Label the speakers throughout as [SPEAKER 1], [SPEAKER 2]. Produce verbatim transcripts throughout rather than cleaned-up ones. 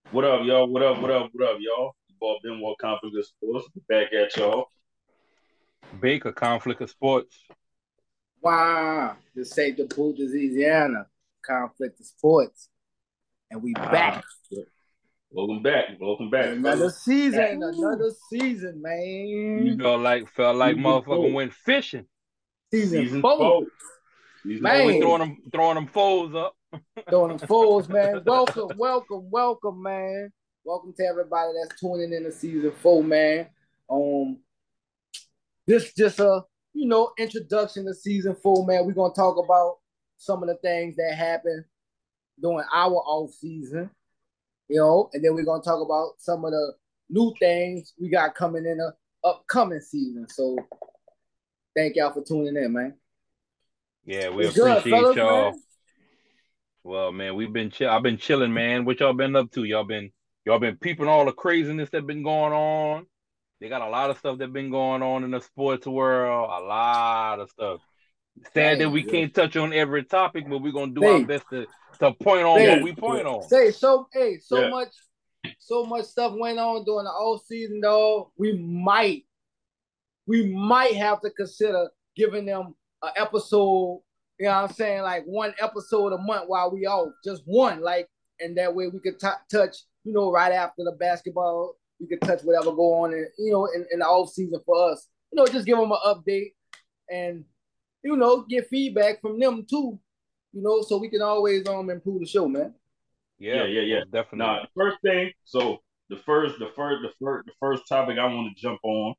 [SPEAKER 1] What up, y'all? What up? What up? What up, y'all? Bob Benwell Conflict of Sports. Back at y'all.
[SPEAKER 2] Baker conflict of sports.
[SPEAKER 3] Wow, the Save the Boot, Louisiana conflict of sports, and we
[SPEAKER 1] Ah,
[SPEAKER 3] back.
[SPEAKER 1] welcome back. Welcome back,
[SPEAKER 3] Another
[SPEAKER 1] fellas. Back.
[SPEAKER 3] season,
[SPEAKER 2] Woo.
[SPEAKER 3] another season,
[SPEAKER 2] You
[SPEAKER 3] man.
[SPEAKER 2] felt like felt like
[SPEAKER 1] Season
[SPEAKER 2] motherfucker
[SPEAKER 1] four.
[SPEAKER 2] went fishing.
[SPEAKER 3] Season
[SPEAKER 1] Season
[SPEAKER 3] four,
[SPEAKER 1] four. Season
[SPEAKER 2] Boy, we
[SPEAKER 1] four.
[SPEAKER 3] man.
[SPEAKER 2] throwing them throwing them foes up.
[SPEAKER 3] Throwing them fools, man. Welcome, welcome, welcome, man. Welcome to everybody that's tuning in to season four, man. Um, this just a you know introduction to season four, man. We're gonna talk about some of the things that happened during our off season. You know, and then we're gonna talk about some of the new things we got coming in the upcoming season. So thank y'all for tuning in, man.
[SPEAKER 2] Yeah, we
[SPEAKER 3] It's good,
[SPEAKER 2] appreciate
[SPEAKER 3] fellas,
[SPEAKER 2] y'all.
[SPEAKER 3] man.
[SPEAKER 2] Well, man, we've been chill. I've been chilling, man. What y'all been up to? Y'all been y'all been peeping all the craziness that been going on. They got a lot of stuff that been going on in the sports world. A lot of stuff. Sad that
[SPEAKER 3] Dang,
[SPEAKER 2] we
[SPEAKER 3] yeah.
[SPEAKER 2] can't touch on every topic, but we're gonna do our
[SPEAKER 3] Say,
[SPEAKER 2] best to to point on what
[SPEAKER 1] Yeah.
[SPEAKER 3] say,
[SPEAKER 2] we point on.
[SPEAKER 3] say, so hey, so
[SPEAKER 1] Yeah.
[SPEAKER 3] much, so much stuff went on during the off season, though. We might, we might have to consider giving them an episode. You know what I'm saying? Like one episode a month while we off, just one, like, and that way we could t- touch, you know, right after the basketball, we could touch whatever go on in, you know, in, in the off season for us. You know, just give them an update and you know get feedback from them too. You know, so we can always um improve the show, man.
[SPEAKER 1] Yeah.
[SPEAKER 2] Yeah,
[SPEAKER 1] Yeah. Yeah.
[SPEAKER 2] most
[SPEAKER 1] Now,
[SPEAKER 2] definitely.
[SPEAKER 1] the first thing. So the first, the first, the first, the first topic I want to jump on,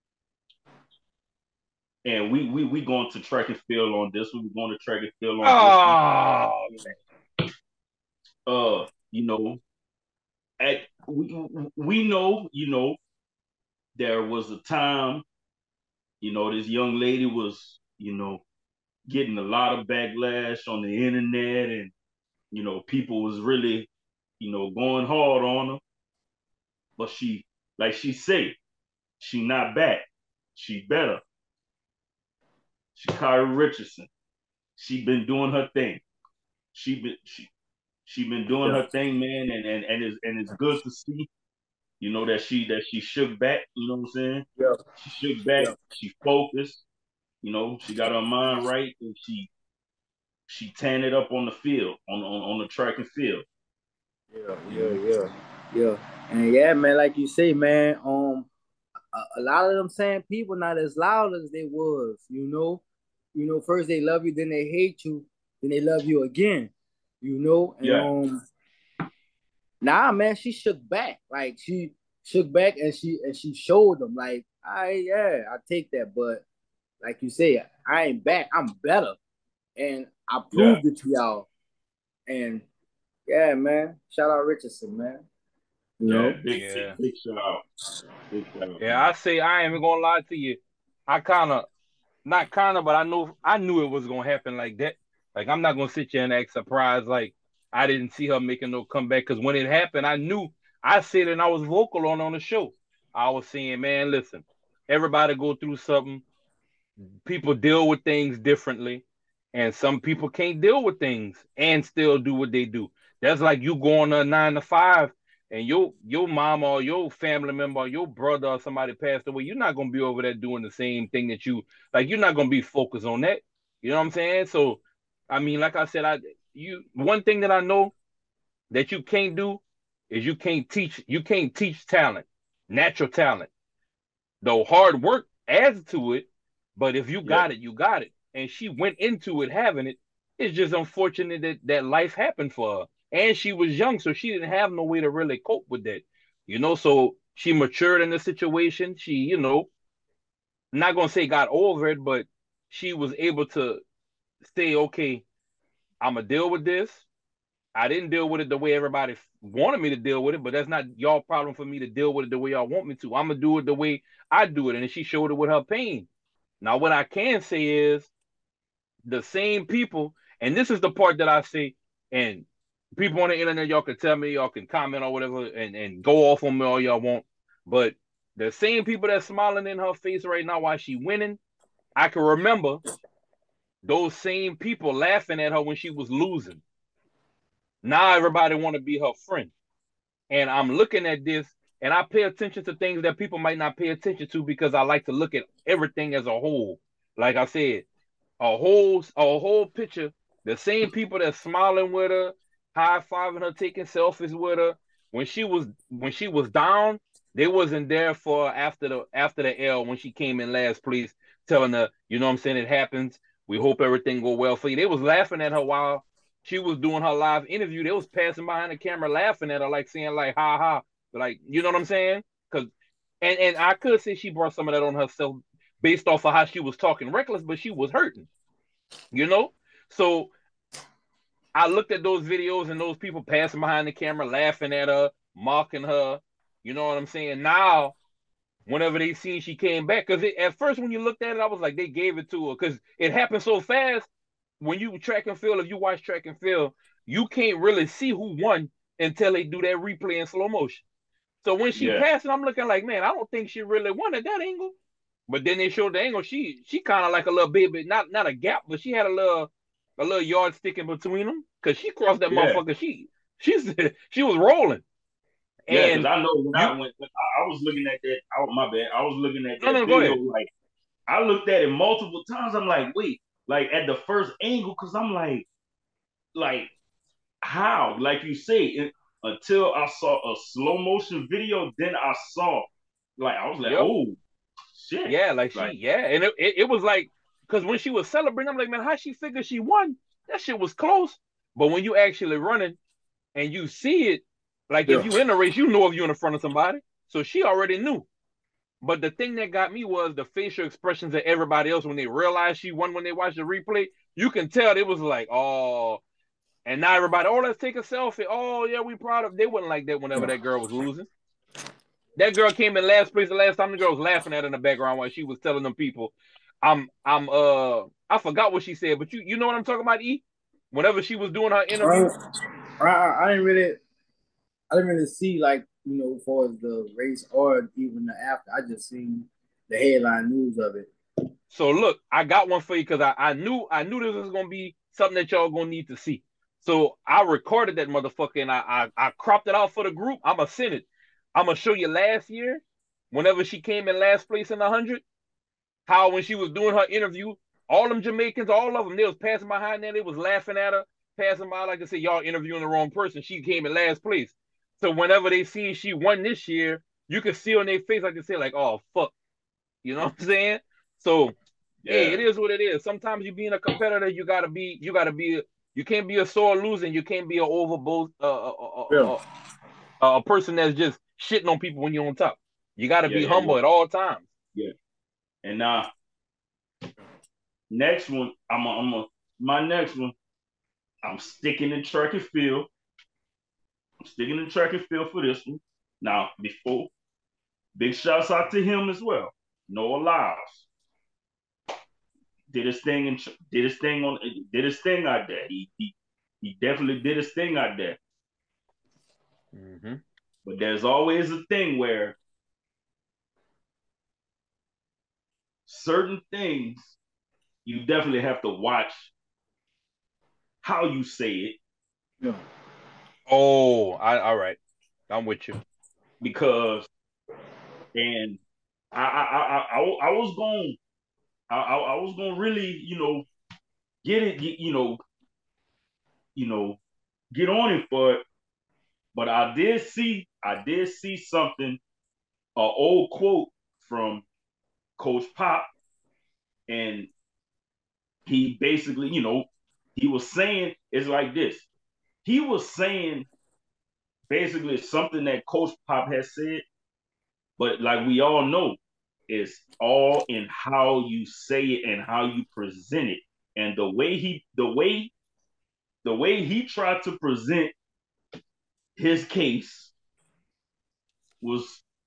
[SPEAKER 1] and we we we going to track and field on this one. We're going to track and field on this one.
[SPEAKER 2] Oh,
[SPEAKER 1] Uh, you know, at we we know, you know, there was a time, you know, this young lady was, you know, getting a lot of backlash on the internet, and you know, people was really, you know, going hard on her. But she, like she said, she not back. She better. Sha'Carri Richardson. She been doing her thing. She been she she been doing
[SPEAKER 3] Yeah,
[SPEAKER 1] her thing, man, and and and it's and it's good to see, you know, that she that she shook back. You know what I'm saying?
[SPEAKER 3] yeah,
[SPEAKER 1] She shook back.
[SPEAKER 3] yeah,
[SPEAKER 1] She focused. You know, she got her mind right, and she she tan it up on the field, on on, on the track and field.
[SPEAKER 3] yeah,
[SPEAKER 1] You
[SPEAKER 3] yeah,
[SPEAKER 1] know,
[SPEAKER 3] yeah, yeah. And yeah, man, like you say, man, um, a, a lot of them saying people not as loud as they was. You know, you know, first they love you, then they hate you, then they love you again. You know, and
[SPEAKER 1] yeah,
[SPEAKER 3] um, nah, man, she shook back. Like she shook back and she and she showed them like, I yeah, I take that, but like you say, I ain't back. I'm better, and I
[SPEAKER 1] yeah,
[SPEAKER 3] proved it to y'all. And yeah, man, shout out Richardson, man. You
[SPEAKER 1] yeah.
[SPEAKER 3] know,
[SPEAKER 1] Big big
[SPEAKER 2] yeah.
[SPEAKER 1] big shout out, big shout out,
[SPEAKER 2] Yeah, I
[SPEAKER 1] man.
[SPEAKER 2] say I ain't even gonna lie to you. I kind of, not kind of, but I know I knew it was gonna happen like that. Like I'm not gonna sit here and act surprised. Like I didn't see her making no comeback because when it happened, I knew. I said it and I was vocal on on the show. I was saying, man, listen, everybody go through something. People deal with things differently, and some people can't deal with things and still do what they do. That's like you going a nine to five, and your your mama or your family member or your brother or somebody passed away. You're not gonna be over there doing the same thing that you like. You're not gonna be focused on that. You know what I'm saying? So, I mean, like I said, I you one thing that I know that you can't do is you can't teach you can't teach talent, natural talent. Though hard work adds to it, but if you
[SPEAKER 1] Yeah,
[SPEAKER 2] got it, you got it. And she went into it having it. It's just unfortunate that that life happened for her. And she was young, so she didn't have no way to really cope with that. You know, so she matured in the situation. She, you know, I'm not gonna say got over it, but she was able to say, okay, I'm gonna deal with this. I didn't deal with it the way everybody wanted me to deal with it, but that's not y'all problem for me to deal with it the way y'all want me to. I'm gonna do it the way I do it, and then she showed it with her pain. Now, what I can say is the same people, and this is the part that I say, and people on the internet, y'all can tell me, y'all can comment or whatever, and, and go off on me all y'all want. But the same people that's smiling in her face right now while she winning, I can remember those same people laughing at her when she was losing. Now everybody want to be her friend. and I'm looking at this, and I pay attention to things that people might not pay attention to because I like to look at everything as a whole. Like I said, a whole a whole picture. The same people that's smiling with her, high fiving her, taking selfies with her. When she was when she was down, they wasn't there for after the after the L when she came in last place, telling her, you know what I'm saying, it happens. We hope everything go well for you. They was laughing at her while she was doing her live interview. They was passing behind the camera laughing at her, like saying like ha ha, like, you know what I'm saying? Cause and and I could say she brought some of that on herself based off of how she was talking reckless, but she was hurting. You know? So I looked at those videos and those people passing behind the camera, laughing at her, mocking her. You know what I'm saying? Now, whenever they seen she came back, because at first when you looked at it, I was like, they gave it to her because it happened so fast. When you track and field, if you watch track and field, you can't really see who won until they do that replay in slow motion. So when she
[SPEAKER 1] Yeah.
[SPEAKER 2] passed it, I'm looking like, man, I don't think she really won at that angle. But then they showed the angle. She she kind of like a little baby, not not a gap, but she had a little a little yardstick in between them because she crossed that
[SPEAKER 1] Yeah.
[SPEAKER 2] motherfucker. She she's she was rolling.
[SPEAKER 1] Yeah,
[SPEAKER 2] And
[SPEAKER 1] because I know when
[SPEAKER 2] you,
[SPEAKER 1] I went, I, I was looking at that. Oh, my bad. I was looking at that
[SPEAKER 2] no, no, go
[SPEAKER 1] video.
[SPEAKER 2] ahead.
[SPEAKER 1] Like, I looked at it multiple times. I'm like, wait, like at the first angle, because I'm like, like how? Like you say, it, until I saw a slow motion video, then I saw, like, I was like,
[SPEAKER 2] Yep.
[SPEAKER 1] oh shit.
[SPEAKER 2] Yeah, like she,
[SPEAKER 1] Like,
[SPEAKER 2] yeah, and it, it, it was like, because when she was celebrating, I'm like, man, how she figured she won? That shit was close. But when you actually running and you see it, like
[SPEAKER 3] Yeah.
[SPEAKER 2] if you in the race, you know if you're in the front of somebody. So she already knew. But the thing that got me was the facial expressions of everybody else when they realized she won when they watched the replay. You can tell it was like, oh, and now everybody, oh, let's take a selfie. Oh, yeah, we proud of. They wasn't like that whenever that girl was losing. That girl came in last place the last time. The girl was laughing at her in the background while she was telling them people, I'm, I'm, uh, I forgot what she said, but you, you know what I'm talking about, E? Whenever she was doing her interview.
[SPEAKER 3] I, I, I didn't really, I didn't really see like, you know, as far as the race or even the after. I just seen the headline news of it.
[SPEAKER 2] So look, I got one for you because I, I knew, I knew this was gonna be something that y'all gonna need to see. So I recorded that motherfucker and I, I, I cropped it out for the group. I'ma send it. I'm gonna show you last year, whenever she came in last place in the hundred, how when she was doing her interview, all them Jamaicans, all of them, they was passing behind there, they was laughing at her, passing by like I said, y'all interviewing the wrong person. She came in last place. So whenever they seen she won this year, you could see on their face like they say, like, oh fuck, you know what I'm saying? So
[SPEAKER 1] yeah,
[SPEAKER 2] hey, it is what it is. Sometimes you being a competitor, you gotta be, you gotta be, you can't be a sore loser, and you can't be an overbold, uh, uh, uh,
[SPEAKER 3] Yeah.
[SPEAKER 2] uh, uh, a person that's just shitting on people when you're on top. You got to
[SPEAKER 1] yeah,
[SPEAKER 2] be
[SPEAKER 1] yeah,
[SPEAKER 2] humble
[SPEAKER 1] yeah.
[SPEAKER 2] at all times.
[SPEAKER 1] Yeah. And now, next one, I'm a, I'm a, my next one, I'm sticking in track and field. I'm sticking in track and field for this one. Now, before, big shouts out to him as well. Noah Lyles did his thing and did his thing on did his thing out there. He he, he definitely did his thing out there.
[SPEAKER 2] Mm-hmm.
[SPEAKER 1] But there's always a thing where certain things you definitely have to watch how you say it.
[SPEAKER 3] Yeah.
[SPEAKER 2] Oh, I, all right. I'm with you.
[SPEAKER 1] Because, and I I I, I, I was going I, I, I was going to really, you know, get it, get, you know, you know, get on it for it. But I did see, I did see something, an old quote from Coach Pop, and he basically, you know, he was saying it's like this. He was saying basically something that Coach Pop has said, but like we all know, it's all in how you say it and how you present it. And the way he, the way, the way he tried to present his case was,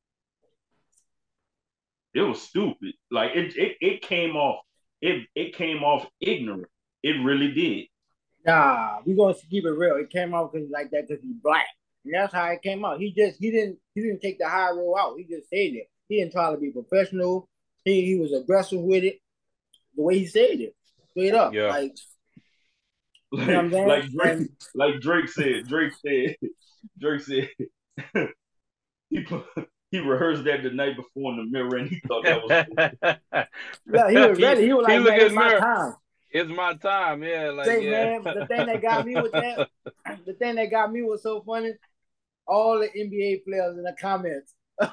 [SPEAKER 1] it was stupid. Like it, it, it came off, it, it came off ignorant. It really did.
[SPEAKER 3] Nah, we gonna keep it real. It came out because like that because he's black, and that's how it came out. He just he didn't he didn't take the high road out. He just said it. He didn't try to be professional. He he was aggressive with it. The way he said it, straight up,
[SPEAKER 2] Yeah.
[SPEAKER 3] like
[SPEAKER 1] Like,
[SPEAKER 3] you know what I'm saying?
[SPEAKER 1] like Drake,
[SPEAKER 3] And,
[SPEAKER 1] like Drake said. Drake said. Drake said. he put, he rehearsed that the night before in the mirror, and he thought that was cool.
[SPEAKER 3] Yeah, he was ready. He, he was like,
[SPEAKER 2] he
[SPEAKER 3] man, it's my
[SPEAKER 2] mirror.
[SPEAKER 3] time.
[SPEAKER 2] It's my time, yeah. Like,
[SPEAKER 3] Say,
[SPEAKER 2] yeah.
[SPEAKER 3] man, the thing that got me with that, the thing that got me was so funny. All the N B A players in the comments.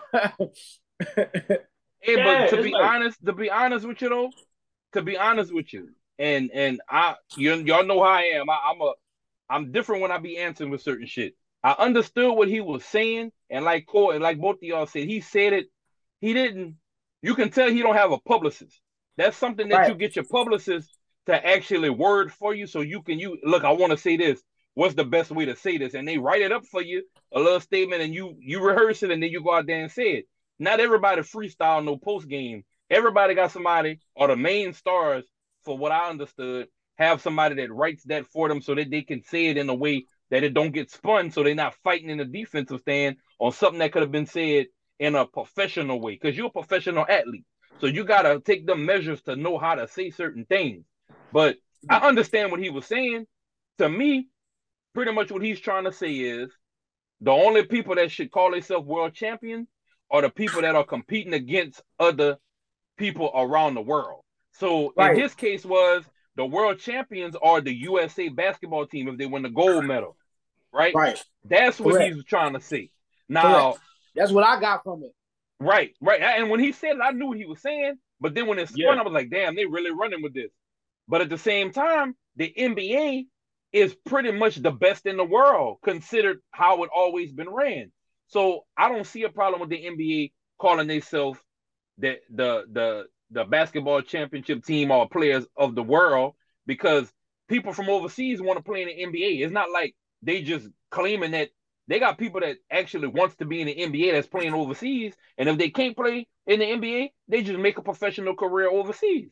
[SPEAKER 2] Hey,
[SPEAKER 1] Yeah,
[SPEAKER 2] but to be
[SPEAKER 1] like,
[SPEAKER 2] honest, to be honest with you though, to be honest with you, and and I, you y'all know how I am. I, I'm a, I'm different when I be answering with certain shit. I understood what he was saying, and like Cole, and like both of y'all said, he said it. He didn't. You can tell he don't have a publicist. That's something that
[SPEAKER 3] right.
[SPEAKER 2] you get your publicist to actually word for you, so you can you look. I want to say this. What's the best way to say this? And they write it up for you, a little statement, and you you rehearse it, and then you go out there and say it. Not everybody freestyle no post game. Everybody got somebody, or the main stars, for what I understood, have somebody that writes that for them so that they can say it in a way that it don't get spun, so they're not fighting in the defensive stand on something that could have been said in a professional way. Because you're a professional athlete, so you gotta take the measures to know how to say certain things. But I understand what he was saying. To me, pretty much what he's trying to say is the only people that should call themselves world champions are the people that are competing against other people around the world. So right. in his case was the world champions are the U S A basketball team if they win the gold medal, right?
[SPEAKER 3] Right.
[SPEAKER 2] That's what
[SPEAKER 3] Correct.
[SPEAKER 2] he's trying to say. Now,
[SPEAKER 3] Correct. That's what I got from it.
[SPEAKER 2] Right, right. And when he said it, I knew what he was saying. But then when it spun, yeah. I was like, damn, they really running with this. But at the same time, the N B A is pretty much the best in the world, considered how it always been ran. So I don't see a problem with the N B A calling themselves the the the the basketball championship team or players of the world, because people from overseas want to play in the N B A. It's not like they just claiming that they got people that actually wants to be in the N B A that's playing overseas, and if they can't play in the N B A, they just make a professional career overseas.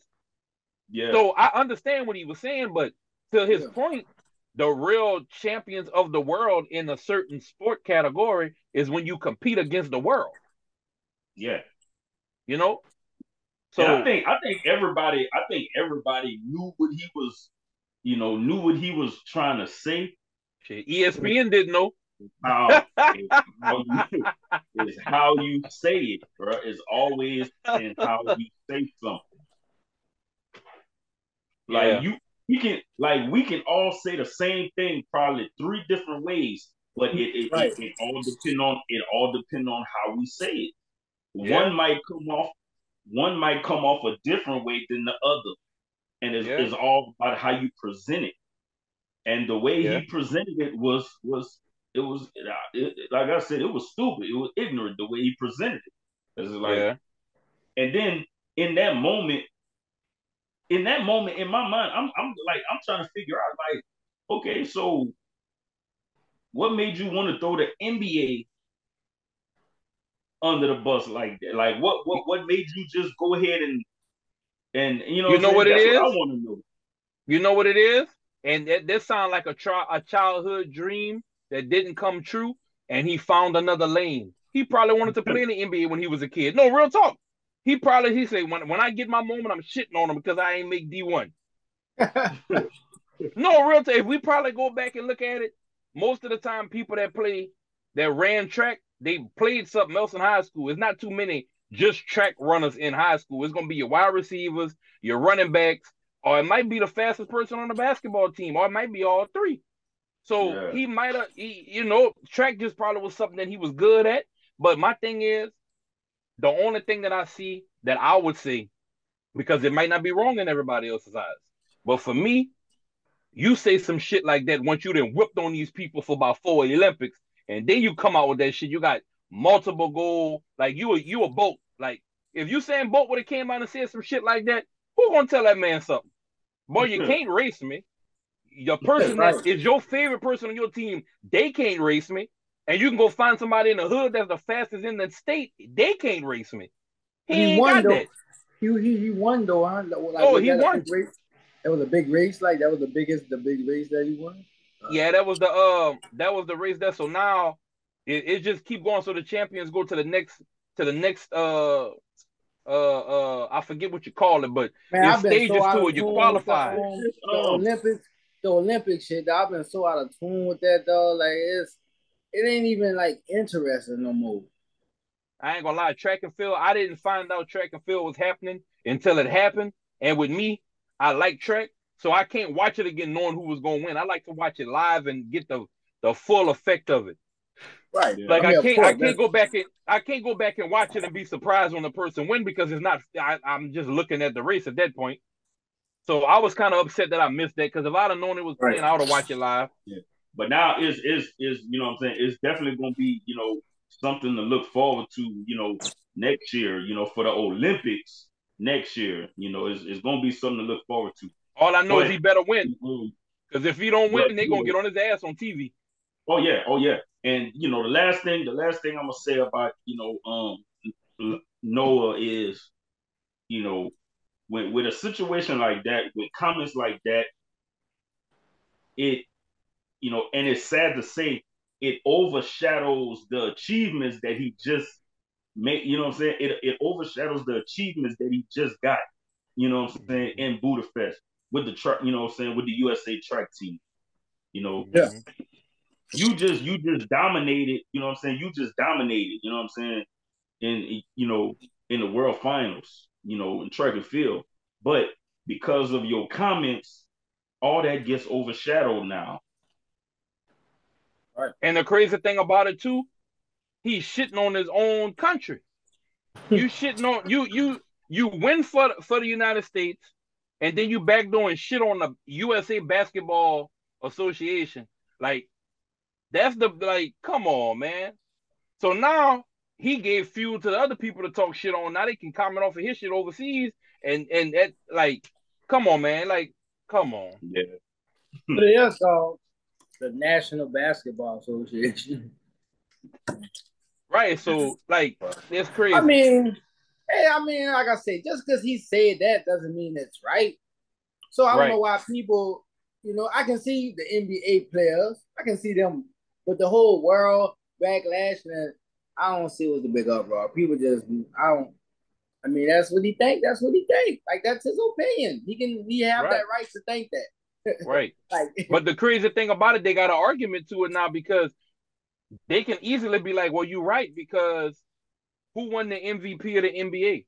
[SPEAKER 1] Yeah.
[SPEAKER 2] So I understand what he was saying, but to his yeah. point, the real champions of the world in a certain sport category is when you compete against the world.
[SPEAKER 1] Yeah.
[SPEAKER 2] You know? So
[SPEAKER 1] and I think I think everybody I think everybody knew what he was, you know, knew what he was trying to say.
[SPEAKER 2] Shit, E S P N didn't know.
[SPEAKER 1] How, it's, how you, it's how you say it, bro. It's always in how you say something. Like yeah. you we can like we can all say the same thing probably three different ways, but it it, right. it, it all depend on it all depend on how we say it. Yeah. One might come off one might come off a different way than the other. And it's, yeah. it's all about how you present it. And the way yeah. he presented it was was it was it, like I said, it was stupid. It was ignorant the way he presented it. It's like
[SPEAKER 2] yeah.
[SPEAKER 1] and then in that moment In that moment, in my mind, I'm, I'm like, I'm trying to figure out, like, okay, so what made you want to throw the N B A under the bus like that? Like, what, what, what made you just go ahead and, and you know,
[SPEAKER 2] you know what it
[SPEAKER 1] That's
[SPEAKER 2] is?
[SPEAKER 1] What I want to know.
[SPEAKER 2] You know what it is? And that, that sounds like a, tri- a childhood dream that didn't come true, and he found another lane. He probably wanted to play in the N B A when he was a kid. No, real talk. He probably, he said, when, when I get my moment, I'm shitting on him because I ain't make D one. No, real talk. If we probably go back and look at it, most of the time people that play, that ran track, they played something else in high school. It's not too many just track runners in high school. It's going to be your wide receivers, your running backs, or it might be the fastest person on the basketball team, or it might be all three. So yeah. he might have, you know, track just probably was something that he was good at. But my thing is, the only thing that I see that I would say, because it might not be wrong in everybody else's eyes, but for me, you say some shit like that once you done whipped on these people for about four Olympics, and then you come out with that shit, you got multiple goal, like you a, you a Bolt. Like, if you saying Bolt would have came out and said some shit like that, who gonna tell that man something? Boy, you can't race me. Your person right. that is your favorite person on your team, they can't race me. And you can go find somebody in the hood that's the fastest in the state. They can't race me. He, he ain't
[SPEAKER 3] won
[SPEAKER 2] got
[SPEAKER 3] though.
[SPEAKER 2] that.
[SPEAKER 3] He, he he won though. Huh? Like,
[SPEAKER 2] oh, he
[SPEAKER 3] that
[SPEAKER 2] won.
[SPEAKER 3] That was a big race. Like that was the biggest, the big race that he won.
[SPEAKER 2] Uh, yeah, that was the um, that was the race. That so now it, it just keep going. So the champions go to the next to the next uh uh uh I forget what you call it, but
[SPEAKER 3] Man,
[SPEAKER 2] there's stages so to it. You qualify.
[SPEAKER 3] The, um, the Olympics, the Olympic shit. I've been so out of tune with that though. Like it's it ain't even like interesting no more.
[SPEAKER 2] I ain't gonna lie, track and field, I didn't find out track and field was happening until it happened. And with me, I like track, so I can't watch it again knowing who was gonna win. I like to watch it live and get the the full effect of it.
[SPEAKER 3] Right.
[SPEAKER 1] Yeah.
[SPEAKER 2] Like
[SPEAKER 3] I
[SPEAKER 2] I,
[SPEAKER 3] mean, of
[SPEAKER 2] can't
[SPEAKER 3] course,
[SPEAKER 2] I can't
[SPEAKER 3] that's-
[SPEAKER 2] go back and I can't go back and watch it and be surprised when the person win because it's not I, I'm just looking at the race at that point. So I was kind of upset that I missed that because if I'd have known it was
[SPEAKER 3] Right.
[SPEAKER 2] playing, I would have watched it live.
[SPEAKER 1] Yeah. But now is is is you know what I'm saying, it's definitely gonna be, you know, something to look forward to, you know, next year, you know, for the Olympics next year. You know, it's, it's gonna be something to look forward to.
[SPEAKER 2] All I know
[SPEAKER 1] But
[SPEAKER 2] is he better win
[SPEAKER 1] mm,
[SPEAKER 2] because if he don't
[SPEAKER 1] but
[SPEAKER 2] win, they're
[SPEAKER 1] you
[SPEAKER 2] gonna
[SPEAKER 1] know,
[SPEAKER 2] get on his ass on T V.
[SPEAKER 1] oh yeah, oh yeah. And you know, the last thing, the last thing I'm gonna say about, you know, um Noah is, you know, when with a situation like that, with comments like that, it, you know, and it's sad to say, it overshadows the achievements that he just made. You know what I'm saying? It it overshadows the achievements that he just got. You know what I'm saying, in Budapest with the track. You know what I'm saying, with the U S A track team. You know,
[SPEAKER 3] Yeah.
[SPEAKER 1] you just you just dominated. You know what I'm saying? You just dominated. You know what I'm saying? In, you know, in the world finals. You know, in track and field, but because of your comments, all that gets overshadowed now.
[SPEAKER 3] Right.
[SPEAKER 2] And the crazy thing about it too, he's shitting on his own country. You shitting on you you you win for for the United States, and then you backdoor and shit on the U S A Basketball Association. Like that's the like, come on, man. So now he gave fuel to the other people to talk shit on. Now they can comment off of his shit overseas, and and that like, come on, man. Like, come on.
[SPEAKER 1] Yeah.
[SPEAKER 3] But it is called the National Basketball Association.
[SPEAKER 2] Right. So like, it's crazy.
[SPEAKER 3] I mean, hey, I mean, like I said, just because he said that doesn't mean it's right. So I don't
[SPEAKER 2] Right.
[SPEAKER 3] know why people, you know, I can see the N B A players, I can see them, but the whole world backlash, and I don't see what's the big uproar. People just, I don't. I mean, that's what he think. That's what he think. Like that's his opinion. He can, he have
[SPEAKER 2] Right.
[SPEAKER 3] that right to think that.
[SPEAKER 2] Right.
[SPEAKER 3] Like,
[SPEAKER 2] But the crazy thing about it, they got an argument to it now because they can easily be like, well, you're right, because who won the M V P of the N B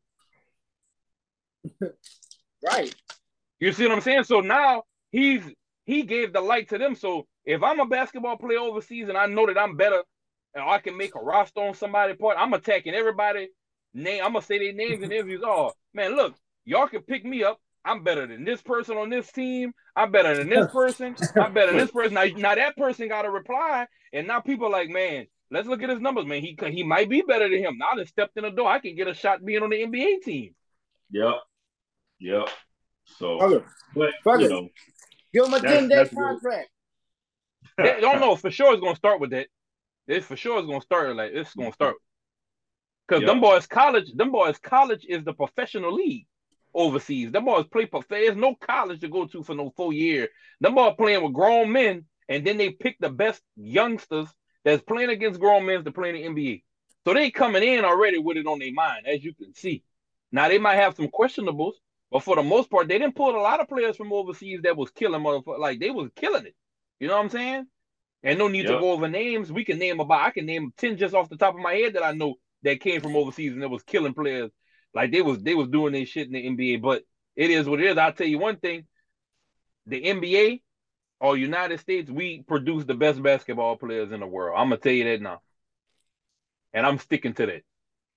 [SPEAKER 2] A?
[SPEAKER 3] right.
[SPEAKER 2] You see what I'm saying? So now he's he gave the light to them. So if I'm a basketball player overseas and I know that I'm better and I can make a roster on somebody's part, I'm attacking everybody. Name, I'm gonna say their names in interviews. Oh man, look, y'all can pick me up. I'm better than this person on this team. I'm better than this person. I'm better than this person. Now, now that person got a reply, and now people are like, man, let's look at his numbers, man. He he might be better than him. Now I stepped in the door. I can get a shot being on the N B A team.
[SPEAKER 1] Yep. Yep. So,
[SPEAKER 3] Okay.
[SPEAKER 1] but
[SPEAKER 3] Fuck
[SPEAKER 1] you
[SPEAKER 3] it.
[SPEAKER 1] know,
[SPEAKER 3] Give him a
[SPEAKER 1] That's-
[SPEAKER 3] ten day
[SPEAKER 1] that's good.
[SPEAKER 3] contract.
[SPEAKER 2] They don't know for sure it's gonna start with that. It for sure is gonna start like it's gonna start. Because
[SPEAKER 1] Yeah.
[SPEAKER 2] them boys college, them boys college is the professional league overseas. Them boys play for there's no college to go to for no four year. Them boys playing with grown men, and then they pick the best youngsters that's playing against grown men to play in the N B A. So they coming in already with it on their mind, as you can see. Now they might have some questionables, but for the most part, they didn't pull a lot of players from overseas that was killing motherfuckers. Like they was killing it. You know what I'm saying? And no need
[SPEAKER 1] Yep.
[SPEAKER 2] to go over names. We can name about I can name ten just off the top of my head that I know that came from overseas and that was killing players. Like they was they was doing their shit in the N B A. But it is what it is. I'll tell you one thing. The N B A or United States, we produce the best basketball players in the world. I'm gonna tell you that now. And I'm sticking to that.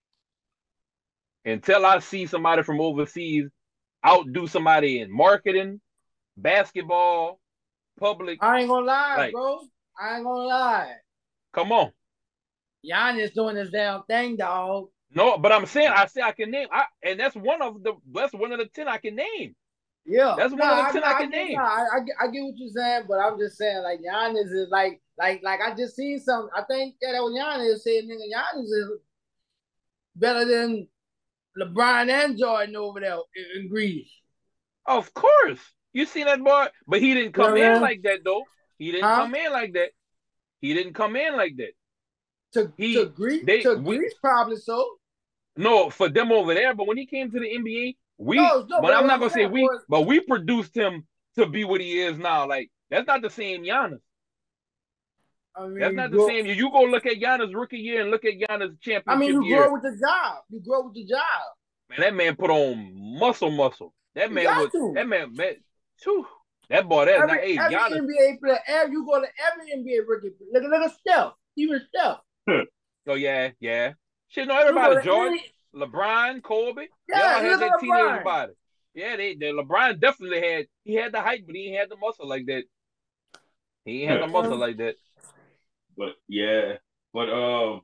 [SPEAKER 2] Until I see somebody from overseas outdo somebody in marketing, basketball, public.
[SPEAKER 3] I ain't gonna lie,
[SPEAKER 2] Like-
[SPEAKER 3] bro. I ain't gonna lie.
[SPEAKER 2] Come on.
[SPEAKER 3] Giannis doing his damn thing, dog.
[SPEAKER 2] No, but I'm saying I say I can name, I, and that's one of the that's one of the ten I can name.
[SPEAKER 3] Yeah,
[SPEAKER 2] That's one of the ten I can
[SPEAKER 3] get,
[SPEAKER 2] name.
[SPEAKER 3] nah, I, I, get- I get what you're saying, but I'm just saying, like Giannis is like, like, like I just seen some. I think yeah, that was Giannis said, nigga, Giannis is better than LeBron and Jordan over there in, in Greece.
[SPEAKER 2] Of course, you see that boy, but he didn't come
[SPEAKER 3] Yeah,
[SPEAKER 2] in
[SPEAKER 3] man.
[SPEAKER 2] like that though. He didn't
[SPEAKER 3] Huh?
[SPEAKER 2] come in like that. He didn't come in like that.
[SPEAKER 3] To
[SPEAKER 2] He-
[SPEAKER 3] to Greece,
[SPEAKER 2] they-
[SPEAKER 3] to
[SPEAKER 2] we-
[SPEAKER 3] Greece probably so.
[SPEAKER 2] No, for them over there, but when he came to the N B A, we.
[SPEAKER 3] No, no,
[SPEAKER 2] but
[SPEAKER 3] but
[SPEAKER 2] I'm
[SPEAKER 3] what
[SPEAKER 2] not
[SPEAKER 3] I'm
[SPEAKER 2] gonna say
[SPEAKER 3] saying
[SPEAKER 2] we,
[SPEAKER 3] was-
[SPEAKER 2] but we produced him to be what he is now. Like that's not the same Giannis.
[SPEAKER 3] I mean,
[SPEAKER 2] That's not the
[SPEAKER 3] grow,
[SPEAKER 2] same. You go look at Giannis' rookie year and look at Giannis' championship
[SPEAKER 3] I mean, you
[SPEAKER 2] year.
[SPEAKER 3] grow with the job. You grow with the job.
[SPEAKER 2] Man, that man put on muscle, muscle. That
[SPEAKER 3] You
[SPEAKER 2] man
[SPEAKER 3] got
[SPEAKER 2] was.
[SPEAKER 3] to.
[SPEAKER 2] That man, man. Whew, that boy, that
[SPEAKER 3] Every,
[SPEAKER 2] now, hey,
[SPEAKER 3] every
[SPEAKER 2] Giannis.
[SPEAKER 3] N B A player, every, you go to every N B A rookie. Look, look at Steph. Even Steph.
[SPEAKER 2] Oh yeah, yeah. Shit, no, everybody. George,
[SPEAKER 3] any,
[SPEAKER 2] LeBron, Kobe.
[SPEAKER 3] Yeah,
[SPEAKER 2] they all had that
[SPEAKER 3] LeBron.
[SPEAKER 2] teenage body. Yeah, they, they. LeBron definitely had. He had the height, but he ain't had the muscle like that. He ain't had the muscle like that.
[SPEAKER 1] But yeah, but um,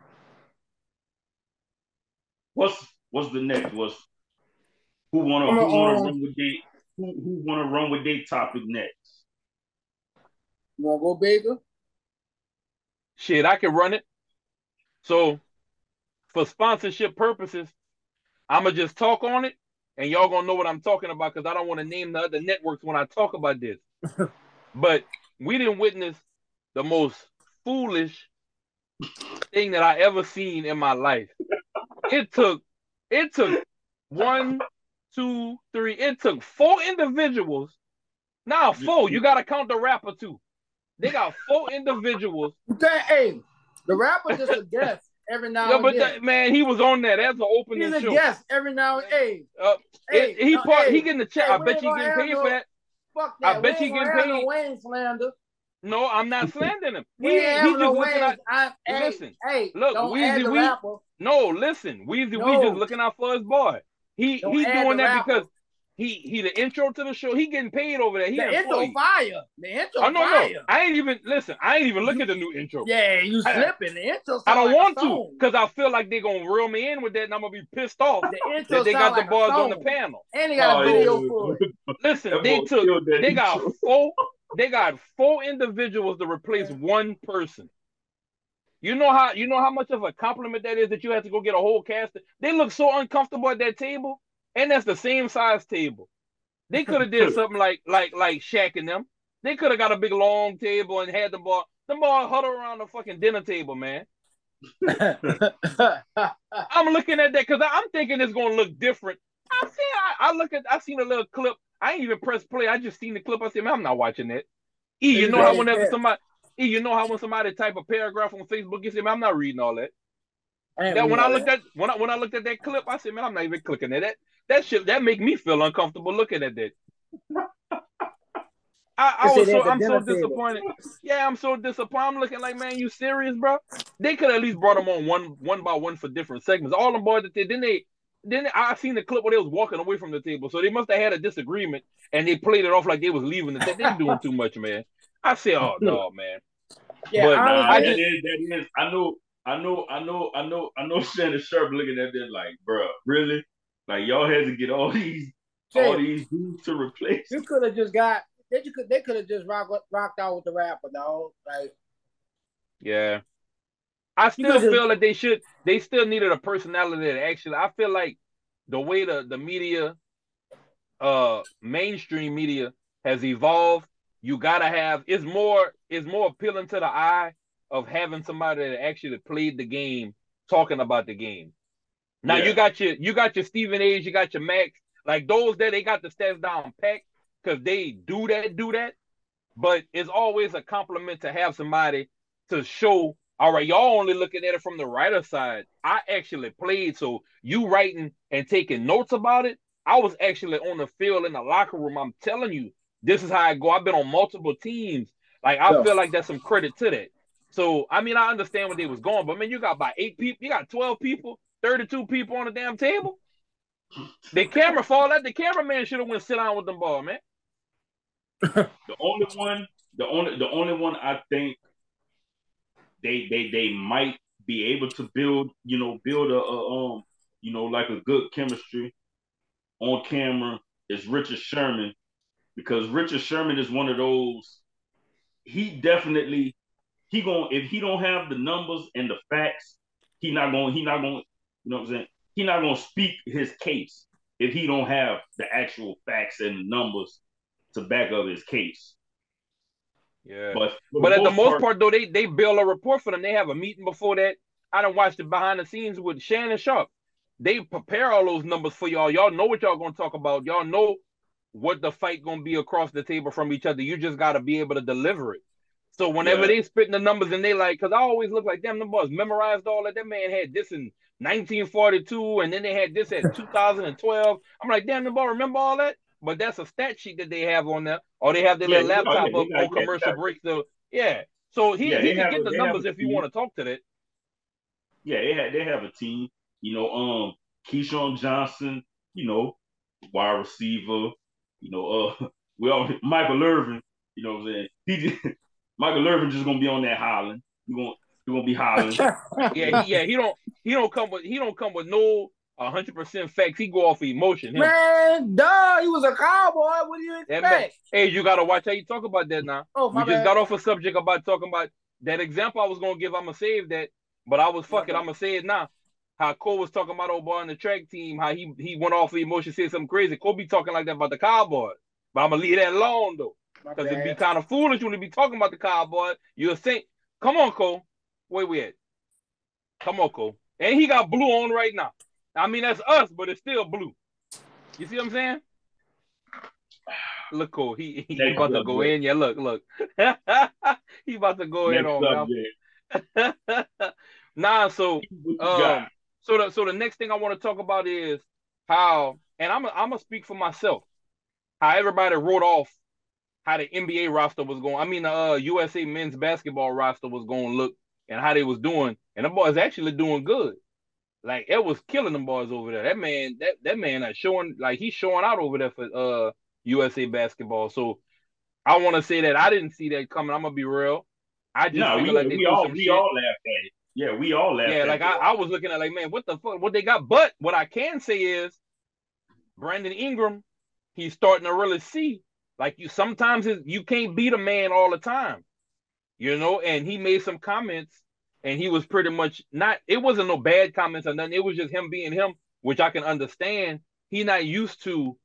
[SPEAKER 1] what's what's the next? What's who wanna who wanna run with they who who wanna run with their topic next?
[SPEAKER 3] You wanna go Baker?
[SPEAKER 2] Shit, I can run it. So, for sponsorship purposes, I'ma just talk on it, and y'all gonna know what I'm talking about because I don't want to name the other networks when I talk about this. But we didn't witness the most foolish thing that I ever seen in my life. It took, it took one, two, three. It took four individuals. Now four. You gotta count the rapper too. They got four individuals.
[SPEAKER 3] Hey, the rapper just a guest every now
[SPEAKER 2] yeah,
[SPEAKER 3] and
[SPEAKER 2] but
[SPEAKER 3] then.
[SPEAKER 2] That, man, he was on that. That's an opening
[SPEAKER 3] He's a
[SPEAKER 2] show.
[SPEAKER 3] guest every now and hey.
[SPEAKER 2] Uh,
[SPEAKER 3] hey,
[SPEAKER 2] it, he
[SPEAKER 3] no,
[SPEAKER 2] part,
[SPEAKER 3] hey,
[SPEAKER 2] he getting the check.
[SPEAKER 3] Hey,
[SPEAKER 2] I bet you getting paid
[SPEAKER 3] no,
[SPEAKER 2] for that.
[SPEAKER 3] Fuck that.
[SPEAKER 2] I bet you getting paid.
[SPEAKER 3] No Wayne slander.
[SPEAKER 2] No, I'm not slandering him.
[SPEAKER 3] We
[SPEAKER 2] He,
[SPEAKER 3] ain't
[SPEAKER 2] he
[SPEAKER 3] just
[SPEAKER 2] no
[SPEAKER 3] looking
[SPEAKER 2] at.
[SPEAKER 3] I, hey,
[SPEAKER 2] listen,
[SPEAKER 3] hey,
[SPEAKER 2] look,
[SPEAKER 3] don't
[SPEAKER 2] Weezy,
[SPEAKER 3] add the
[SPEAKER 2] we
[SPEAKER 3] rapper.
[SPEAKER 2] no, listen, Weezy,
[SPEAKER 3] no.
[SPEAKER 2] we just looking out for his boy. He
[SPEAKER 3] don't
[SPEAKER 2] he doing that
[SPEAKER 3] rapper.
[SPEAKER 2] because he he the intro to the show. He getting paid over there. He
[SPEAKER 3] the
[SPEAKER 2] employee.
[SPEAKER 3] intro fire. The intro
[SPEAKER 2] oh, no,
[SPEAKER 3] fire.
[SPEAKER 2] No, I ain't even listen. I ain't even look at the new intro.
[SPEAKER 3] Yeah, you slipping. The intro.
[SPEAKER 2] I don't
[SPEAKER 3] like
[SPEAKER 2] want to because I feel like they're gonna reel me in with that, and I'm gonna be pissed off that they got
[SPEAKER 3] like
[SPEAKER 2] the boys on the panel.
[SPEAKER 3] And they got
[SPEAKER 1] oh,
[SPEAKER 3] a video
[SPEAKER 1] yeah.
[SPEAKER 3] for it.
[SPEAKER 2] Listen, they took they got four they got four individuals to replace yeah. one person. You know how you know how much of a compliment that is that you have to go get a whole cast. They look so uncomfortable at that table, and that's the same size table. They could have did something like like like Shaq and them. They could have got a big long table and had the ball the ball huddle around the fucking dinner table, man. I'm looking at that because I'm thinking it's gonna look different. I see. I, I look at. I seen a little clip. I ain't even press play. I just seen the clip. I said, man, I'm not watching that. E, you know how whenever somebody, E, you know how when somebody type a paragraph on Facebook, you say, man, I'm not reading all that. That when I looked at when I when I looked at that clip, I said, man, I'm not even clicking at that. That shit that make me feel uncomfortable looking at that. I, I was so I'm so disappointed. Yeah, I'm so disappointed. I'm looking like, man, you serious, bro? They could at least brought them on one one by one for different segments. All them boys that did, then they then I seen the clip where they was walking away from the table, so they must have had a disagreement and they played it off like they was leaving the table. They doing too much, man. I said, oh no, man.
[SPEAKER 1] Yeah, but nah, I, just, that is that is. I know, I know, I know, I know, I know. Shannon Sharp looking at that like, bro, really? Like y'all had to get all these Jay, all these dudes to replace.
[SPEAKER 3] You could have just got. They could they could have just rock, rocked out with the rapper, dog. Like,
[SPEAKER 2] yeah, I still feel just, that they should. They still needed a personality that actually. I feel like the way the the media, uh, mainstream media has evolved. You gotta have. It's more. It's more appealing to the eye of having somebody that actually played the game, talking about the game. Now yeah. you got your you got your Stephen A's, you got your Max, like those that they got the stats down packed. Because they do that, do that. But it's always a compliment to have somebody to show, all right, y'all only looking at it from the writer side. I actually played, so you writing and taking notes about it. I was actually on the field in the locker room. I'm telling you, this is how I go. I've been on multiple teams. Like, I yeah. feel like that's some credit to that. So, I mean, I understand where they was going, but, man, you got about eight people. You got twelve people, thirty-two people on the damn table. The camera fall out. The cameraman should have went sit down with them ball, man.
[SPEAKER 1] the only one, the only, the only one I think they they they might be able to build, you know, build a, a um, you know, like a good chemistry on camera is Richard Sherman, because Richard Sherman is one of those. He definitely he gonna if he don't have the numbers and the facts, he not gonna he not gonna you know what I'm saying. He not gonna speak his case if he don't have the actual facts and the numbers to back up his case.
[SPEAKER 2] Yeah. But, but at the most part, part, though, they, they build a report for them. They have a meeting before that. I done watched the behind the scenes with Shannon Sharp. They prepare all those numbers for y'all. Y'all know what y'all gonna talk about. Y'all know what the fight gonna be across the table from each other. You just gotta be able to deliver it. So whenever
[SPEAKER 1] Yeah.
[SPEAKER 2] they spitting the numbers and they like, because I always look like, damn, them boys memorized all that. That man had this in nineteen forty-two, and then they had this at two thousand twelve. I'm like, damn, them boy remember all that? But that's a stat sheet that they have on there, or they have their
[SPEAKER 1] Yeah,
[SPEAKER 2] little
[SPEAKER 1] oh, yeah,
[SPEAKER 2] laptop
[SPEAKER 1] they
[SPEAKER 2] up
[SPEAKER 1] got,
[SPEAKER 2] on
[SPEAKER 1] yeah, they
[SPEAKER 2] commercial
[SPEAKER 1] got,
[SPEAKER 2] breaks. So yeah, so he
[SPEAKER 1] yeah,
[SPEAKER 2] he
[SPEAKER 1] they
[SPEAKER 2] could
[SPEAKER 1] have
[SPEAKER 2] get
[SPEAKER 1] a,
[SPEAKER 2] the
[SPEAKER 1] they have a
[SPEAKER 2] numbers if you
[SPEAKER 1] team.
[SPEAKER 2] want to talk to that.
[SPEAKER 1] Yeah, they have, they have a team. You know, um, Keyshawn Johnson, you know, wide receiver. You know, uh, we all Michael Irvin. You know what I'm saying? He just, Michael Irvin just gonna be on that hollering. He gonna he gonna be hollering.
[SPEAKER 2] Yeah, he yeah he don't he don't come with he don't come with no a hundred percent facts. He go off of emotion. Him.
[SPEAKER 3] Man, duh, he was a cowboy. What do you
[SPEAKER 2] That man,
[SPEAKER 3] expect?
[SPEAKER 2] hey, you gotta watch how you talk about that now.
[SPEAKER 3] Oh,
[SPEAKER 2] We
[SPEAKER 3] my
[SPEAKER 2] just
[SPEAKER 3] bad.
[SPEAKER 2] got off a subject about talking about that example I was gonna give. I'm gonna save that, but I was
[SPEAKER 3] My
[SPEAKER 2] fuck it.
[SPEAKER 3] bad.
[SPEAKER 2] I'm gonna say it now. How Cole was talking about old boy on the track team, how he he went off of emotion, said something crazy. Cole be talking like that about the Cowboys, but I'm gonna leave that alone though,
[SPEAKER 3] My
[SPEAKER 2] because it'd be
[SPEAKER 3] bad.
[SPEAKER 2] kind of foolish when you be talking about the Cowboys. You'll think, come on, Cole, where we at? Come on, Cole, and he got blue on right now. I mean that's us, but it's still blue. You see what I'm saying? Look, Cole, he he
[SPEAKER 1] Next
[SPEAKER 2] about to go
[SPEAKER 1] subject.
[SPEAKER 2] in. Yeah, look, look. He about to go in
[SPEAKER 1] Next
[SPEAKER 2] on me.
[SPEAKER 1] subject.
[SPEAKER 2] Nah, so
[SPEAKER 1] What you got?
[SPEAKER 2] um, so the so the next thing I want to talk about is how, and I'm I'm gonna speak for myself. How everybody wrote off how the N B A roster was going. I mean, the uh, U S A men's basketball roster was going to look and how they was doing, and the boys actually doing good. Like it was killing them boys over there. That man, that that man, is showing like he's showing out over there for uh U S A basketball. So I want to say that I didn't see that coming. I'm gonna be real. I just
[SPEAKER 1] No, we
[SPEAKER 2] figured like they
[SPEAKER 1] we
[SPEAKER 2] threw
[SPEAKER 1] all
[SPEAKER 2] some
[SPEAKER 1] we
[SPEAKER 2] shit.
[SPEAKER 1] all laughed at it. Yeah, we all laughed
[SPEAKER 2] Yeah,
[SPEAKER 1] at
[SPEAKER 2] like
[SPEAKER 1] it.
[SPEAKER 2] I, I was looking at like, man, what the fuck, what they got? But what I can say is Brandon Ingram, he's starting to really see like you. Sometimes it, you can't beat a man all the time, you know. And he made some comments, and he was pretty much not. It wasn't no bad comments or nothing. It was just him being him, which I can understand. He's not used to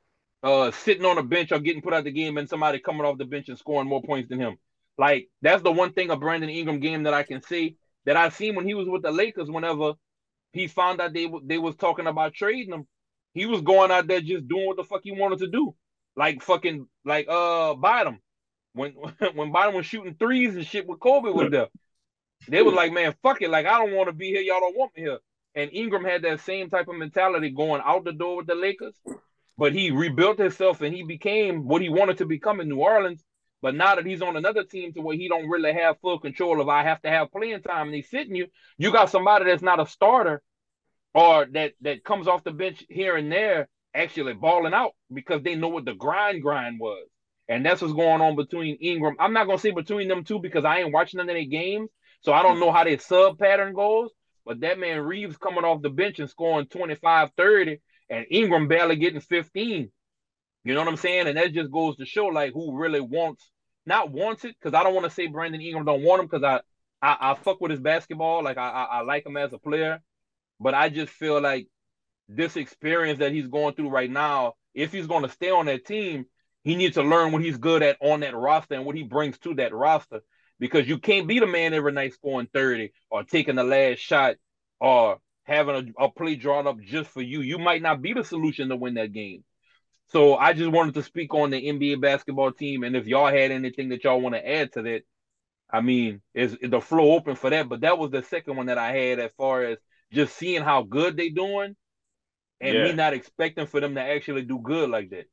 [SPEAKER 2] uh sitting on a bench or getting put out the game and somebody coming off the bench and scoring more points than him. Like that's the one thing of Brandon Ingram game that I can see that I seen when he was with the Lakers. Whenever he found out they they was talking about trading him, he was going out there just doing what the fuck he wanted to do, like fucking like uh Bottom when when Bottom was shooting threes and shit with Kobe was there. They was like, man, fuck it, like I don't want to be here, y'all don't want me here. And Ingram had that same type of mentality going out the door with the Lakers, but he rebuilt himself and he became what he wanted to become in New Orleans. But now that he's on another team to where he don't really have full control of, I have to have playing time, and he's sitting you, you got somebody that's not a starter or that that comes off the bench here and there actually balling out because they know what the grind grind was. And that's what's going on between Ingram. I'm not gonna say between them two because I ain't watching none of their games, so I don't know how their sub pattern goes. But that man Reeves coming off the bench and scoring twenty-five, thirty, and Ingram barely getting fifteen. You know what I'm saying? And that just goes to show like who really wants, not wants it, because I don't want to say Brandon Ingram don't want him because I, I I fuck with his basketball. Like I, I I like him as a player, but I just feel like this experience that he's going through right now, if he's going to stay on that team, he needs to learn what he's good at on that roster and what he brings to that roster. Because you can't beat a man every night scoring thirty or taking the last shot or having a, a play drawn up just for you. You might not be the solution to win that game. So I just wanted to speak on the N B A basketball team, and if y'all had anything that y'all want to add to that, I mean, is the floor open for that? But that was the second one that I had as far as just seeing how good they doing, and me
[SPEAKER 1] Yeah,
[SPEAKER 2] not expecting for them to actually do good like that.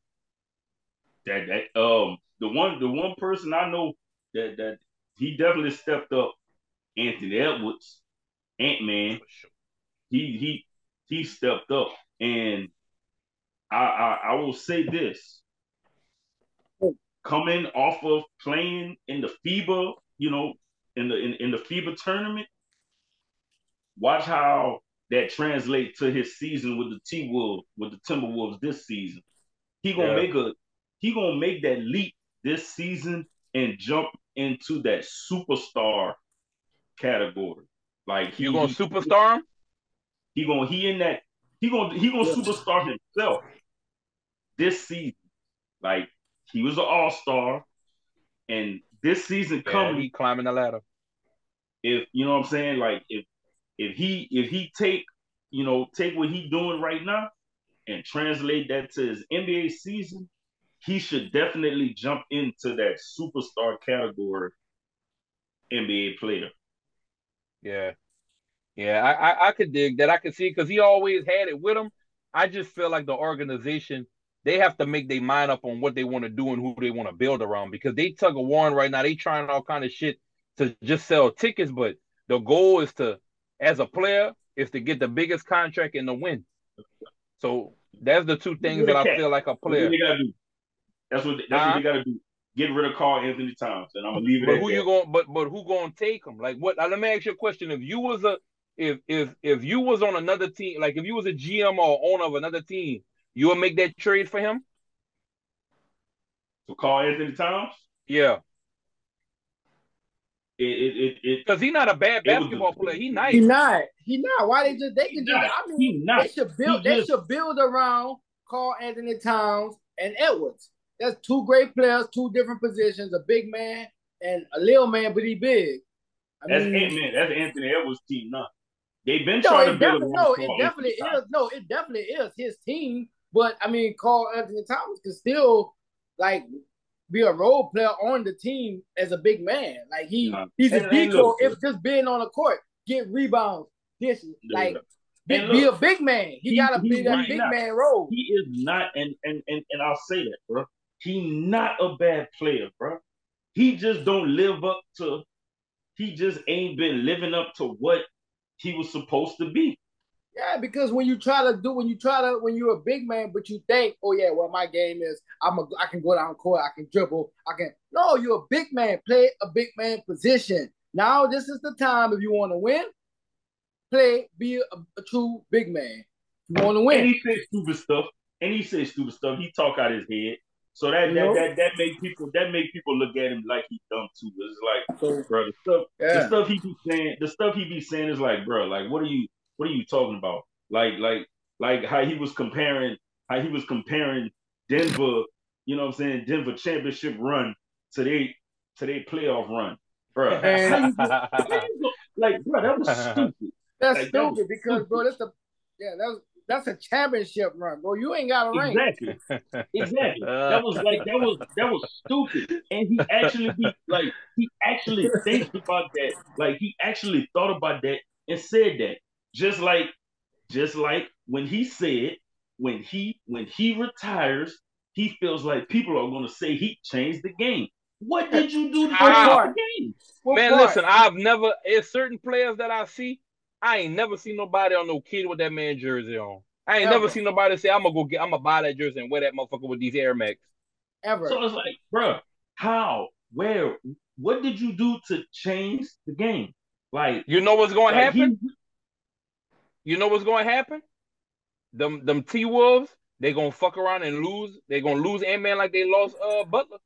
[SPEAKER 1] that that um the one the one person I know that that he definitely stepped up. Anthony Edwards, Ant Man,
[SPEAKER 2] For sure.
[SPEAKER 1] he he he stepped up, and I, I I will say this: coming off of playing in the FIBA, you know, in the in, in the FIBA tournament, watch how that translates to his season with the T Wolves, with the Timberwolves this season. He gonna
[SPEAKER 2] Yeah.
[SPEAKER 1] make a he gonna make that leap this season and jump into that superstar category. Like
[SPEAKER 2] You
[SPEAKER 1] he
[SPEAKER 2] going to
[SPEAKER 1] he
[SPEAKER 2] superstar him?
[SPEAKER 1] he gonna he in that he gonna he gonna superstar himself this season. Like he was an all star, and this season
[SPEAKER 2] Yeah,
[SPEAKER 1] coming,
[SPEAKER 2] he climbing the ladder.
[SPEAKER 1] if you know what I'm saying, like if if he if he take you know take what he doing right now and translate that to his N B A season, he should definitely jump into that superstar category N B A player.
[SPEAKER 2] Yeah. Yeah, I, I, I could dig that. I could see because he always had it with him. I just feel like the organization, they have to make their mind up on what they want to do and who they want to build around because they tug of war right now. They trying all kind of shit to just sell tickets, but the goal is to, as a player, is to get the biggest contract and to win. So that's the two things that I feel like a player.
[SPEAKER 1] That's what they gotta do. That's what that's uh-huh. what they gotta do. Get rid of Karl-Anthony Towns, and I'm gonna leave it.
[SPEAKER 2] But
[SPEAKER 1] at
[SPEAKER 2] who
[SPEAKER 1] that.
[SPEAKER 2] you going? But but who gonna take him? Like what? Let me ask you a question. If you was a if if if you was on another team, like if you was a G M or owner of another team, you would make that trade for him?
[SPEAKER 1] For Karl-Anthony Towns?
[SPEAKER 2] Yeah.
[SPEAKER 1] It it it
[SPEAKER 2] because he's not a bad basketball was, player. He nice.
[SPEAKER 3] He not. He not. Why they just they can just I mean they should build
[SPEAKER 1] he
[SPEAKER 3] they
[SPEAKER 1] just,
[SPEAKER 3] should build around Karl-Anthony Towns and Edwards. That's two great players, two different positions, a big man and a little man, but he big.
[SPEAKER 1] I that's mean, man, that's Anthony Edwards' team now. They've been no, trying to build
[SPEAKER 3] around No, it definitely is. No, it definitely is his team. But I mean, Karl-Anthony Towns can still like be a role player on the team as a big man. Like he yeah. he's a decoy if just being on the court, get rebounds, dishes, yeah. like be, look, be a big man. He, he gotta be that big not, man role.
[SPEAKER 1] He is not, and and and and I'll say that, bro. He not a bad player, bro. He just don't live up to. He just ain't been living up to what he was supposed to be.
[SPEAKER 3] Yeah, because when you try to do, when you try to, when you're a big man, but you think, oh yeah, well my game is, I'm a, I can go down court, I can dribble, I can. No, you're a big man. Play a big man position. Now this is the time if you want to win. Play, be a, a true big man. You want to win.
[SPEAKER 1] And he says stupid stuff. And he says stupid stuff. He talk out his head. So that that, that that make people that make people look at him like he's dumb too. It's like, so, bro, the stuff yeah. the stuff he be saying, the stuff he be saying is like, bro, like what are you what are you talking about? Like like like how he was comparing how he was comparing Denver, you know what I'm saying, Denver championship run to they to their playoff run, bro. How you go, how you go, like, bro, that was stupid.
[SPEAKER 3] That's
[SPEAKER 1] like,
[SPEAKER 3] stupid that was because, stupid. bro, that's the yeah, that was that's a championship run, bro. You ain't got a ring.
[SPEAKER 1] Exactly, exactly. That was like that was that was stupid, and he actually be like he actually thinks about that, like he actually thought about that and said that, just like just like when he said when he when he retires, he feels like people are going to say he changed the game. What did you do to change the game?
[SPEAKER 2] What Man, part? Listen, I've never. There's certain players that I see. I ain't never seen nobody on no kid with that man jersey on. I ain't Ever. never seen nobody say, I'm gonna go get I'm gonna buy that jersey and wear that motherfucker with these Air Max.
[SPEAKER 3] Ever.
[SPEAKER 1] So it's like, bro, how? Where? What did you do to change the game? Like,
[SPEAKER 2] you know what's gonna like happen? He, you know what's gonna happen? Them them T Wolves, they gonna fuck around and lose. They gonna lose Ant-Man like they lost uh Butler.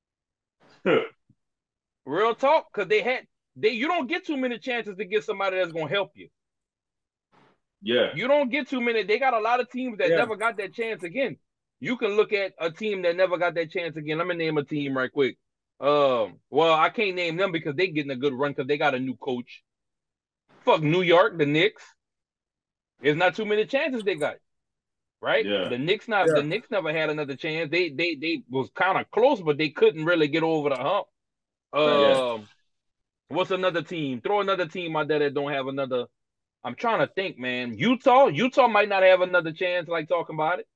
[SPEAKER 2] Real talk, because they had They you don't get too many chances to get somebody that's gonna help you.
[SPEAKER 1] Yeah.
[SPEAKER 2] You don't get too many. They got a lot of teams that yeah. never got that chance again. You can look at a team that never got that chance again. Let me name a team right quick. Um, well, I can't name them because they getting a good run because they got a new coach. Fuck New York, the Knicks. There's not too many chances they got. Right?
[SPEAKER 1] Yeah.
[SPEAKER 2] The Knicks not yeah. the Knicks never had another chance. They they they was kind of close, but they couldn't really get over the hump. Um yeah. What's another team? Throw another team out there that don't have another. I'm trying to think, man. Utah, Utah might not have another chance. Like talking about it.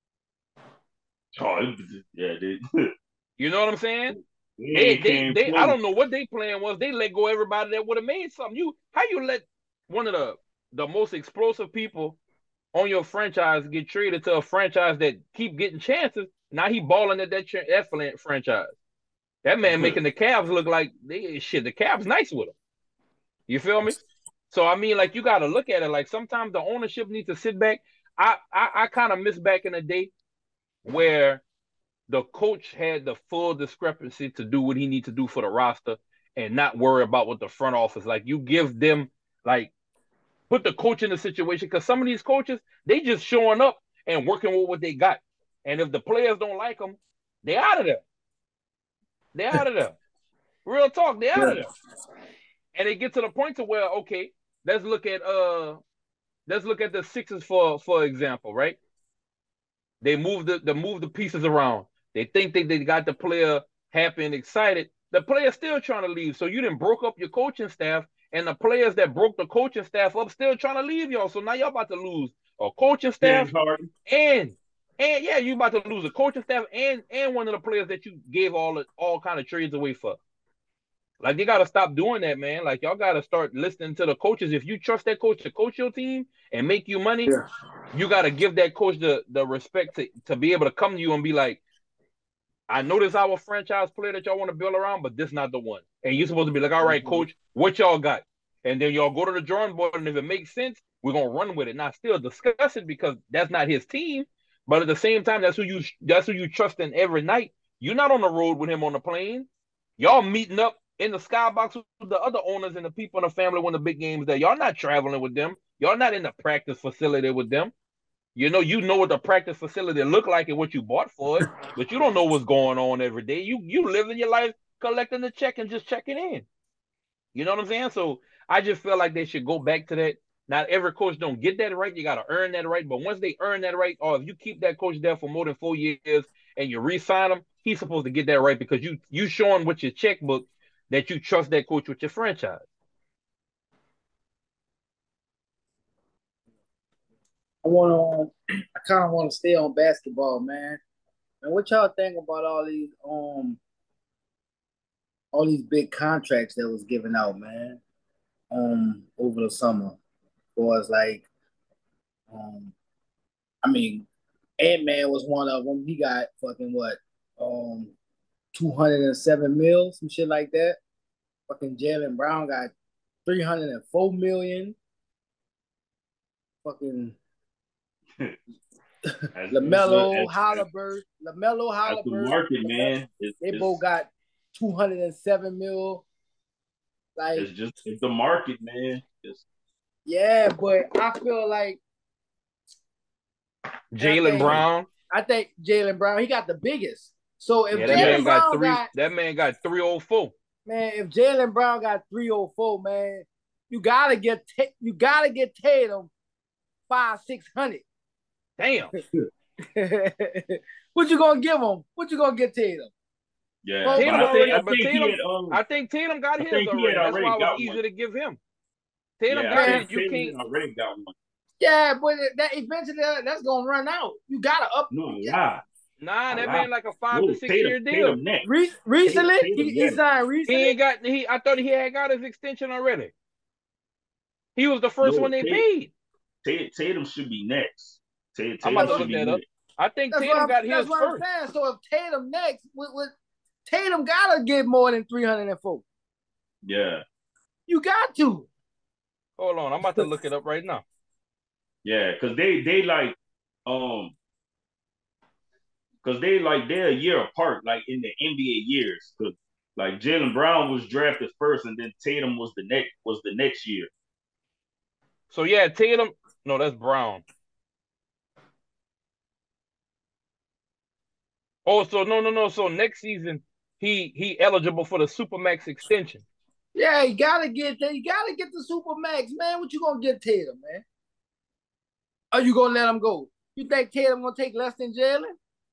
[SPEAKER 1] Oh, yeah, dude.
[SPEAKER 2] You know what I'm saying? Yeah, they, they, they. I don't know what they plan was. They let go everybody that would have made something. You, how you let one of the the most explosive people on your franchise get traded to a franchise that keep getting chances? Now he balling at that that franchise. That man making the Cavs look like they shit. The Cavs nice with him. You feel me? So I mean, like you got to look at it. Like sometimes the ownership needs to sit back. I I, I kind of miss back in the day where the coach had the full discrepancy to do what he needs to do for the roster and not worry about what the front office. Like you give them like put the coach in the situation because some of these coaches they just showing up and working with what they got. And if the players don't like them, they out of there. They out of there. Real talk, they out yeah. of there. And it gets to the point to where, okay, let's look at uh let's look at the Sixers for for example, right? They move the they move the pieces around. They think they, they got the player happy and excited, the players still trying to leave. So you didn't broke up your coaching staff, and the players that broke the coaching staff up still trying to leave y'all. So now y'all about to lose a coaching staff and and yeah, you about to lose a coaching staff and and one of the players that you gave all all kind of trades away for. Like, they gotta stop doing that, man. Like, y'all gotta start listening to the coaches. If you trust that coach to coach your team and make you money, yeah. you gotta give that coach the the respect to to be able to come to you and be like, I know this our franchise player that y'all want to build around, but this not the one. And you're supposed to be like, all right, coach, what y'all got? And then y'all go to the drawing board, and if it makes sense, we're gonna run with it. Now, still discuss it because that's not his team, but at the same time, that's who you that's who you trust in every night. You're not on the road with him on the plane. Y'all meeting up in the skybox with the other owners and the people in the family when the big games there. Y'all not traveling with them. Y'all not in the practice facility with them. You know, you know what the practice facility look like and what you bought for it, but you don't know what's going on every day. You you living your life collecting the check and just checking in. You know what I'm saying? So I just feel like they should go back to that. Not every coach don't get that right. You got to earn that right. But once they earn that right, or if you keep that coach there for more than four years and you re-sign him, he's supposed to get that right because you you showing with your checkbook that you trust that coach with your franchise.
[SPEAKER 3] I want to. I kind of want to stay on basketball, man. And what y'all think about all these um all these big contracts that was given out, man, um over the summer? Was like, um, I mean, Ant-Man was one of them. He got fucking what, um, two hundred and seven mil, some shit like that. Fucking Jaylen Brown got three hundred and four million. Fucking LaMelo, Halliburton, LaMelo, Halliburton.
[SPEAKER 1] The market, man. It's,
[SPEAKER 3] they
[SPEAKER 1] it's,
[SPEAKER 3] both got two hundred and seven mil. Like,
[SPEAKER 1] it's just it's the market, man. It's,
[SPEAKER 3] yeah, but I feel like
[SPEAKER 2] Jaylen Brown.
[SPEAKER 3] I think Jaylen Brown, he got the biggest. So if
[SPEAKER 2] yeah, that
[SPEAKER 3] Jaylen
[SPEAKER 2] man
[SPEAKER 3] Brown
[SPEAKER 2] got three,
[SPEAKER 3] got
[SPEAKER 2] that man got three oh four.
[SPEAKER 3] Man, if Jaylen Brown got three oh four, man, you gotta get you gotta get Tatum five six hundred.
[SPEAKER 2] Damn.
[SPEAKER 3] What you gonna give him? What you gonna get Tatum?
[SPEAKER 1] Yeah,
[SPEAKER 2] well, Tatum
[SPEAKER 1] but
[SPEAKER 2] already,
[SPEAKER 1] I think,
[SPEAKER 2] but
[SPEAKER 1] I think
[SPEAKER 2] Tatum,
[SPEAKER 1] had, um,
[SPEAKER 2] I think Tatum got
[SPEAKER 1] I
[SPEAKER 2] his already. That's
[SPEAKER 1] already
[SPEAKER 2] why it was
[SPEAKER 1] got
[SPEAKER 2] easy
[SPEAKER 1] one.
[SPEAKER 2] to give him. Tatum
[SPEAKER 1] yeah,
[SPEAKER 2] got
[SPEAKER 1] I
[SPEAKER 2] his. You
[SPEAKER 1] Tatum
[SPEAKER 2] can't
[SPEAKER 1] already got one.
[SPEAKER 3] Yeah, but that eventually that's gonna run out. You gotta up.
[SPEAKER 1] No, yeah.
[SPEAKER 2] Nah, that man like a five
[SPEAKER 1] no,
[SPEAKER 2] to six
[SPEAKER 1] Tatum,
[SPEAKER 2] year deal.
[SPEAKER 1] Tatum next.
[SPEAKER 3] Re- recently,
[SPEAKER 1] Tatum, Tatum,
[SPEAKER 3] he,
[SPEAKER 1] yeah.
[SPEAKER 3] he signed recently.
[SPEAKER 2] He ain't got. He. I thought he had got his extension already. He was the first
[SPEAKER 1] no,
[SPEAKER 2] one they
[SPEAKER 1] Tatum,
[SPEAKER 2] paid.
[SPEAKER 1] Tatum should be next. Tatum,
[SPEAKER 2] I'm about to
[SPEAKER 1] should
[SPEAKER 2] look
[SPEAKER 1] be
[SPEAKER 2] that
[SPEAKER 1] next.
[SPEAKER 2] up. I think
[SPEAKER 3] that's
[SPEAKER 2] Tatum got his
[SPEAKER 3] that's what
[SPEAKER 2] first.
[SPEAKER 3] I'm saying. So if Tatum next, with, with Tatum gotta get more than three hundred and four.
[SPEAKER 1] Yeah.
[SPEAKER 3] You got to.
[SPEAKER 2] Hold on, I'm about to look it up right now.
[SPEAKER 1] Yeah, because they they like um because they like they're a year apart, like in the N B A years. Because like Jaylen Brown was drafted first, and then Tatum was the next was the next year.
[SPEAKER 2] So yeah, Tatum. No, that's Brown. Oh, so no, no, no. So next season, he he eligible for the Supermax extension.
[SPEAKER 3] Yeah, you gotta get that. You gotta get the Supermax, man. What you gonna get Tatum, man? Are you gonna let him go? You think Tatum gonna take less than Jaylen?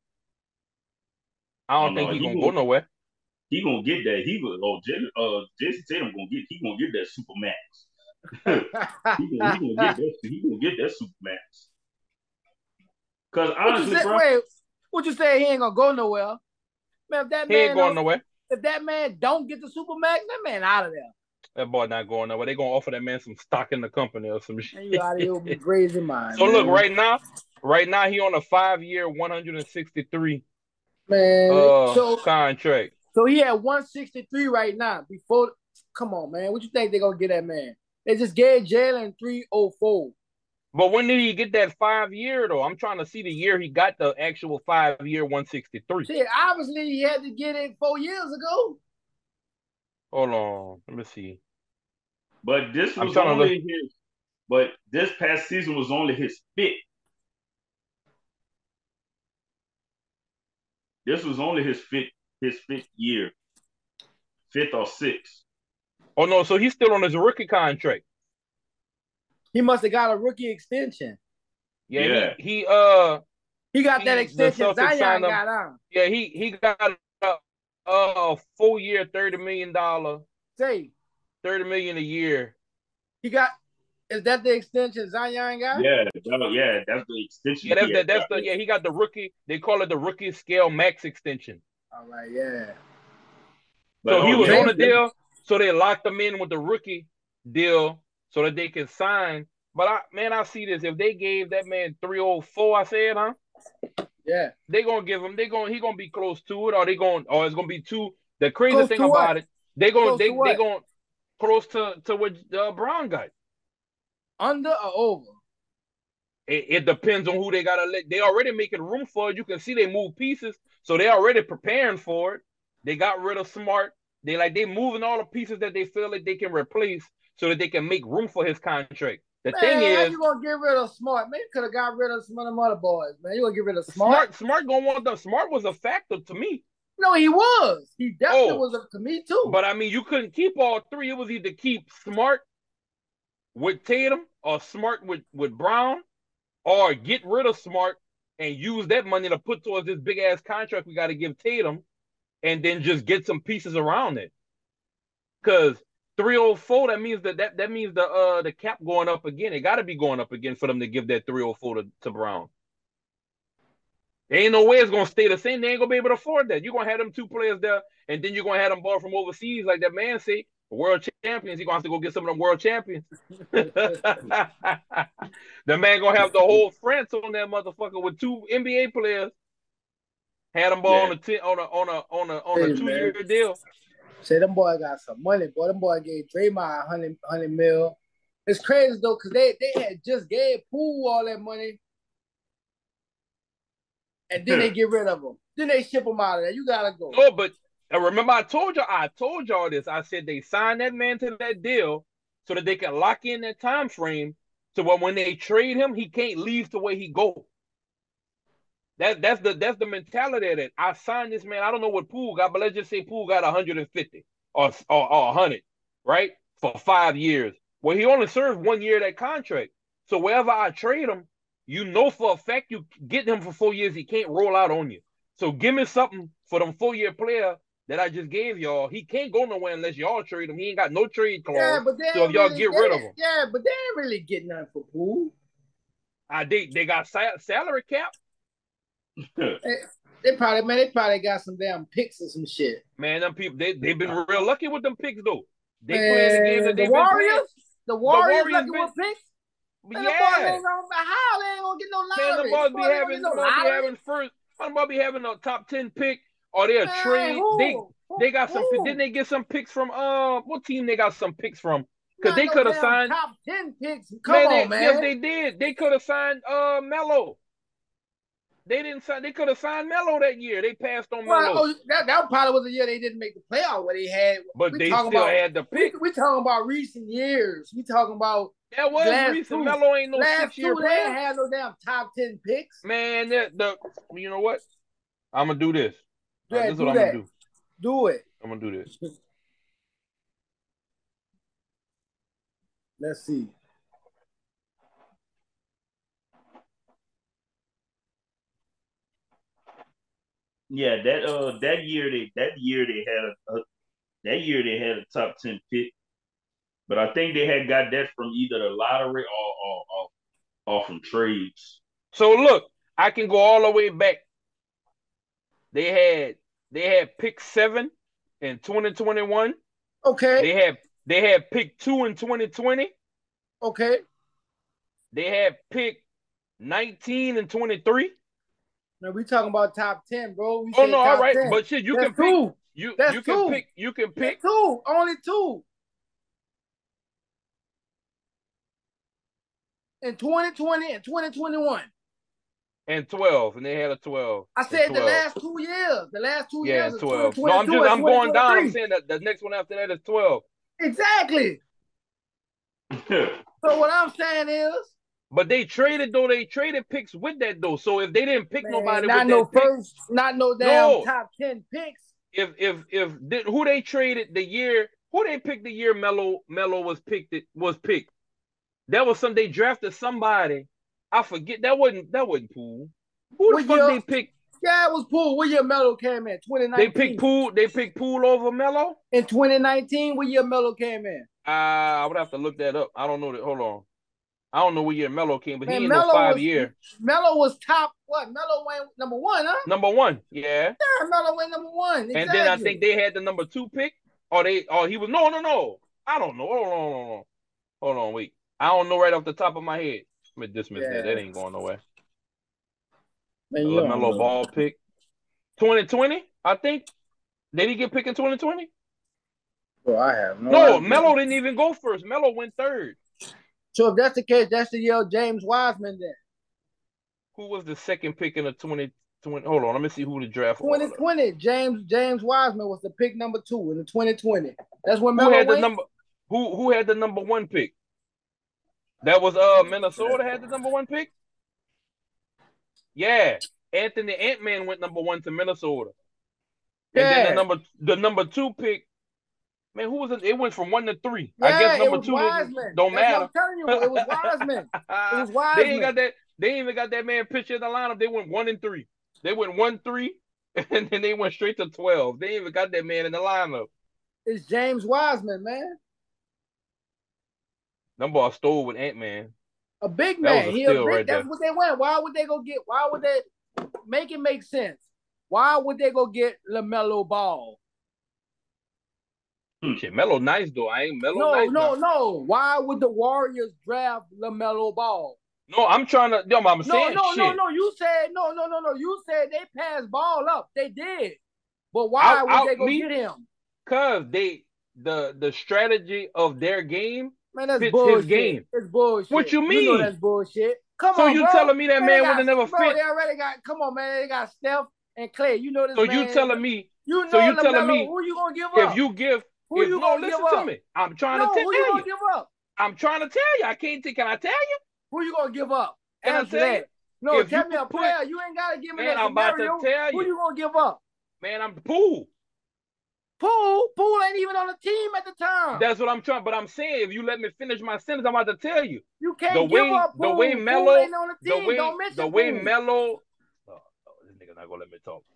[SPEAKER 2] I don't oh, think no, he's he gonna, gonna go nowhere.
[SPEAKER 1] He gonna get that. He will. Oh, Jaylen, uh, Jason Tatum gonna get. He gonna get that Supermax. he, gonna, he gonna get that. He gonna get that Supermax. Because honestly,
[SPEAKER 3] what you say,
[SPEAKER 1] bro,
[SPEAKER 3] wait, what you say? He ain't gonna go nowhere, man. If that
[SPEAKER 2] he
[SPEAKER 3] man
[SPEAKER 2] ain't going nowhere.
[SPEAKER 3] If that man don't get the Supermax, that man out of there.
[SPEAKER 2] That boy not going nowhere. They gonna offer that man some stock in the company or some shit.
[SPEAKER 3] You out of your crazy mind.
[SPEAKER 2] So
[SPEAKER 3] man.
[SPEAKER 2] look, right now, right now he on a five-year, one hundred sixty-three
[SPEAKER 3] man
[SPEAKER 2] uh,
[SPEAKER 3] so,
[SPEAKER 2] contract.
[SPEAKER 3] So he had one sixty-three right now. Before, come on, man. What you think they gonna get that man? They just gave Jaylen three oh four.
[SPEAKER 2] But when did he get that five year though? I'm trying to see the year he got the actual five year one sixty-three.
[SPEAKER 3] See, obviously he had to get it four years ago.
[SPEAKER 2] Hold on, let me see.
[SPEAKER 1] But this was only his. But this past season was only his fifth. This was only his fifth. His fifth year, fifth or sixth.
[SPEAKER 2] Oh no, so he's still on his rookie contract.
[SPEAKER 3] He must have got a rookie extension.
[SPEAKER 2] Yeah, yeah. He, he uh
[SPEAKER 3] he got he, that extension Zion got on.
[SPEAKER 2] Yeah, he he got a, Uh, full year, thirty million dollar,
[SPEAKER 3] Say
[SPEAKER 2] thirty million a year.
[SPEAKER 3] he got. Is that the extension Zion got?
[SPEAKER 1] Yeah, that, yeah, that's the extension
[SPEAKER 2] Yeah, that's
[SPEAKER 1] he
[SPEAKER 2] the
[SPEAKER 1] had
[SPEAKER 2] that's
[SPEAKER 1] got.
[SPEAKER 2] the yeah. He got the rookie. They call it the rookie scale max extension.
[SPEAKER 3] All right, yeah.
[SPEAKER 1] But
[SPEAKER 2] So
[SPEAKER 1] oh
[SPEAKER 2] he was
[SPEAKER 1] yeah,
[SPEAKER 2] on the deal. So they locked him in with the rookie deal so that they can sign. But I man, I see this. If they gave that man three oh four, I said, huh?
[SPEAKER 3] Yeah.
[SPEAKER 2] They gonna give him. They gonna he gonna be close to it, or they going or it's gonna be two. The crazy
[SPEAKER 3] Close
[SPEAKER 2] thing
[SPEAKER 3] to what?
[SPEAKER 2] about it, they gonna
[SPEAKER 3] Close
[SPEAKER 2] they
[SPEAKER 3] to
[SPEAKER 2] they
[SPEAKER 3] what?
[SPEAKER 2] gonna close to to what uh, Brown got.
[SPEAKER 3] Under or over?
[SPEAKER 2] It, it depends on who they gotta let. They already making room for it. You can see they move pieces, so they already preparing for it. They got rid of Smart. They like they moving all the pieces that they feel like they can replace, so that they can make room for his contract. The
[SPEAKER 3] Man,
[SPEAKER 2] thing
[SPEAKER 3] how
[SPEAKER 2] is,
[SPEAKER 3] you gonna get rid of Smart? Man, you could have got rid of some of them other boys, man. You gonna get rid of
[SPEAKER 2] Smart
[SPEAKER 3] Smart?
[SPEAKER 2] Smart gonna want the Smart was a factor to me.
[SPEAKER 3] No, he was. He definitely
[SPEAKER 2] Oh,
[SPEAKER 3] was a, to me too.
[SPEAKER 2] But I mean, you couldn't keep all three. It was either keep Smart with Tatum or Smart with with Brown, or get rid of Smart and use that money to put towards this big ass contract we got to give Tatum, and then just get some pieces around it. Because three oh four, that means that, that that means the uh the cap going up again. It got to be going up again for them to give that three oh four to, to Brown. There ain't no way it's gonna stay the same. They ain't gonna be able to afford that. You're gonna have them two players there, and then you're gonna have them ball from overseas, like that man say, world champions. You're gonna have to go get some of them world champions. The man gonna have the whole France on that motherfucker with two N B A players. Had them ball
[SPEAKER 1] Yeah.
[SPEAKER 2] on a ten, on a on a on a on a
[SPEAKER 3] Hey,
[SPEAKER 2] two year
[SPEAKER 3] man.
[SPEAKER 2] deal.
[SPEAKER 3] Say them boy got some money, boy. Them boy gave Draymond one hundred, one hundred mil. It's crazy though, cause they they had just gave Poole all that money, and then they get rid of him. Then they ship him out of there. You gotta go.
[SPEAKER 2] No, but I remember I told you I told y'all this. I said they signed that man to that deal so that they can lock in that time frame, so when when they trade him, he can't leave the way he go. That that's the that's the mentality of it. I signed this man. I don't know what Poole got, but let's just say Poole got one hundred fifty or, or, or one hundred, right? For five years. Well, he only served one year of that contract. So wherever I trade him, you know for a fact you get him for four years, he can't roll out on you. So give me something for them four-year player that I just gave y'all. He can't go nowhere unless y'all trade him. He ain't got no trade clause.
[SPEAKER 3] Yeah, but they
[SPEAKER 2] so if y'all
[SPEAKER 3] really,
[SPEAKER 2] get
[SPEAKER 3] they,
[SPEAKER 2] rid of him.
[SPEAKER 3] Yeah, but they ain't really getting nothing for Poole.
[SPEAKER 2] I they, they got sal- salary cap.
[SPEAKER 3] They, they probably, man, they probably got some damn picks or some shit.
[SPEAKER 2] Man, them people, they, they've been real lucky with them picks, though. They
[SPEAKER 3] Man,
[SPEAKER 2] playing the game that
[SPEAKER 3] the
[SPEAKER 2] they've
[SPEAKER 3] Warriors,
[SPEAKER 2] been
[SPEAKER 3] the Warriors,
[SPEAKER 2] Warriors
[SPEAKER 3] lucky
[SPEAKER 2] been-
[SPEAKER 3] with picks. Man,
[SPEAKER 2] playing.
[SPEAKER 3] the boys
[SPEAKER 2] Yeah.
[SPEAKER 3] ain't gonna, how they ain't gonna get no
[SPEAKER 2] Man,
[SPEAKER 3] lottery?
[SPEAKER 2] them boys
[SPEAKER 3] The
[SPEAKER 2] be
[SPEAKER 3] boys ain't gonna
[SPEAKER 2] having,
[SPEAKER 3] get no
[SPEAKER 2] them boys be
[SPEAKER 3] lottery.
[SPEAKER 2] having first, them boys be having a top ten pick, or they'll
[SPEAKER 3] Man,
[SPEAKER 2] trade.
[SPEAKER 3] who?
[SPEAKER 2] They
[SPEAKER 3] Who?
[SPEAKER 2] they got some,
[SPEAKER 3] Who?
[SPEAKER 2] didn't they get some picks from, uh, what team they got some picks from? Because
[SPEAKER 3] Not
[SPEAKER 2] they
[SPEAKER 3] no
[SPEAKER 2] could have
[SPEAKER 3] damn
[SPEAKER 2] signed,
[SPEAKER 3] top ten picks. Come
[SPEAKER 2] man,
[SPEAKER 3] on,
[SPEAKER 2] they,
[SPEAKER 3] man.
[SPEAKER 2] yes, they did. They could have signed, uh, Melo. They didn't sign, they could have signed Melo that year. They passed on
[SPEAKER 3] Well,
[SPEAKER 2] Melo.
[SPEAKER 3] oh, that, that probably was the year they didn't make the playoff where they had.
[SPEAKER 2] But
[SPEAKER 3] we
[SPEAKER 2] they
[SPEAKER 3] talking
[SPEAKER 2] still
[SPEAKER 3] about,
[SPEAKER 2] had the
[SPEAKER 3] we,
[SPEAKER 2] pick.
[SPEAKER 3] we talking about recent years. We talking about
[SPEAKER 2] That was
[SPEAKER 3] last
[SPEAKER 2] recent.
[SPEAKER 3] two.
[SPEAKER 2] Melo ain't no
[SPEAKER 3] last
[SPEAKER 2] six-year
[SPEAKER 3] two. They
[SPEAKER 2] player.
[SPEAKER 3] ain't had no damn top ten picks.
[SPEAKER 2] Man, that the you know what? I'm gonna do this. Uh,
[SPEAKER 3] Yeah,
[SPEAKER 2] this is
[SPEAKER 3] do
[SPEAKER 2] what I'm
[SPEAKER 3] that.
[SPEAKER 2] gonna do.
[SPEAKER 3] Do it.
[SPEAKER 2] I'm gonna do this.
[SPEAKER 3] Let's see.
[SPEAKER 1] Yeah, that uh that year they that year they had a, a that year they had a top ten pick, but I think they had got that from either the lottery or or, or, or from trades.
[SPEAKER 2] So look, I can go all the way back. They had they had pick seven in twenty twenty-one.
[SPEAKER 3] Okay.
[SPEAKER 2] They had they had pick two in twenty twenty.
[SPEAKER 3] Okay.
[SPEAKER 2] They had pick nineteen and twenty-three.
[SPEAKER 3] Now we talking about top ten, bro. We
[SPEAKER 2] Oh
[SPEAKER 3] said
[SPEAKER 2] no,
[SPEAKER 3] top
[SPEAKER 2] all right,
[SPEAKER 3] ten.
[SPEAKER 2] but shit, you
[SPEAKER 3] That's
[SPEAKER 2] can pick.
[SPEAKER 3] two.
[SPEAKER 2] You
[SPEAKER 3] That's
[SPEAKER 2] you can
[SPEAKER 3] two.
[SPEAKER 2] pick. You can pick.
[SPEAKER 3] That's two. Only two. In twenty twenty and twenty twenty-one.
[SPEAKER 2] And twelve, and they had a twelve.
[SPEAKER 3] I said the
[SPEAKER 2] twelve.
[SPEAKER 3] last two years. The last two
[SPEAKER 2] Yeah,
[SPEAKER 3] years is
[SPEAKER 2] twelve. No, I'm just I'm going down. I'm saying that the next one after that is twelve.
[SPEAKER 3] Exactly. So what I'm saying is,
[SPEAKER 2] but they traded though. They traded picks with that though. So if they didn't pick
[SPEAKER 3] man,
[SPEAKER 2] nobody
[SPEAKER 3] not
[SPEAKER 2] with
[SPEAKER 3] no
[SPEAKER 2] that pick,
[SPEAKER 3] first, not no damn
[SPEAKER 2] No.
[SPEAKER 3] top ten picks.
[SPEAKER 2] if if if did, who they traded the year, who they picked the year Melo Melo was picked it was picked. That was some they drafted somebody. I forget that wasn't that wasn't Poole. Who the
[SPEAKER 3] What
[SPEAKER 2] fuck
[SPEAKER 3] year?
[SPEAKER 2] they picked?
[SPEAKER 3] Yeah, it was Poole. What year Melo came in? twenty nineteen.
[SPEAKER 2] They picked Poole. They picked Poole over Melo
[SPEAKER 3] in twenty nineteen. What year Melo came in?
[SPEAKER 2] Uh, I would have to look that up. I don't know that. Hold on. I don't know what year Melo came, but Man, he ain't no five
[SPEAKER 3] was,
[SPEAKER 2] year.
[SPEAKER 3] Melo was top what? Melo went number one, huh?
[SPEAKER 2] Number one, yeah.
[SPEAKER 3] Yeah, Melo went number one. Exactly.
[SPEAKER 2] And then I think they had the number two pick, or they, or he was no, no, no. I don't know. Hold on, hold on, hold on. Wait, I don't know right off the top of my head. Let me dismiss yeah. that. That ain't going nowhere. Man, you Melo ball pick. twenty twenty, I think. Did he get picked in twenty twenty?
[SPEAKER 3] Well, I have no.
[SPEAKER 2] No,
[SPEAKER 3] idea.
[SPEAKER 2] Melo didn't even go first. Melo went third.
[SPEAKER 3] So if that's the case, that's the year James Wiseman then.
[SPEAKER 2] Who was the second pick in the twenty twenty? Hold on, let me see who the draft
[SPEAKER 3] was. twenty twenty, James James Wiseman was the pick number two in the twenty twenty. That's when
[SPEAKER 2] Melo
[SPEAKER 3] who
[SPEAKER 2] had
[SPEAKER 3] went?
[SPEAKER 2] the number. Who who had the number one pick? That was uh Minnesota had the number one pick. Yeah, Anthony Ant-Man went number one to Minnesota, and yeah. then the number the number two pick. Man, who was it? It went from one to three.
[SPEAKER 3] Yeah,
[SPEAKER 2] I guess number two
[SPEAKER 3] Wiseman.
[SPEAKER 2] don't
[SPEAKER 3] That's
[SPEAKER 2] matter.
[SPEAKER 3] What I'm telling you, it was Wiseman. It was Wiseman.
[SPEAKER 2] They ain't got that. They ain't even got that man pitcher in the lineup. They went one and three. They went one three, and then they went straight to twelve. They ain't even got that man in the lineup.
[SPEAKER 3] It's James Wiseman, man.
[SPEAKER 2] Them boys stole with Ant-Man.
[SPEAKER 3] A big man.
[SPEAKER 2] A
[SPEAKER 3] he a big,
[SPEAKER 2] right
[SPEAKER 3] that's
[SPEAKER 2] there.
[SPEAKER 3] what they went. Why would they go get? Why would they make it make sense? Why would they go get LaMelo Ball?
[SPEAKER 2] Hmm. Shit, Melo nice though. I ain't Melo
[SPEAKER 3] no,
[SPEAKER 2] nice.
[SPEAKER 3] No,
[SPEAKER 2] no,
[SPEAKER 3] no. Why would the Warriors draft LaMelo Ball?
[SPEAKER 2] No, I'm trying to. Yo, I'm
[SPEAKER 3] no,
[SPEAKER 2] saying
[SPEAKER 3] no,
[SPEAKER 2] shit.
[SPEAKER 3] no, no. You said no, no, no, no. You said they passed Ball up. They did, but why
[SPEAKER 2] out,
[SPEAKER 3] would
[SPEAKER 2] out
[SPEAKER 3] they go
[SPEAKER 2] me,
[SPEAKER 3] get him?
[SPEAKER 2] Cause they the the strategy of their game
[SPEAKER 3] man, that's
[SPEAKER 2] fits
[SPEAKER 3] bullshit.
[SPEAKER 2] his game.
[SPEAKER 3] It's bullshit.
[SPEAKER 2] What you mean?
[SPEAKER 3] You know that's bullshit. Come
[SPEAKER 2] so
[SPEAKER 3] on,
[SPEAKER 2] you
[SPEAKER 3] bro.
[SPEAKER 2] telling me that man, man would have never
[SPEAKER 3] bro,
[SPEAKER 2] fit?
[SPEAKER 3] They already got. Come on, man. They got Steph and Clay. You know this.
[SPEAKER 2] So
[SPEAKER 3] man,
[SPEAKER 2] you telling me?
[SPEAKER 3] You know
[SPEAKER 2] so you
[SPEAKER 3] LaMelo,
[SPEAKER 2] telling me?
[SPEAKER 3] Who you gonna give
[SPEAKER 2] if
[SPEAKER 3] up?
[SPEAKER 2] you give?
[SPEAKER 3] Who
[SPEAKER 2] if,
[SPEAKER 3] you
[SPEAKER 2] no,
[SPEAKER 3] gonna
[SPEAKER 2] listen
[SPEAKER 3] give
[SPEAKER 2] to
[SPEAKER 3] up?
[SPEAKER 2] me. I'm trying
[SPEAKER 3] no,
[SPEAKER 2] to tell
[SPEAKER 3] who you.
[SPEAKER 2] you.
[SPEAKER 3] Gonna give up?
[SPEAKER 2] I'm trying to tell you. I can't. T- can I tell you?
[SPEAKER 3] Who you gonna give up?
[SPEAKER 2] Can
[SPEAKER 3] Answer
[SPEAKER 2] I tell
[SPEAKER 3] that.
[SPEAKER 2] you?
[SPEAKER 3] No,
[SPEAKER 2] if
[SPEAKER 3] tell
[SPEAKER 2] you
[SPEAKER 3] me a
[SPEAKER 2] put,
[SPEAKER 3] player. You ain't gotta give me
[SPEAKER 2] man,
[SPEAKER 3] that
[SPEAKER 2] I'm about
[SPEAKER 3] scenario.
[SPEAKER 2] to tell you.
[SPEAKER 3] Who you gonna give up?
[SPEAKER 2] Man, I'm Poole.
[SPEAKER 3] Poole? Poole ain't even on the team at the time.
[SPEAKER 2] That's what I'm trying. But I'm saying, if you let me finish my sentence, I'm about to tell you.
[SPEAKER 3] You can't
[SPEAKER 2] the way,
[SPEAKER 3] give up Poole.
[SPEAKER 2] The way Melo,
[SPEAKER 3] Poole ain't on the team.
[SPEAKER 2] the way,
[SPEAKER 3] Don't mention
[SPEAKER 2] the way
[SPEAKER 3] Poole.
[SPEAKER 2] Melo. Oh, oh, this nigga not gonna let me talk.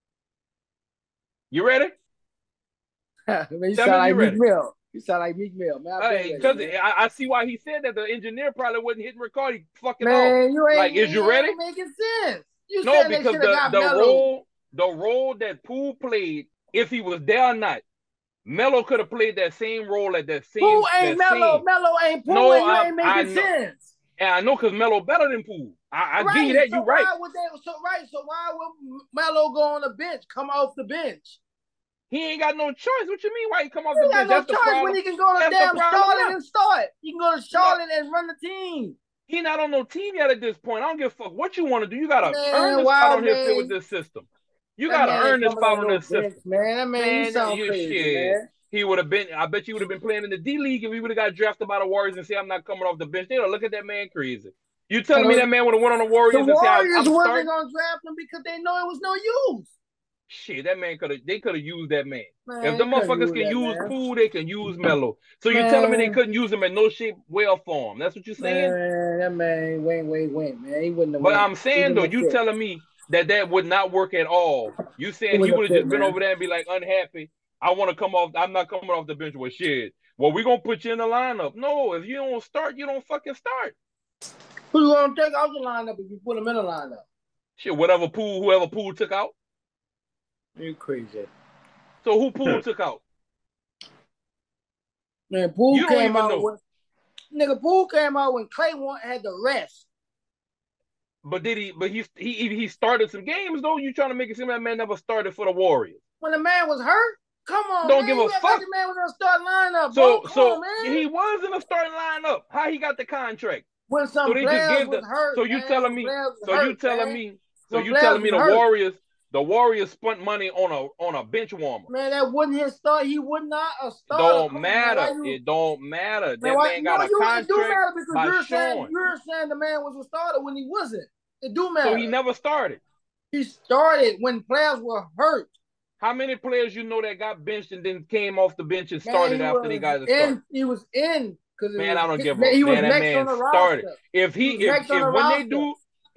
[SPEAKER 2] You ready?
[SPEAKER 3] man, you Tell sound like Meek Mill. You sound like Meek Mill, man.
[SPEAKER 2] Because hey, I, I see why he said that. The engineer probably wasn't hitting record. He fucking
[SPEAKER 3] man,
[SPEAKER 2] off.
[SPEAKER 3] You ain't,
[SPEAKER 2] like, is you,
[SPEAKER 3] you
[SPEAKER 2] ready?
[SPEAKER 3] Ain't making sense. You
[SPEAKER 2] no, because the,
[SPEAKER 3] got
[SPEAKER 2] the
[SPEAKER 3] Melo.
[SPEAKER 2] role, the role that Poole played, if he was there or not, Melo could have played that same role at that same.
[SPEAKER 3] Poole ain't
[SPEAKER 2] that
[SPEAKER 3] Melo.
[SPEAKER 2] Same.
[SPEAKER 3] Melo ain't Poole.
[SPEAKER 2] No,
[SPEAKER 3] and you
[SPEAKER 2] I,
[SPEAKER 3] ain't making
[SPEAKER 2] I know.
[SPEAKER 3] sense.
[SPEAKER 2] And I know because Melo better than Poole. I, I
[SPEAKER 3] right,
[SPEAKER 2] give you that.
[SPEAKER 3] So
[SPEAKER 2] you right.
[SPEAKER 3] Why would they, so right. So why would Melo go on the bench? Come off the bench.
[SPEAKER 2] He ain't got no choice. What you mean? Why he come off
[SPEAKER 3] he
[SPEAKER 2] the bench?
[SPEAKER 3] No
[SPEAKER 2] That's
[SPEAKER 3] choice
[SPEAKER 2] the problem.
[SPEAKER 3] When he can go to
[SPEAKER 2] That's
[SPEAKER 3] damn Charlotte
[SPEAKER 2] now.
[SPEAKER 3] and start. He can go to Charlotte no. and run the team.
[SPEAKER 2] He not on no team yet at this point. I don't give a fuck what you want to do. You gotta
[SPEAKER 3] man,
[SPEAKER 2] earn the
[SPEAKER 3] wow,
[SPEAKER 2] spot on
[SPEAKER 3] man.
[SPEAKER 2] his field with this system. You
[SPEAKER 3] that
[SPEAKER 2] gotta earn the spot on, on this
[SPEAKER 3] bench,
[SPEAKER 2] system,
[SPEAKER 3] man. That man, man you sound
[SPEAKER 2] you
[SPEAKER 3] crazy,
[SPEAKER 2] shit.
[SPEAKER 3] man.
[SPEAKER 2] He would have been. I bet you would have been playing in the D League if he would have got drafted by the Warriors and say, "I'm not coming off the bench." They don't look at that man crazy. You telling
[SPEAKER 3] you know,
[SPEAKER 2] me that man would have went on the Warriors
[SPEAKER 3] the
[SPEAKER 2] and say,
[SPEAKER 3] Warriors
[SPEAKER 2] "I'm
[SPEAKER 3] wasn't
[SPEAKER 2] starting"?
[SPEAKER 3] gonna draft him because they know it was no use.
[SPEAKER 2] Shit, that man could have. They could have used that man.
[SPEAKER 3] man
[SPEAKER 2] if the motherfuckers can use
[SPEAKER 3] man.
[SPEAKER 2] Poole, they can use Melo. So you
[SPEAKER 3] man.
[SPEAKER 2] telling me they couldn't use him in no shape, way, or form? That's what you're saying?
[SPEAKER 3] Man, that man, wait, wait, wait, man. He wouldn't have.
[SPEAKER 2] But
[SPEAKER 3] went.
[SPEAKER 2] I'm saying though, you fit. telling me that that would not work at all. You saying he would have just man. been over there and be like unhappy. I want to come off. I'm not coming off the bench with shit. Well, we gonna put you in the lineup. No, if you don't start, you don't fucking start.
[SPEAKER 3] Who you gonna take out the lineup if you put him in the lineup?
[SPEAKER 2] Shit, whatever Poole, whoever Poole took out.
[SPEAKER 3] You crazy.
[SPEAKER 2] So who Poole took out?
[SPEAKER 3] Man, Poole came out know. when nigga Poole came out when Clay had the rest.
[SPEAKER 2] But did he? But he he he started some games though. You trying to make it seem like that man never started for the Warriors?
[SPEAKER 3] When the man was hurt, come on,
[SPEAKER 2] don't
[SPEAKER 3] man.
[SPEAKER 2] give a
[SPEAKER 3] you
[SPEAKER 2] fuck.
[SPEAKER 3] Like the man was in a starting lineup.
[SPEAKER 2] So
[SPEAKER 3] bro. Come
[SPEAKER 2] so
[SPEAKER 3] on, man.
[SPEAKER 2] he was in a starting lineup. How he got the contract?
[SPEAKER 3] When some
[SPEAKER 2] so they
[SPEAKER 3] players
[SPEAKER 2] just gave
[SPEAKER 3] was
[SPEAKER 2] the,
[SPEAKER 3] hurt.
[SPEAKER 2] So you
[SPEAKER 3] man.
[SPEAKER 2] telling me? So
[SPEAKER 3] hurt,
[SPEAKER 2] you telling
[SPEAKER 3] man.
[SPEAKER 2] me? So
[SPEAKER 3] some
[SPEAKER 2] you telling me the
[SPEAKER 3] hurt.
[SPEAKER 2] Warriors? The Warriors spent money on a on a bench warmer.
[SPEAKER 3] Man, that wasn't his start. He would not a starter.
[SPEAKER 2] Don't
[SPEAKER 3] Come
[SPEAKER 2] matter.
[SPEAKER 3] On, you...
[SPEAKER 2] It don't matter.
[SPEAKER 3] Man,
[SPEAKER 2] that
[SPEAKER 3] why...
[SPEAKER 2] man got
[SPEAKER 3] no,
[SPEAKER 2] a
[SPEAKER 3] you,
[SPEAKER 2] contract.
[SPEAKER 3] It do matter because
[SPEAKER 2] by
[SPEAKER 3] you're
[SPEAKER 2] Sean.
[SPEAKER 3] saying you're saying the man was a starter when he wasn't. It do matter.
[SPEAKER 2] So he never started.
[SPEAKER 3] He started when players were hurt.
[SPEAKER 2] How many players you know that got benched and then came off the bench and started man, after they got the start?
[SPEAKER 3] He was in because
[SPEAKER 2] man,
[SPEAKER 3] was,
[SPEAKER 2] I don't give
[SPEAKER 3] a
[SPEAKER 2] He
[SPEAKER 3] was
[SPEAKER 2] man,
[SPEAKER 3] next
[SPEAKER 2] that man
[SPEAKER 3] on the
[SPEAKER 2] started.
[SPEAKER 3] roster.
[SPEAKER 2] If he,
[SPEAKER 3] he
[SPEAKER 2] if, if
[SPEAKER 3] the
[SPEAKER 2] when
[SPEAKER 3] roster.
[SPEAKER 2] they do,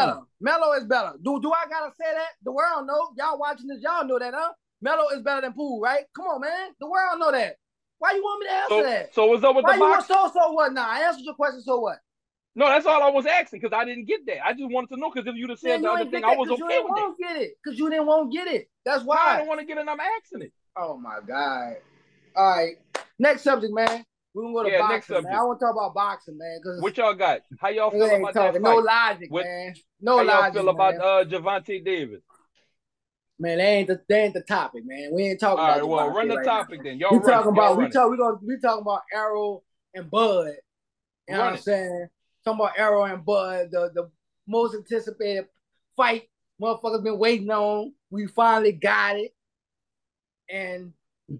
[SPEAKER 3] better. Melo is better. Do do I gotta say that? The world know. Y'all watching this, y'all know that, huh? Melo is better than Poole, right? Come on, man. The world know that. Why you want me to answer
[SPEAKER 2] So,
[SPEAKER 3] that?
[SPEAKER 2] so what's up with
[SPEAKER 3] Why
[SPEAKER 2] the
[SPEAKER 3] you
[SPEAKER 2] box?
[SPEAKER 3] want so so what now? I answered your question, so what?
[SPEAKER 2] No, that's all I was asking because I didn't get that. I just wanted to know because if you'd have said
[SPEAKER 3] Man,
[SPEAKER 2] the
[SPEAKER 3] you
[SPEAKER 2] other
[SPEAKER 3] ain't
[SPEAKER 2] thing,
[SPEAKER 3] get
[SPEAKER 2] I
[SPEAKER 3] that
[SPEAKER 2] was
[SPEAKER 3] because you
[SPEAKER 2] okay
[SPEAKER 3] didn't
[SPEAKER 2] with that.
[SPEAKER 3] want to get it. Because you didn't want to get it. That's
[SPEAKER 2] Why I
[SPEAKER 3] why.
[SPEAKER 2] don't want to get it, I'm asking it.
[SPEAKER 3] Oh my God. All right. Next subject, man. We're gonna go to
[SPEAKER 2] Yeah, next
[SPEAKER 3] boxing, man.
[SPEAKER 2] subject.
[SPEAKER 3] I want to talk about boxing, man. Because
[SPEAKER 2] What y'all got? How y'all
[SPEAKER 3] we
[SPEAKER 2] feel
[SPEAKER 3] ain't
[SPEAKER 2] about that
[SPEAKER 3] talking. No
[SPEAKER 2] fight?
[SPEAKER 3] logic,
[SPEAKER 2] What-
[SPEAKER 3] man. No
[SPEAKER 2] How y'all
[SPEAKER 3] logic,
[SPEAKER 2] feel
[SPEAKER 3] man.
[SPEAKER 2] about uh, Gervonta Davis?
[SPEAKER 3] Man, that ain't the that ain't the topic, man. We ain't talking
[SPEAKER 2] All right,
[SPEAKER 3] about
[SPEAKER 2] well,
[SPEAKER 3] Devontae
[SPEAKER 2] run the
[SPEAKER 3] right
[SPEAKER 2] topic
[SPEAKER 3] now.
[SPEAKER 2] then. Y'all
[SPEAKER 3] We
[SPEAKER 2] run
[SPEAKER 3] talking
[SPEAKER 2] it. Y'all
[SPEAKER 3] about we
[SPEAKER 2] run it.
[SPEAKER 3] talk we gonna we talking about Arrow and Bud. You know
[SPEAKER 2] Run
[SPEAKER 3] what I'm
[SPEAKER 2] it.
[SPEAKER 3] saying? Talking about Arrow and Bud, the the most anticipated fight motherfuckers been waiting on. We finally got it, and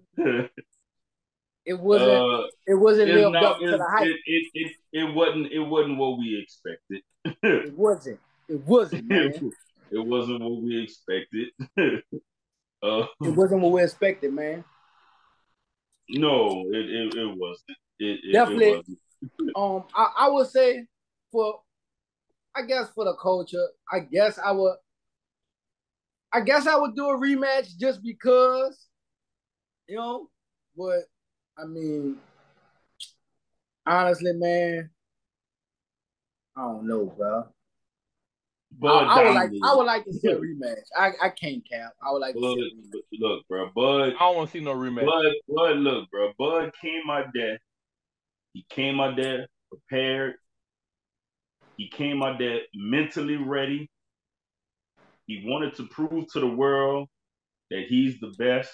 [SPEAKER 3] it wasn't
[SPEAKER 1] uh,
[SPEAKER 3] it wasn't
[SPEAKER 1] it's
[SPEAKER 3] lived
[SPEAKER 1] not,
[SPEAKER 3] up to
[SPEAKER 1] it's,
[SPEAKER 3] the hype.
[SPEAKER 1] it, it, it, it wasn't it wasn't what we expected.
[SPEAKER 3] It wasn't. It wasn't, man.
[SPEAKER 1] It wasn't what we expected. uh,
[SPEAKER 3] It wasn't what we expected, man.
[SPEAKER 1] no, it, it, it wasn't. It, it,
[SPEAKER 3] Definitely.
[SPEAKER 1] it wasn't.
[SPEAKER 3] Um, I, I would say for, I guess for the culture, I guess I would, I guess I would do a rematch just because, you know. But I mean, honestly, man, I don't know, bro.
[SPEAKER 1] Bud
[SPEAKER 3] I, I would like,
[SPEAKER 1] dominated.
[SPEAKER 3] I would like to see a rematch. I, I can't cap. I would like
[SPEAKER 1] Bud,
[SPEAKER 3] to see a rematch.
[SPEAKER 1] look, bro, Bud.
[SPEAKER 2] I don't want to see no rematch.
[SPEAKER 1] Bud, Bud, look, bro. Bud came out there. He came out there prepared. He came out there mentally ready. He wanted to prove to the world that he's the best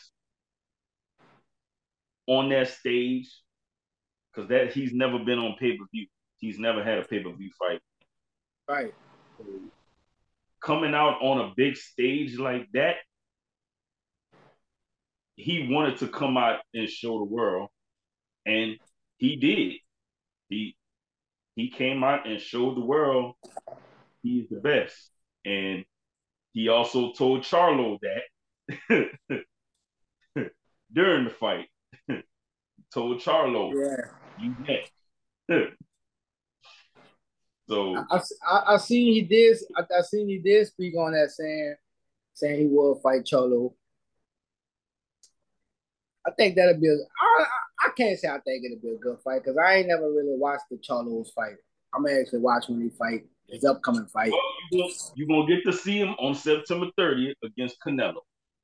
[SPEAKER 1] on that stage because that he's never been on pay per view. He's never had a pay per view fight.
[SPEAKER 3] Right.
[SPEAKER 1] So, coming out on a big stage like that, he wanted to come out and show the world, and he did. He he came out and showed the world he's the best, and he also told Charlo that during the fight. Told Charlo,
[SPEAKER 3] Yeah.
[SPEAKER 1] you next. So
[SPEAKER 3] I, I, I seen he did. I, I seen he did speak on that, saying saying he will fight Cholo. I think that'll be a. I, I can't say I think it'll be a good fight because I ain't never really watched the Cholo's fight. I'm gonna actually watch when he fight his upcoming fight.
[SPEAKER 1] well, you're gonna, you gonna get to see him on September thirtieth against Canelo.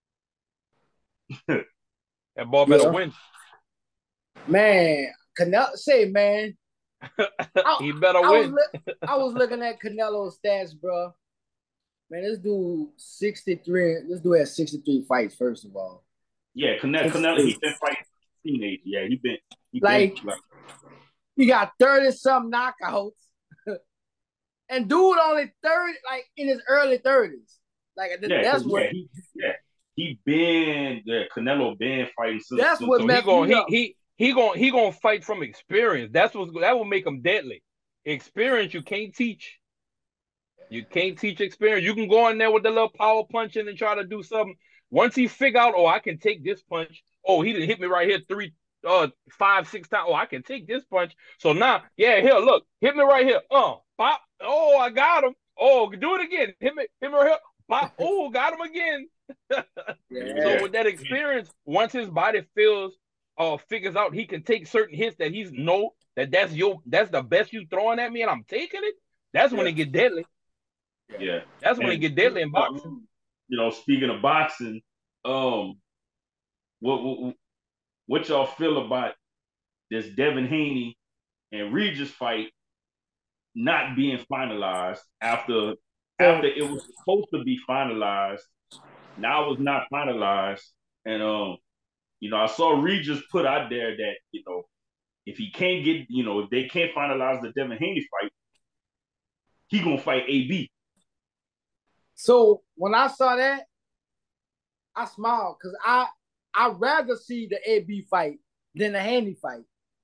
[SPEAKER 2] That ball better
[SPEAKER 3] Yeah.
[SPEAKER 2] win.
[SPEAKER 3] Man, Canelo, say man, I,
[SPEAKER 2] he better
[SPEAKER 3] I
[SPEAKER 2] win.
[SPEAKER 3] Was, I was looking at Canelo's stats, bro. Man, this dude sixty-three. This dude has sixty-three fights. First of all,
[SPEAKER 1] Yeah, Canelo, Canelo he been fighting teenage. Yeah, he been he
[SPEAKER 3] like,
[SPEAKER 1] been like
[SPEAKER 3] he got thirty some knockouts, and dude only thirty, like in his early thirties. Like
[SPEAKER 1] yeah,
[SPEAKER 3] that's what
[SPEAKER 1] yeah, he yeah he been yeah Canelo been fighting since.
[SPEAKER 3] that's
[SPEAKER 1] since
[SPEAKER 3] what
[SPEAKER 2] So he
[SPEAKER 3] messed
[SPEAKER 2] going
[SPEAKER 3] me
[SPEAKER 2] he
[SPEAKER 3] up.
[SPEAKER 2] he he going he going to fight from experience. That's what that will make him deadly. Experience you can't teach. You can't teach experience. You can go in there with the little power punching and try to do something. Once he figure out, oh, I can take this punch. Oh, he didn't hit me right here three, uh, five, six times. Oh, I can take this punch. So now, yeah, here, look, hit me right here. Uh, pop. Oh, I got him. Oh, do it again. Hit me, hit me right here. Pop. Oh, got him again.
[SPEAKER 3] Yeah.
[SPEAKER 2] So with that experience, once his body feels, uh, figures out he can take certain hits that he's know that that's your that's the best you throwing at me, and I'm taking it. That's when
[SPEAKER 3] Yeah.
[SPEAKER 2] it get deadly.
[SPEAKER 1] yeah.
[SPEAKER 2] That's when
[SPEAKER 1] And,
[SPEAKER 2] it get deadly in boxing.
[SPEAKER 1] You know, speaking of boxing, um, what what, what y'all feel about this Devin Haney and Regis fight not being finalized after
[SPEAKER 3] So,
[SPEAKER 1] after it was supposed to be finalized? Now it's not finalized, and um, you know, I saw Regis put out there that you know if he can't get, you know, if they can't finalize the Devin Haney fight, he gonna fight A B.
[SPEAKER 3] so when I saw that, I smiled because I I'd rather see the A B fight than the Haney fight.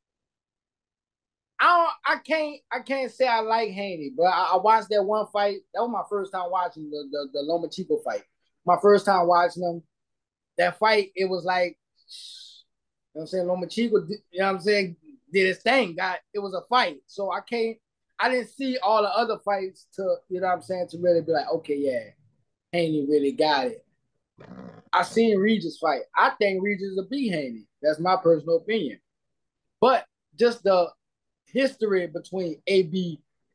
[SPEAKER 3] I don't, I can't I can't say I like Haney, but I, I watched that one fight. That was my first time watching the the, the Loma Chico fight. My first time watching them. That fight, it was like, you know what I'm saying, Loma Chico, you know what I'm saying, did his thing. Got it was a fight. So I can't I didn't see all the other fights to, you know what I'm saying, to really be like, okay, yeah, Haney really got it. I seen Regis fight. I think Regis will beat Haney. That's my personal opinion. But just the history between A B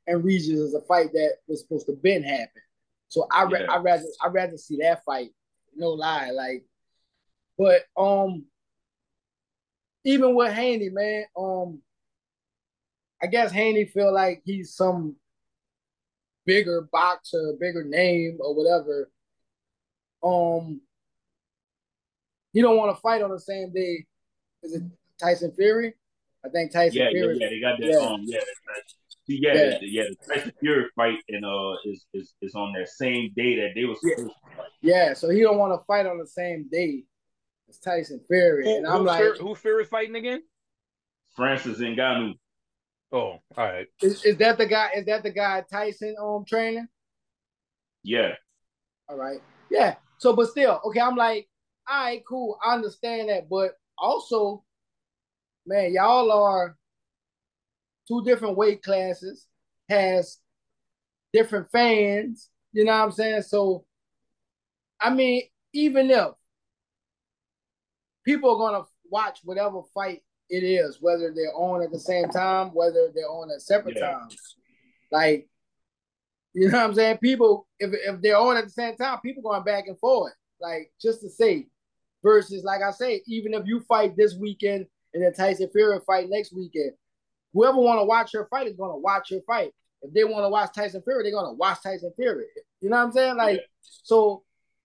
[SPEAKER 3] and Regis is a fight that was supposed to been happen. So I ra-
[SPEAKER 1] Yeah.
[SPEAKER 3] I rather I rather see that fight. No lie, like, but um, even with Haney, man, um, I guess Haney feel like he's some bigger boxer, bigger name or whatever. Um, he don't want to fight on the same day. Is it Tyson Fury? I think Tyson
[SPEAKER 1] Yeah, yeah,
[SPEAKER 3] Fury.
[SPEAKER 1] yeah. They got that.
[SPEAKER 3] Yeah,
[SPEAKER 1] Um, yeah, that's, see, yeah,
[SPEAKER 3] yeah,
[SPEAKER 1] the, the- yeah. The Tyson Fury fight and uh is, is is on that same day that they were
[SPEAKER 3] yeah,
[SPEAKER 1] supposed to fight.
[SPEAKER 3] yeah. So he don't want to fight on the same day as Tyson Fury,
[SPEAKER 2] Who
[SPEAKER 3] and I'm
[SPEAKER 2] who
[SPEAKER 3] like,
[SPEAKER 2] Fury, who Fury fighting again?
[SPEAKER 1] Francis Ngannou.
[SPEAKER 2] Oh, all right.
[SPEAKER 3] is, is that the guy? Is that the guy Tyson um training?
[SPEAKER 1] Yeah,
[SPEAKER 3] All right, yeah. So, but still, okay. I'm like, all right, cool. I understand that, but also, man, y'all are two different weight classes, has different fans. You know what I'm saying? So, I mean, even if people are gonna watch whatever fight it is, whether they're on at the same time, whether they're on at separate
[SPEAKER 1] yeah,
[SPEAKER 3] times, like, you know what I'm saying? People, if if they're on at the same time, people going back and forth, like, just to say, versus, like I say, even if you fight this weekend and then Tyson Fury fight next weekend, whoever want to watch your fight is going to watch your fight. If they want to watch Tyson Fury, they're going to watch Tyson Fury. You know what I'm saying? Like,
[SPEAKER 1] yeah.
[SPEAKER 3] so,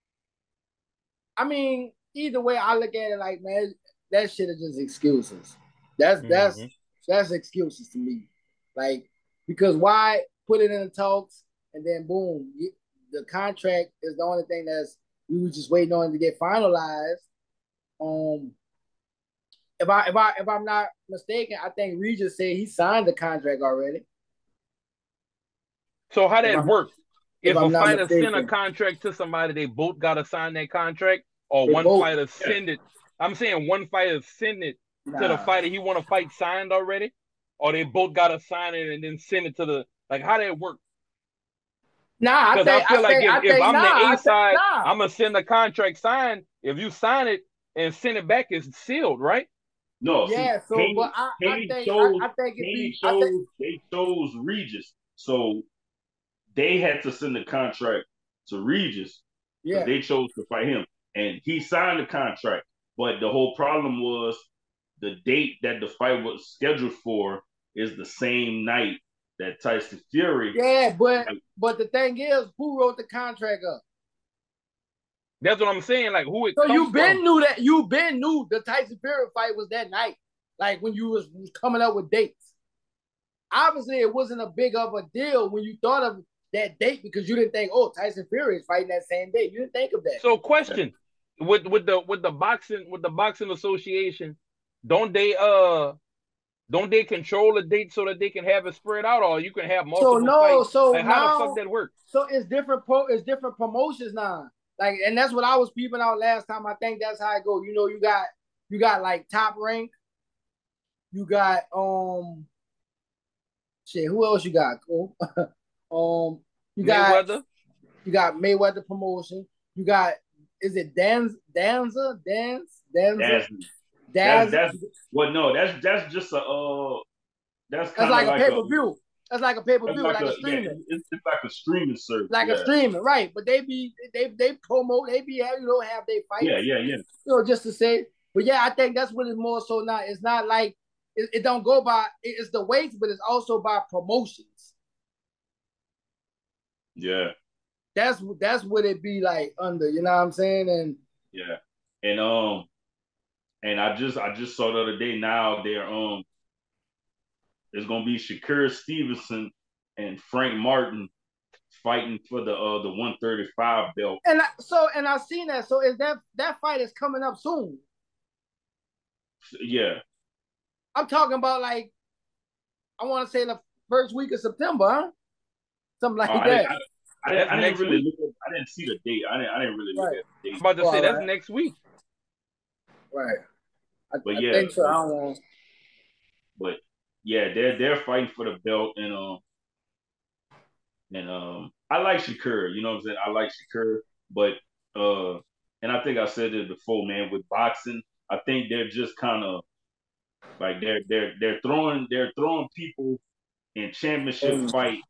[SPEAKER 3] I mean, either way, I look at it like, man, that shit is just excuses. That's that's
[SPEAKER 2] Mm-hmm.
[SPEAKER 3] that's excuses to me. Like, because why put it in the talks and then boom, you, the contract is the only thing that's we were just waiting on to get finalized. Um, if I if I if I'm not mistaken, I think Regis said he signed the contract already.
[SPEAKER 2] So how
[SPEAKER 3] If
[SPEAKER 2] that
[SPEAKER 3] I'm,
[SPEAKER 2] work?
[SPEAKER 3] if
[SPEAKER 2] If a
[SPEAKER 3] I'm not
[SPEAKER 2] fighter send a
[SPEAKER 3] mistaken,
[SPEAKER 2] contract to somebody, they both gotta sign that contract, or
[SPEAKER 3] they
[SPEAKER 2] one
[SPEAKER 3] both
[SPEAKER 2] fighter send it. I'm saying one fighter send it to the
[SPEAKER 3] nah.
[SPEAKER 2] fighter he want to fight signed already, or they both gotta sign it and then send it to the like how that work?
[SPEAKER 3] Nah, I
[SPEAKER 2] Because I
[SPEAKER 3] think I
[SPEAKER 2] feel like
[SPEAKER 3] think
[SPEAKER 2] if
[SPEAKER 3] I
[SPEAKER 2] if
[SPEAKER 3] think
[SPEAKER 2] I'm
[SPEAKER 3] nah,
[SPEAKER 2] the
[SPEAKER 3] I
[SPEAKER 2] A
[SPEAKER 3] think
[SPEAKER 2] side,
[SPEAKER 3] nah.
[SPEAKER 2] I'm gonna send the contract signed. If you sign it and send it back, it's sealed, right?
[SPEAKER 1] No, see,
[SPEAKER 3] Yeah, so but
[SPEAKER 1] Haney,
[SPEAKER 3] I, I
[SPEAKER 1] Haney
[SPEAKER 3] think I,
[SPEAKER 1] chose,
[SPEAKER 3] I think it'd
[SPEAKER 1] Haney
[SPEAKER 3] be I think
[SPEAKER 1] chose, they chose Regis, so they had to send the contract to Regis because
[SPEAKER 3] yeah.
[SPEAKER 1] they chose to fight him, and he signed the contract. But the whole problem was the date that the fight was scheduled for is the same night that Tyson Fury.
[SPEAKER 3] Yeah, but
[SPEAKER 1] Like,
[SPEAKER 3] but the thing is, who wrote the contract up?
[SPEAKER 2] That's what I'm saying. Like who it
[SPEAKER 3] So
[SPEAKER 2] come
[SPEAKER 3] you been
[SPEAKER 2] from?
[SPEAKER 3] knew that you been knew the Tyson Fury fight was that night, like when you was, was coming up with dates. Obviously, it wasn't a big of a deal when you thought of that date because you didn't think, oh, Tyson Fury is fighting that same day. You didn't think of that.
[SPEAKER 2] So question with with the with the boxing with the boxing association, don't they uh don't they control the date so that they can have it spread out, or you can have
[SPEAKER 3] So
[SPEAKER 2] multiple
[SPEAKER 3] no,
[SPEAKER 2] fights?
[SPEAKER 3] so
[SPEAKER 2] Like how the fuck
[SPEAKER 3] now,
[SPEAKER 2] that work?
[SPEAKER 3] so it's different pro, it's different promotions now. Like, and that's what I was peeping out last time. I think that's how it go. You know, you got you got like Top Rank, you got um shit. Who else you got? Cool. um, you got
[SPEAKER 2] Mayweather.
[SPEAKER 3] you got Mayweather promotion. You got is it Danz Danza Danz Danza
[SPEAKER 1] that's that's
[SPEAKER 3] Daz?
[SPEAKER 1] that's what no, that's that's just a uh, that's
[SPEAKER 3] That's
[SPEAKER 1] kind of
[SPEAKER 3] like a
[SPEAKER 1] like
[SPEAKER 3] pay
[SPEAKER 1] a
[SPEAKER 3] per view. That's like a pay per
[SPEAKER 1] that's
[SPEAKER 3] view,
[SPEAKER 1] like
[SPEAKER 3] like
[SPEAKER 1] a
[SPEAKER 3] a
[SPEAKER 1] yeah,
[SPEAKER 3] streaming.
[SPEAKER 1] it's, it's like a streaming service.
[SPEAKER 3] Like a
[SPEAKER 1] Yeah,
[SPEAKER 3] streaming, right? But they be they they promote, they be you know have they
[SPEAKER 1] yeah,
[SPEAKER 3] fights,
[SPEAKER 1] yeah, yeah.
[SPEAKER 3] you know, just to say. But yeah, I think that's what it's more so now. It's not like it, it don't go by it's the weights, but it's also by promotions.
[SPEAKER 1] Yeah,
[SPEAKER 3] That's that's what it be like under, you know what I'm saying? And
[SPEAKER 1] yeah. And um and I just I just saw the other day now they're um there's gonna be Shakur Stevenson and Frank Martin fighting for the uh the one thirty-five belt.
[SPEAKER 3] and I, so and I seen that. So is that that fight is coming up soon?
[SPEAKER 1] Yeah.
[SPEAKER 3] I'm talking about like I want to say the first week of September, huh? Something
[SPEAKER 1] Uh,
[SPEAKER 3] like
[SPEAKER 1] I didn't
[SPEAKER 3] that.
[SPEAKER 1] I, I didn't
[SPEAKER 2] That's
[SPEAKER 1] I didn't
[SPEAKER 2] next
[SPEAKER 1] really
[SPEAKER 2] week.
[SPEAKER 1] look at I didn't see the date. I didn't I didn't really look
[SPEAKER 3] Right.
[SPEAKER 1] at the
[SPEAKER 2] I'm
[SPEAKER 1] date.
[SPEAKER 2] about to say
[SPEAKER 3] All
[SPEAKER 2] that's
[SPEAKER 3] right.
[SPEAKER 2] next week.
[SPEAKER 3] Right. I,
[SPEAKER 1] But
[SPEAKER 3] I
[SPEAKER 1] yeah,
[SPEAKER 3] think so. I don't know.
[SPEAKER 1] but yeah, they're they're fighting for the belt and um and um I like Shakur, you know what I'm saying? I like Shakur, but uh and I think I said it before, man, with boxing, I think they're just kind of like they're they're they're throwing they're throwing people in championship
[SPEAKER 3] Mm.
[SPEAKER 1] fights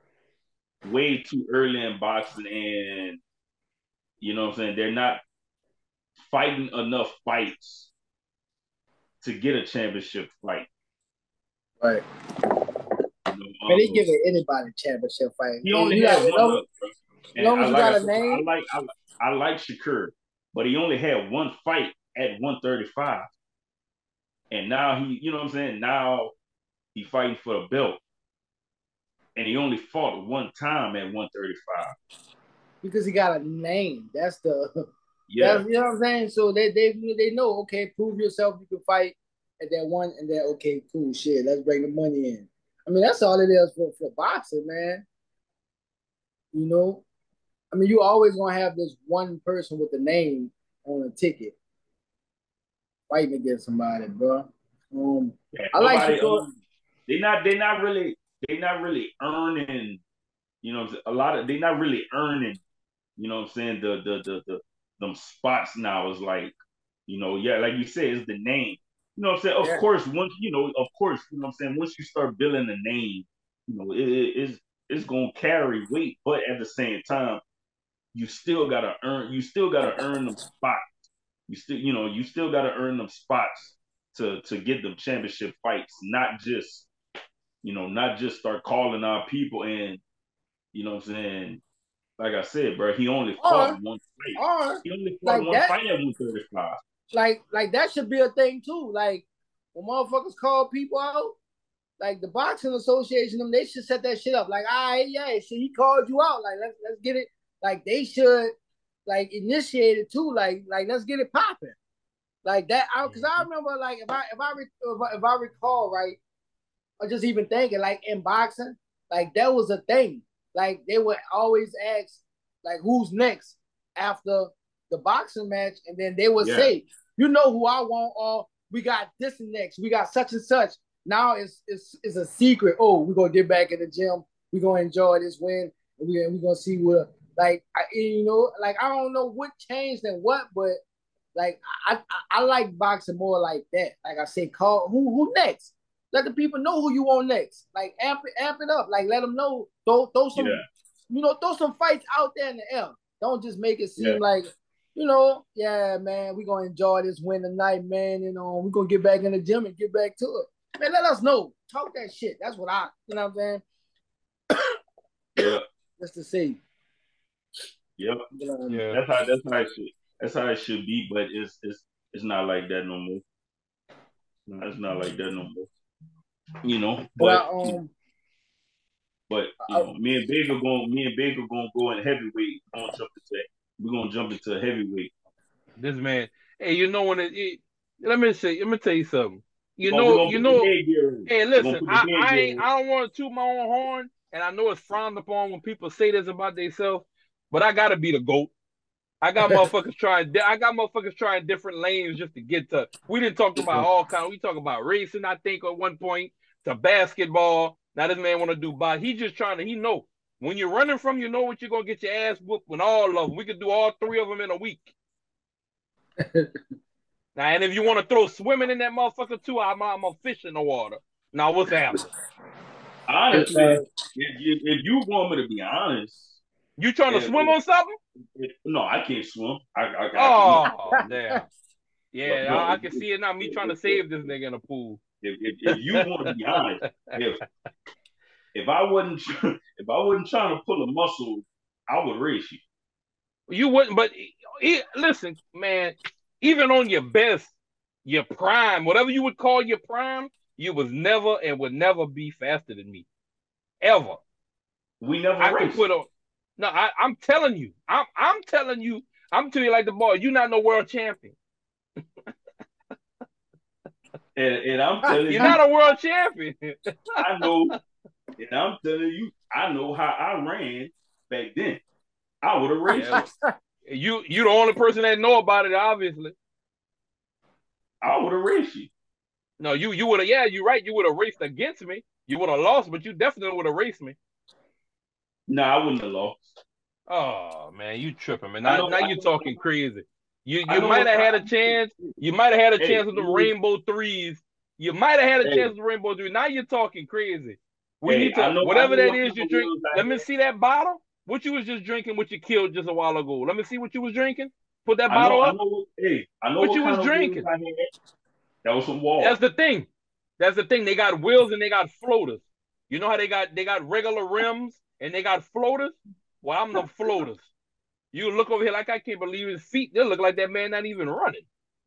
[SPEAKER 1] way too early in boxing, and you know what I'm saying, they're not fighting enough fights to get a championship fight.
[SPEAKER 3] Right.
[SPEAKER 1] You know,
[SPEAKER 3] Man, they
[SPEAKER 1] um,
[SPEAKER 3] giving anybody a championship fight.
[SPEAKER 1] he
[SPEAKER 3] Hey,
[SPEAKER 1] only
[SPEAKER 3] you
[SPEAKER 1] had
[SPEAKER 3] got,
[SPEAKER 1] one
[SPEAKER 3] long,
[SPEAKER 1] up, bro.
[SPEAKER 3] as
[SPEAKER 1] And
[SPEAKER 3] long
[SPEAKER 1] I
[SPEAKER 3] as you
[SPEAKER 1] like I
[SPEAKER 3] got a
[SPEAKER 1] said, I
[SPEAKER 3] name,
[SPEAKER 1] like I, I like Shakur, but he only had one fight at one thirty-five. And now he, you know what I'm saying? Now he fighting for the belt. And he only fought one time at one thirty-five.
[SPEAKER 3] because he got a name. That's the
[SPEAKER 1] Yeah.
[SPEAKER 3] that's you know what I'm saying. So they they they know, okay, prove yourself. You can fight at that one, and then okay, cool, shit. Let's bring the money in. I mean, that's all it is for, for boxing, man. You know, I mean, you always gonna have this one person with a name on a ticket fighting against somebody, bro. Um,
[SPEAKER 1] Yeah,
[SPEAKER 3] I like
[SPEAKER 1] nobody
[SPEAKER 3] Shakur.
[SPEAKER 1] um, they not they not really they not really earning, you know, a lot of they not really earning, you know what I'm saying, the the the the them spots now is like, you know, yeah, like you said, it's the name. You know what I'm saying? Of
[SPEAKER 3] Yeah.
[SPEAKER 1] course, once you know, of course, you know what I'm saying, once you start building the name, you know, it, it, it's it's gonna carry weight, but at the same time, you still gotta earn you still gotta earn them spots. You still, you know, you still gotta earn them spots to to get them championship fights, not just, you know, not just start calling out people and, you know what I'm saying, like I said, bro, he only fought
[SPEAKER 3] Or
[SPEAKER 1] one fight.
[SPEAKER 3] or
[SPEAKER 1] He only fought
[SPEAKER 3] like
[SPEAKER 1] one
[SPEAKER 3] that,
[SPEAKER 1] fight at one thirty-five.
[SPEAKER 3] like like that should be a thing too. Like when motherfuckers call people out, like the boxing association, them they should set that shit up. Like, all right, yeah, so he called you out. Like, let's let's get it. Like they should like initiate it too. Like like let's get it popping. Like that, because I, I remember like if I if I, if I if I recall right, or just even thinking like in boxing, like that was a thing. Like they would always ask like who's next after the boxing match, and then they would
[SPEAKER 1] Yeah.
[SPEAKER 3] say, you know who I want, or we got this and next, we got such and such. Now it's it's it's a secret. Oh, we're gonna get back in the gym. We're gonna enjoy this win. And we we're gonna see what like I, you know, like I don't know what changed and what, but like I, I I like boxing more like that. Like I say, call who who next. Let the people know who you want next. Like amp it, amp it up. Like let them know. Throw throw some,
[SPEAKER 1] Yeah.
[SPEAKER 3] you know, throw some fights out there in the air. Don't just make it seem
[SPEAKER 1] Yeah.
[SPEAKER 3] like, you know, yeah, man, we're gonna enjoy this win tonight, man. You know, we're gonna get back in the gym and get back to it. Man, let us know. Talk that shit. That's what I, you know what I'm saying?
[SPEAKER 1] Yeah.
[SPEAKER 3] Just to see.
[SPEAKER 1] Yep.
[SPEAKER 3] Um,
[SPEAKER 2] Yeah.
[SPEAKER 1] That's how that's how it should that's how it should be, but it's it's it's not like that no more. No, it's not like that no more. You know,
[SPEAKER 3] but
[SPEAKER 1] but
[SPEAKER 3] um,
[SPEAKER 1] but you know, me and Big are going me and Big are gonna go in heavyweight. We're gonna jump into we're gonna jump into heavyweight.
[SPEAKER 2] This man, hey, you know when it, it let me say, let me tell you something. You
[SPEAKER 1] We're gonna, we're
[SPEAKER 2] know,
[SPEAKER 1] gonna
[SPEAKER 2] you
[SPEAKER 1] put
[SPEAKER 2] know,
[SPEAKER 1] the headgear in.
[SPEAKER 2] hey,
[SPEAKER 1] We're gonna
[SPEAKER 2] listen,
[SPEAKER 1] put the
[SPEAKER 2] I, I
[SPEAKER 1] headgear
[SPEAKER 2] ain't,
[SPEAKER 1] in.
[SPEAKER 2] I don't want to toot my own horn, and I know it's frowned upon when people say this about themselves, but I gotta be the GOAT. I got motherfuckers trying, I got motherfuckers trying different lanes just to get to. We didn't talk about all kind. We talk about racing, I think, at one point to basketball. Now this man want to do body. He just trying to. He know when you're running from, you know what you're gonna get your ass whooped with all of them. We could do all three of them in a week. Now, and if you want to throw swimming in that motherfucker too, I'm, I'm a fish in the water. Now, what's happening?
[SPEAKER 1] Honestly, if, if, if you want me to be honest,
[SPEAKER 2] You trying to
[SPEAKER 1] if,
[SPEAKER 2] swim
[SPEAKER 1] if,
[SPEAKER 2] on something?
[SPEAKER 1] if, no, I can't swim. I, I, I
[SPEAKER 2] Oh,
[SPEAKER 1] can't.
[SPEAKER 2] damn. Yeah,
[SPEAKER 1] no,
[SPEAKER 2] I, I
[SPEAKER 1] if,
[SPEAKER 2] can see it now. Me trying to save this nigga in the pool.
[SPEAKER 1] If, if, if you want to be honest, if if I wasn't if I wasn't trying to pull a muscle, I would race you.
[SPEAKER 2] You wouldn't, but he, listen, man. Even on your best, your prime, whatever you would call your prime, you was never and would never be faster than me, ever.
[SPEAKER 1] We never
[SPEAKER 2] I
[SPEAKER 1] raced.
[SPEAKER 2] could put on. No, I, I'm telling you, I'm I'm telling you, I'm telling you like the boy. You not no world champion.
[SPEAKER 1] and, and I'm telling
[SPEAKER 2] You're
[SPEAKER 1] you,
[SPEAKER 2] not a world champion.
[SPEAKER 1] I know, and I'm telling you, I know how I ran back then. I would have raced
[SPEAKER 2] yeah, you. You the only person that know about it, obviously.
[SPEAKER 1] I would have raced you.
[SPEAKER 2] No, you you would have. Yeah, you're right. You would have raced against me. You would have lost, but you definitely would have raced me.
[SPEAKER 1] No, nah, I wouldn't have lost.
[SPEAKER 2] Oh man, you tripping, man. Now,
[SPEAKER 1] know,
[SPEAKER 2] now you talking crazy. You you might have had a chance. You might have had a
[SPEAKER 1] hey,
[SPEAKER 2] chance with the
[SPEAKER 1] was,
[SPEAKER 2] rainbow threes. You might have had a
[SPEAKER 1] hey,
[SPEAKER 2] chance with the rainbow threes. Now you're talking crazy. We
[SPEAKER 1] Hey,
[SPEAKER 2] need to
[SPEAKER 1] I know, I
[SPEAKER 2] whatever
[SPEAKER 1] know
[SPEAKER 2] that
[SPEAKER 1] what
[SPEAKER 2] is
[SPEAKER 1] kind
[SPEAKER 2] you
[SPEAKER 1] of
[SPEAKER 2] drink.
[SPEAKER 1] wheels I
[SPEAKER 2] Let me
[SPEAKER 1] had.
[SPEAKER 2] see that bottle. What you was just drinking, what you killed just a while ago. Let me see what you was drinking. Put that
[SPEAKER 1] I know,
[SPEAKER 2] bottle
[SPEAKER 1] I
[SPEAKER 2] up.
[SPEAKER 1] know what. Hey, I know
[SPEAKER 2] What
[SPEAKER 1] what
[SPEAKER 2] you was
[SPEAKER 1] kind of wheels
[SPEAKER 2] drinking.
[SPEAKER 1] I had. That was some
[SPEAKER 2] That's
[SPEAKER 1] water.
[SPEAKER 2] the thing. That's the thing. They got wheels and they got floaters. You know how they got they got regular rims and they got floaters? Well, I'm the floaters. You look over here like I can't believe his feet. They look like that man not even running.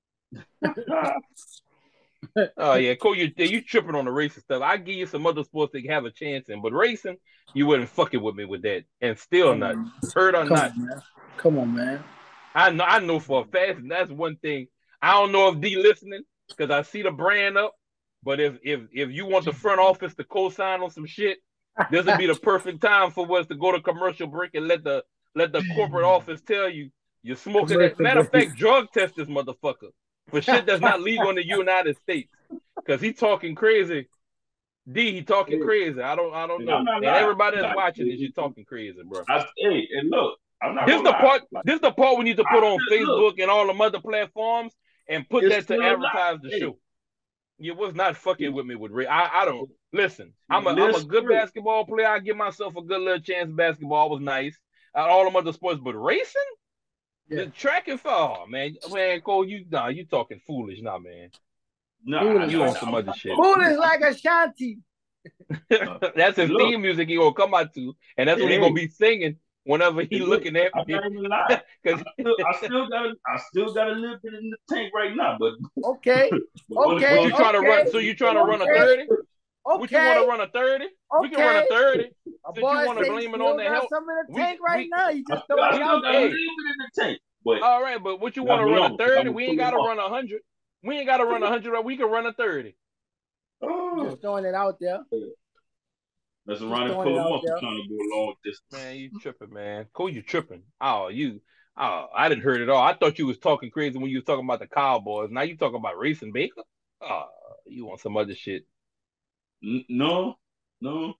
[SPEAKER 2] Oh yeah, Cole, you you tripping on the racing stuff. I give you some other sports that have a chance in, but racing, you wouldn't fucking with me with that, and still
[SPEAKER 3] Come
[SPEAKER 2] not
[SPEAKER 3] on,
[SPEAKER 2] hurt or
[SPEAKER 3] come
[SPEAKER 2] not.
[SPEAKER 3] on, man. Come on, man.
[SPEAKER 2] I know I know for a fact, and that's one thing. I don't know if D listening because I see the brand up, but if if if you want the front office to co-sign on some shit, this would be the perfect time for us to go to commercial break and let the let the corporate office tell you you're smoking that.
[SPEAKER 3] Commercial
[SPEAKER 2] Matter of
[SPEAKER 3] break.
[SPEAKER 2] fact, drug test this motherfucker for shit that's not legal in the United States because he talking crazy. D, he talking
[SPEAKER 1] Hey,
[SPEAKER 2] crazy. I don't I don't
[SPEAKER 1] and I'm
[SPEAKER 2] know,
[SPEAKER 1] not
[SPEAKER 2] and
[SPEAKER 1] lying.
[SPEAKER 2] everybody that's
[SPEAKER 1] Like,
[SPEAKER 2] watching this, you're talking crazy, bro.
[SPEAKER 1] I, hey, and look, I'm not
[SPEAKER 2] This is
[SPEAKER 1] gonna
[SPEAKER 2] the
[SPEAKER 1] lie.
[SPEAKER 2] part.
[SPEAKER 1] Like,
[SPEAKER 2] This is the part we need to put
[SPEAKER 1] I
[SPEAKER 2] on
[SPEAKER 1] still look.
[SPEAKER 2] Facebook and all the other platforms and put
[SPEAKER 1] It's
[SPEAKER 2] that to
[SPEAKER 1] still not.
[SPEAKER 2] advertise the
[SPEAKER 1] Hey,
[SPEAKER 2] show. You was not fucking with me with Ray. I, I don't listen. I'm a I'm a
[SPEAKER 1] listen.
[SPEAKER 2] good basketball player. I give myself a good little chance. Basketball was nice. Uh, all them other sports, but racing,
[SPEAKER 3] Yeah.
[SPEAKER 2] the track and field, oh, man, man, Cole, you nah, you talking foolish, nah, man.
[SPEAKER 1] Nah,
[SPEAKER 3] Foolish.
[SPEAKER 2] You
[SPEAKER 1] I,
[SPEAKER 2] on
[SPEAKER 1] I,
[SPEAKER 2] some other shit.
[SPEAKER 3] Foolish like Ashanti.
[SPEAKER 1] uh,
[SPEAKER 2] That's his
[SPEAKER 1] look,
[SPEAKER 2] theme music he gonna come out to, and that's what he gonna
[SPEAKER 1] hey,
[SPEAKER 2] be singing whenever he
[SPEAKER 1] hey, look.
[SPEAKER 2] looking at
[SPEAKER 1] I'm
[SPEAKER 2] me.
[SPEAKER 1] not even lying.
[SPEAKER 2] Cause
[SPEAKER 1] I still, I still got, a, I still got a little bit in the tank right now. But,
[SPEAKER 3] Okay.
[SPEAKER 1] but only,
[SPEAKER 2] what
[SPEAKER 3] Okay.
[SPEAKER 2] you
[SPEAKER 1] only,
[SPEAKER 2] trying to
[SPEAKER 3] Okay.
[SPEAKER 2] run? So you trying to run a
[SPEAKER 3] Okay.
[SPEAKER 2] thirty? What you want
[SPEAKER 3] Okay.
[SPEAKER 2] to run a thirty? We can run a
[SPEAKER 3] Okay.
[SPEAKER 2] thirty.
[SPEAKER 3] A
[SPEAKER 2] Since you
[SPEAKER 3] boy
[SPEAKER 2] want to
[SPEAKER 3] say he
[SPEAKER 2] blame it on
[SPEAKER 3] still
[SPEAKER 2] the
[SPEAKER 3] got
[SPEAKER 2] help,
[SPEAKER 3] some in the
[SPEAKER 2] we
[SPEAKER 3] tank right
[SPEAKER 2] we
[SPEAKER 3] now. He
[SPEAKER 1] I
[SPEAKER 3] just
[SPEAKER 1] still, I
[SPEAKER 3] throwing it
[SPEAKER 1] still
[SPEAKER 3] out
[SPEAKER 1] got a little
[SPEAKER 3] there.
[SPEAKER 2] hey,
[SPEAKER 1] bit in the tank. But
[SPEAKER 2] all right, but what you want
[SPEAKER 1] not
[SPEAKER 2] to run a
[SPEAKER 1] long, because I'm
[SPEAKER 2] thirty?
[SPEAKER 1] gonna
[SPEAKER 2] We
[SPEAKER 1] pull
[SPEAKER 2] ain't got
[SPEAKER 1] him
[SPEAKER 2] to
[SPEAKER 1] off.
[SPEAKER 2] run a hundred. We ain't got to run a hundred. We can run a thirty.
[SPEAKER 1] Oh,
[SPEAKER 3] Just throwing it out there.
[SPEAKER 1] let's
[SPEAKER 3] Just
[SPEAKER 1] run and
[SPEAKER 3] throwing
[SPEAKER 1] pull
[SPEAKER 3] it
[SPEAKER 1] him
[SPEAKER 3] out
[SPEAKER 1] off. I'm
[SPEAKER 3] there.
[SPEAKER 1] trying to go long distance.
[SPEAKER 2] Man, you tripping, man. Cole, you tripping. Oh, you. Oh, I didn't heard it all. I thought you was talking crazy when you was talking about the Cowboys. Now you talking about racing Baker. Oh, you want some other shit?
[SPEAKER 1] N- no, no.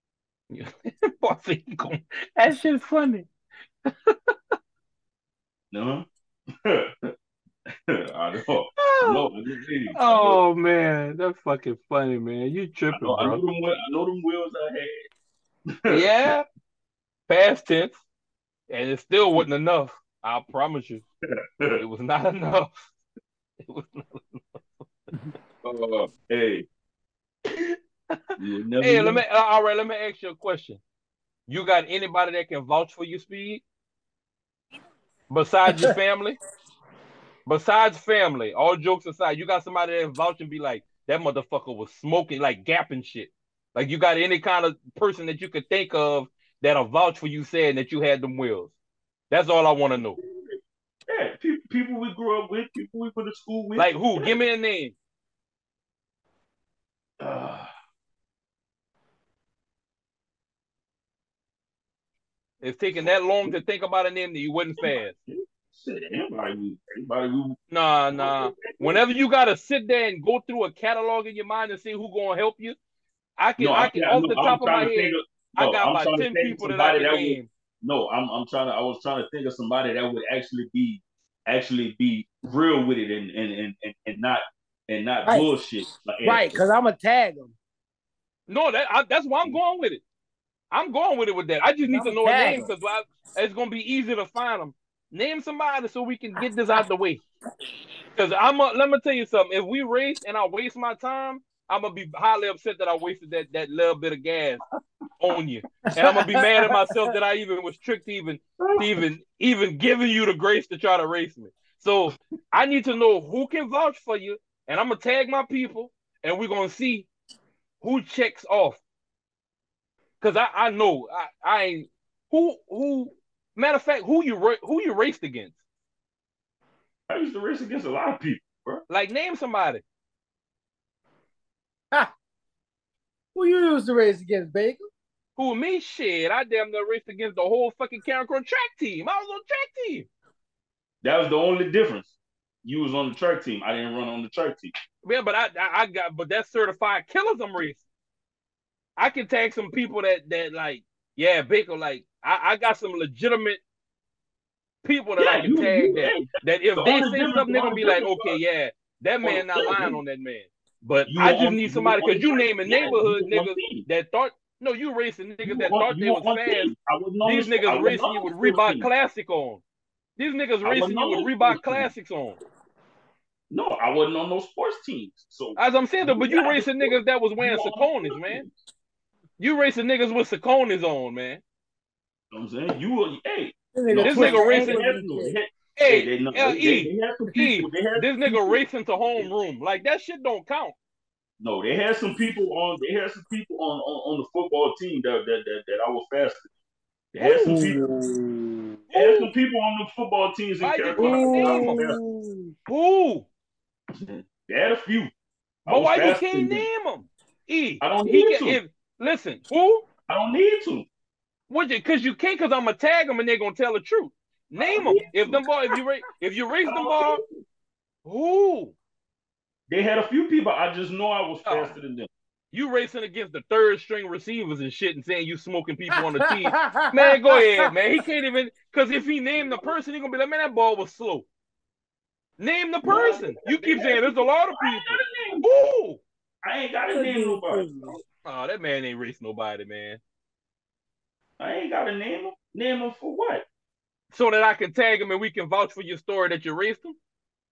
[SPEAKER 2] That shit's funny.
[SPEAKER 1] No. I know. I know. I know. Hey, I know.
[SPEAKER 2] Oh man, that's fucking funny, man. You
[SPEAKER 1] I know.
[SPEAKER 2] tripping,
[SPEAKER 1] I know
[SPEAKER 2] bro.
[SPEAKER 1] them. whe- I know them wheels I had.
[SPEAKER 2] Yeah, past tense, and it still wasn't enough. I promise you, it was not enough. It was not...
[SPEAKER 1] uh, hey, you would never
[SPEAKER 2] Hey, let
[SPEAKER 1] know.
[SPEAKER 2] me. All right, let me ask you a question. You got anybody that can vouch for your speed besides your family? Besides family, all jokes aside, you got somebody that vouch and be like, that motherfucker was smoking, like gapping shit. Like you got any kind of person that you could think of that'll vouch for you saying that you had them wheels. That's all I want to know.
[SPEAKER 1] Yeah, people, people we grew up with, people we went to school with.
[SPEAKER 2] Like who?
[SPEAKER 1] Yeah.
[SPEAKER 2] Give me a name.
[SPEAKER 1] Uh,
[SPEAKER 2] It's taking that long to think about a name that you wouldn't fast.
[SPEAKER 1] shit, anybody, we, anybody, we.
[SPEAKER 2] Nah, nah. Whenever you gotta sit there and go through a catalog in your mind and see who gonna help you, I can,
[SPEAKER 1] No, I
[SPEAKER 2] I can,
[SPEAKER 1] can't.
[SPEAKER 2] off
[SPEAKER 1] No,
[SPEAKER 2] the
[SPEAKER 1] I'm
[SPEAKER 2] top of
[SPEAKER 1] trying
[SPEAKER 2] my
[SPEAKER 1] to think
[SPEAKER 2] head,
[SPEAKER 1] of.
[SPEAKER 2] I
[SPEAKER 1] No,
[SPEAKER 2] got
[SPEAKER 1] I'm
[SPEAKER 2] about
[SPEAKER 1] trying to
[SPEAKER 2] ten
[SPEAKER 1] think of
[SPEAKER 2] people that I
[SPEAKER 1] somebody
[SPEAKER 2] can
[SPEAKER 1] that would.
[SPEAKER 2] name.
[SPEAKER 1] No, I'm, I'm trying to. I was trying to think of somebody that would actually be, actually be real with it and and and and, and not and not
[SPEAKER 3] Right.
[SPEAKER 1] bullshit. Like,
[SPEAKER 3] Right, because I'm going to tag him.
[SPEAKER 2] No, that I, that's why I'm going with it. I'm going with it with that. I just need to know a name because it's gonna be easy to find them. Name somebody so we can get this out the way. Because I'm a, let me tell you something. If we race and I waste my time, I'm gonna be highly upset that I wasted that that little bit of gas on you, and I'm gonna be mad at myself that I even was tricked to even to even even giving you the grace to try to race me. So I need to know who can vouch for you, and I'm gonna tag my people, and we're gonna see who checks off. Cause I, I know I, I ain't who who matter of fact who you who you raced against.
[SPEAKER 1] I used to race against a lot of people, bro.
[SPEAKER 2] Like name somebody.
[SPEAKER 3] Ha. Who you used to race against, Baker?
[SPEAKER 2] Who me? Shit, I damn near raced against the whole fucking Karen Crow track team. I was on track team.
[SPEAKER 1] That was the only difference. You was on the track team. I didn't run on the track team.
[SPEAKER 2] Yeah, but I, I I got but that's certified killers I'm racing. I can tag some people that that like yeah Baker like I, I got some legitimate people that
[SPEAKER 1] Yeah,
[SPEAKER 2] I can
[SPEAKER 1] you,
[SPEAKER 2] tag
[SPEAKER 1] you
[SPEAKER 2] that
[SPEAKER 1] hey,
[SPEAKER 2] that if
[SPEAKER 1] the
[SPEAKER 2] they
[SPEAKER 1] only
[SPEAKER 2] say
[SPEAKER 1] difference,
[SPEAKER 2] something
[SPEAKER 1] the
[SPEAKER 2] they're gonna
[SPEAKER 1] only
[SPEAKER 2] be like
[SPEAKER 1] difference
[SPEAKER 2] okay
[SPEAKER 1] was,
[SPEAKER 2] yeah that
[SPEAKER 1] well,
[SPEAKER 2] man not
[SPEAKER 1] yeah,
[SPEAKER 2] lying
[SPEAKER 1] you,
[SPEAKER 2] on that man. But
[SPEAKER 1] you
[SPEAKER 2] I
[SPEAKER 1] were
[SPEAKER 2] just
[SPEAKER 1] on
[SPEAKER 2] need
[SPEAKER 1] you were
[SPEAKER 2] somebody
[SPEAKER 1] on
[SPEAKER 2] because
[SPEAKER 1] the
[SPEAKER 2] you
[SPEAKER 1] track.
[SPEAKER 2] name a
[SPEAKER 1] Yeah, you
[SPEAKER 2] neighborhood
[SPEAKER 1] was on
[SPEAKER 2] nigga
[SPEAKER 1] team.
[SPEAKER 2] that thought No, you racing niggas
[SPEAKER 1] You
[SPEAKER 2] that
[SPEAKER 1] on,
[SPEAKER 2] thought
[SPEAKER 1] you
[SPEAKER 2] they was
[SPEAKER 1] on
[SPEAKER 2] fast.
[SPEAKER 1] team. I wasn't on
[SPEAKER 2] These
[SPEAKER 1] the, I
[SPEAKER 2] niggas
[SPEAKER 1] wasn't
[SPEAKER 2] racing you
[SPEAKER 1] on
[SPEAKER 2] with
[SPEAKER 1] the sports
[SPEAKER 2] Reebok
[SPEAKER 1] team.
[SPEAKER 2] Classic on. These niggas
[SPEAKER 1] I
[SPEAKER 2] racing
[SPEAKER 1] wasn't
[SPEAKER 2] you
[SPEAKER 1] on
[SPEAKER 2] with
[SPEAKER 1] no
[SPEAKER 2] Reebok
[SPEAKER 1] sports team.
[SPEAKER 2] Classics on.
[SPEAKER 1] No, I wasn't on no sports teams. So
[SPEAKER 2] As I'm saying though, but you
[SPEAKER 1] got the
[SPEAKER 2] racing
[SPEAKER 1] sports.
[SPEAKER 2] niggas that was
[SPEAKER 1] You
[SPEAKER 2] wearing
[SPEAKER 1] on the
[SPEAKER 2] Saucony's,
[SPEAKER 1] sports
[SPEAKER 2] man.
[SPEAKER 1] teams.
[SPEAKER 2] You racing niggas with Saucony's on, man.
[SPEAKER 1] You know what I'm saying? You were, hey,
[SPEAKER 3] This
[SPEAKER 1] no,
[SPEAKER 3] nigga
[SPEAKER 2] This
[SPEAKER 3] twist
[SPEAKER 2] nigga
[SPEAKER 3] the
[SPEAKER 1] they
[SPEAKER 2] racing.
[SPEAKER 3] ankles
[SPEAKER 1] had,
[SPEAKER 3] and
[SPEAKER 1] no, they
[SPEAKER 3] shit.
[SPEAKER 1] had, hey,
[SPEAKER 2] Hey,
[SPEAKER 1] they, no,
[SPEAKER 2] uh,
[SPEAKER 1] they, they,
[SPEAKER 2] E,
[SPEAKER 1] they had some
[SPEAKER 2] E,
[SPEAKER 1] people. They had
[SPEAKER 2] this
[SPEAKER 1] some
[SPEAKER 2] nigga
[SPEAKER 1] people.
[SPEAKER 2] racing to homeroom. Like that shit don't count.
[SPEAKER 1] No, they had some people on. They had some people on on, on the football team that that that, that I was faster. They had some people.
[SPEAKER 3] Ooh.
[SPEAKER 1] They had
[SPEAKER 2] Who?
[SPEAKER 1] some people on the football teams in
[SPEAKER 2] Why you
[SPEAKER 1] Carolina
[SPEAKER 2] can't
[SPEAKER 1] that I
[SPEAKER 2] name
[SPEAKER 1] was
[SPEAKER 2] them?
[SPEAKER 3] Ooh.
[SPEAKER 2] Who?
[SPEAKER 1] faster. They had a few. I
[SPEAKER 2] But
[SPEAKER 1] was
[SPEAKER 2] why you
[SPEAKER 1] faster
[SPEAKER 2] can't
[SPEAKER 1] than them.
[SPEAKER 2] name them? E,
[SPEAKER 1] I don't
[SPEAKER 2] he
[SPEAKER 1] need
[SPEAKER 2] can.
[SPEAKER 1] to.
[SPEAKER 2] If listen, who?
[SPEAKER 1] I don't need to.
[SPEAKER 2] Would you? Cause you can't. Cause I'm gonna tag them and they're gonna tell the truth.
[SPEAKER 1] I
[SPEAKER 2] Name
[SPEAKER 1] don't
[SPEAKER 2] them.
[SPEAKER 1] need
[SPEAKER 2] If
[SPEAKER 1] to.
[SPEAKER 2] them ball, if you race, if you race
[SPEAKER 1] I
[SPEAKER 2] them
[SPEAKER 1] don't
[SPEAKER 2] ball,
[SPEAKER 1] need to.
[SPEAKER 2] who?
[SPEAKER 1] They had a few people. I just know I was
[SPEAKER 2] Oh,
[SPEAKER 1] faster than them.
[SPEAKER 2] you racing against the third string receivers and shit and saying you smoking people on the team. Man, go ahead, man. He can't even. Cause if he named the person, he gonna be like, man, that ball was slow. Name the
[SPEAKER 1] No,
[SPEAKER 2] person. You
[SPEAKER 1] they
[SPEAKER 2] keep
[SPEAKER 1] had
[SPEAKER 2] saying there's a
[SPEAKER 1] people.
[SPEAKER 2] lot of
[SPEAKER 1] I ain't
[SPEAKER 2] people.
[SPEAKER 1] got a name.
[SPEAKER 2] Who?
[SPEAKER 1] I ain't got to name nobody.
[SPEAKER 2] Oh, that man ain't race nobody, man.
[SPEAKER 1] I ain't got to name them. Name them for what?
[SPEAKER 2] So that I can tag him and we can vouch for your story that you raced him.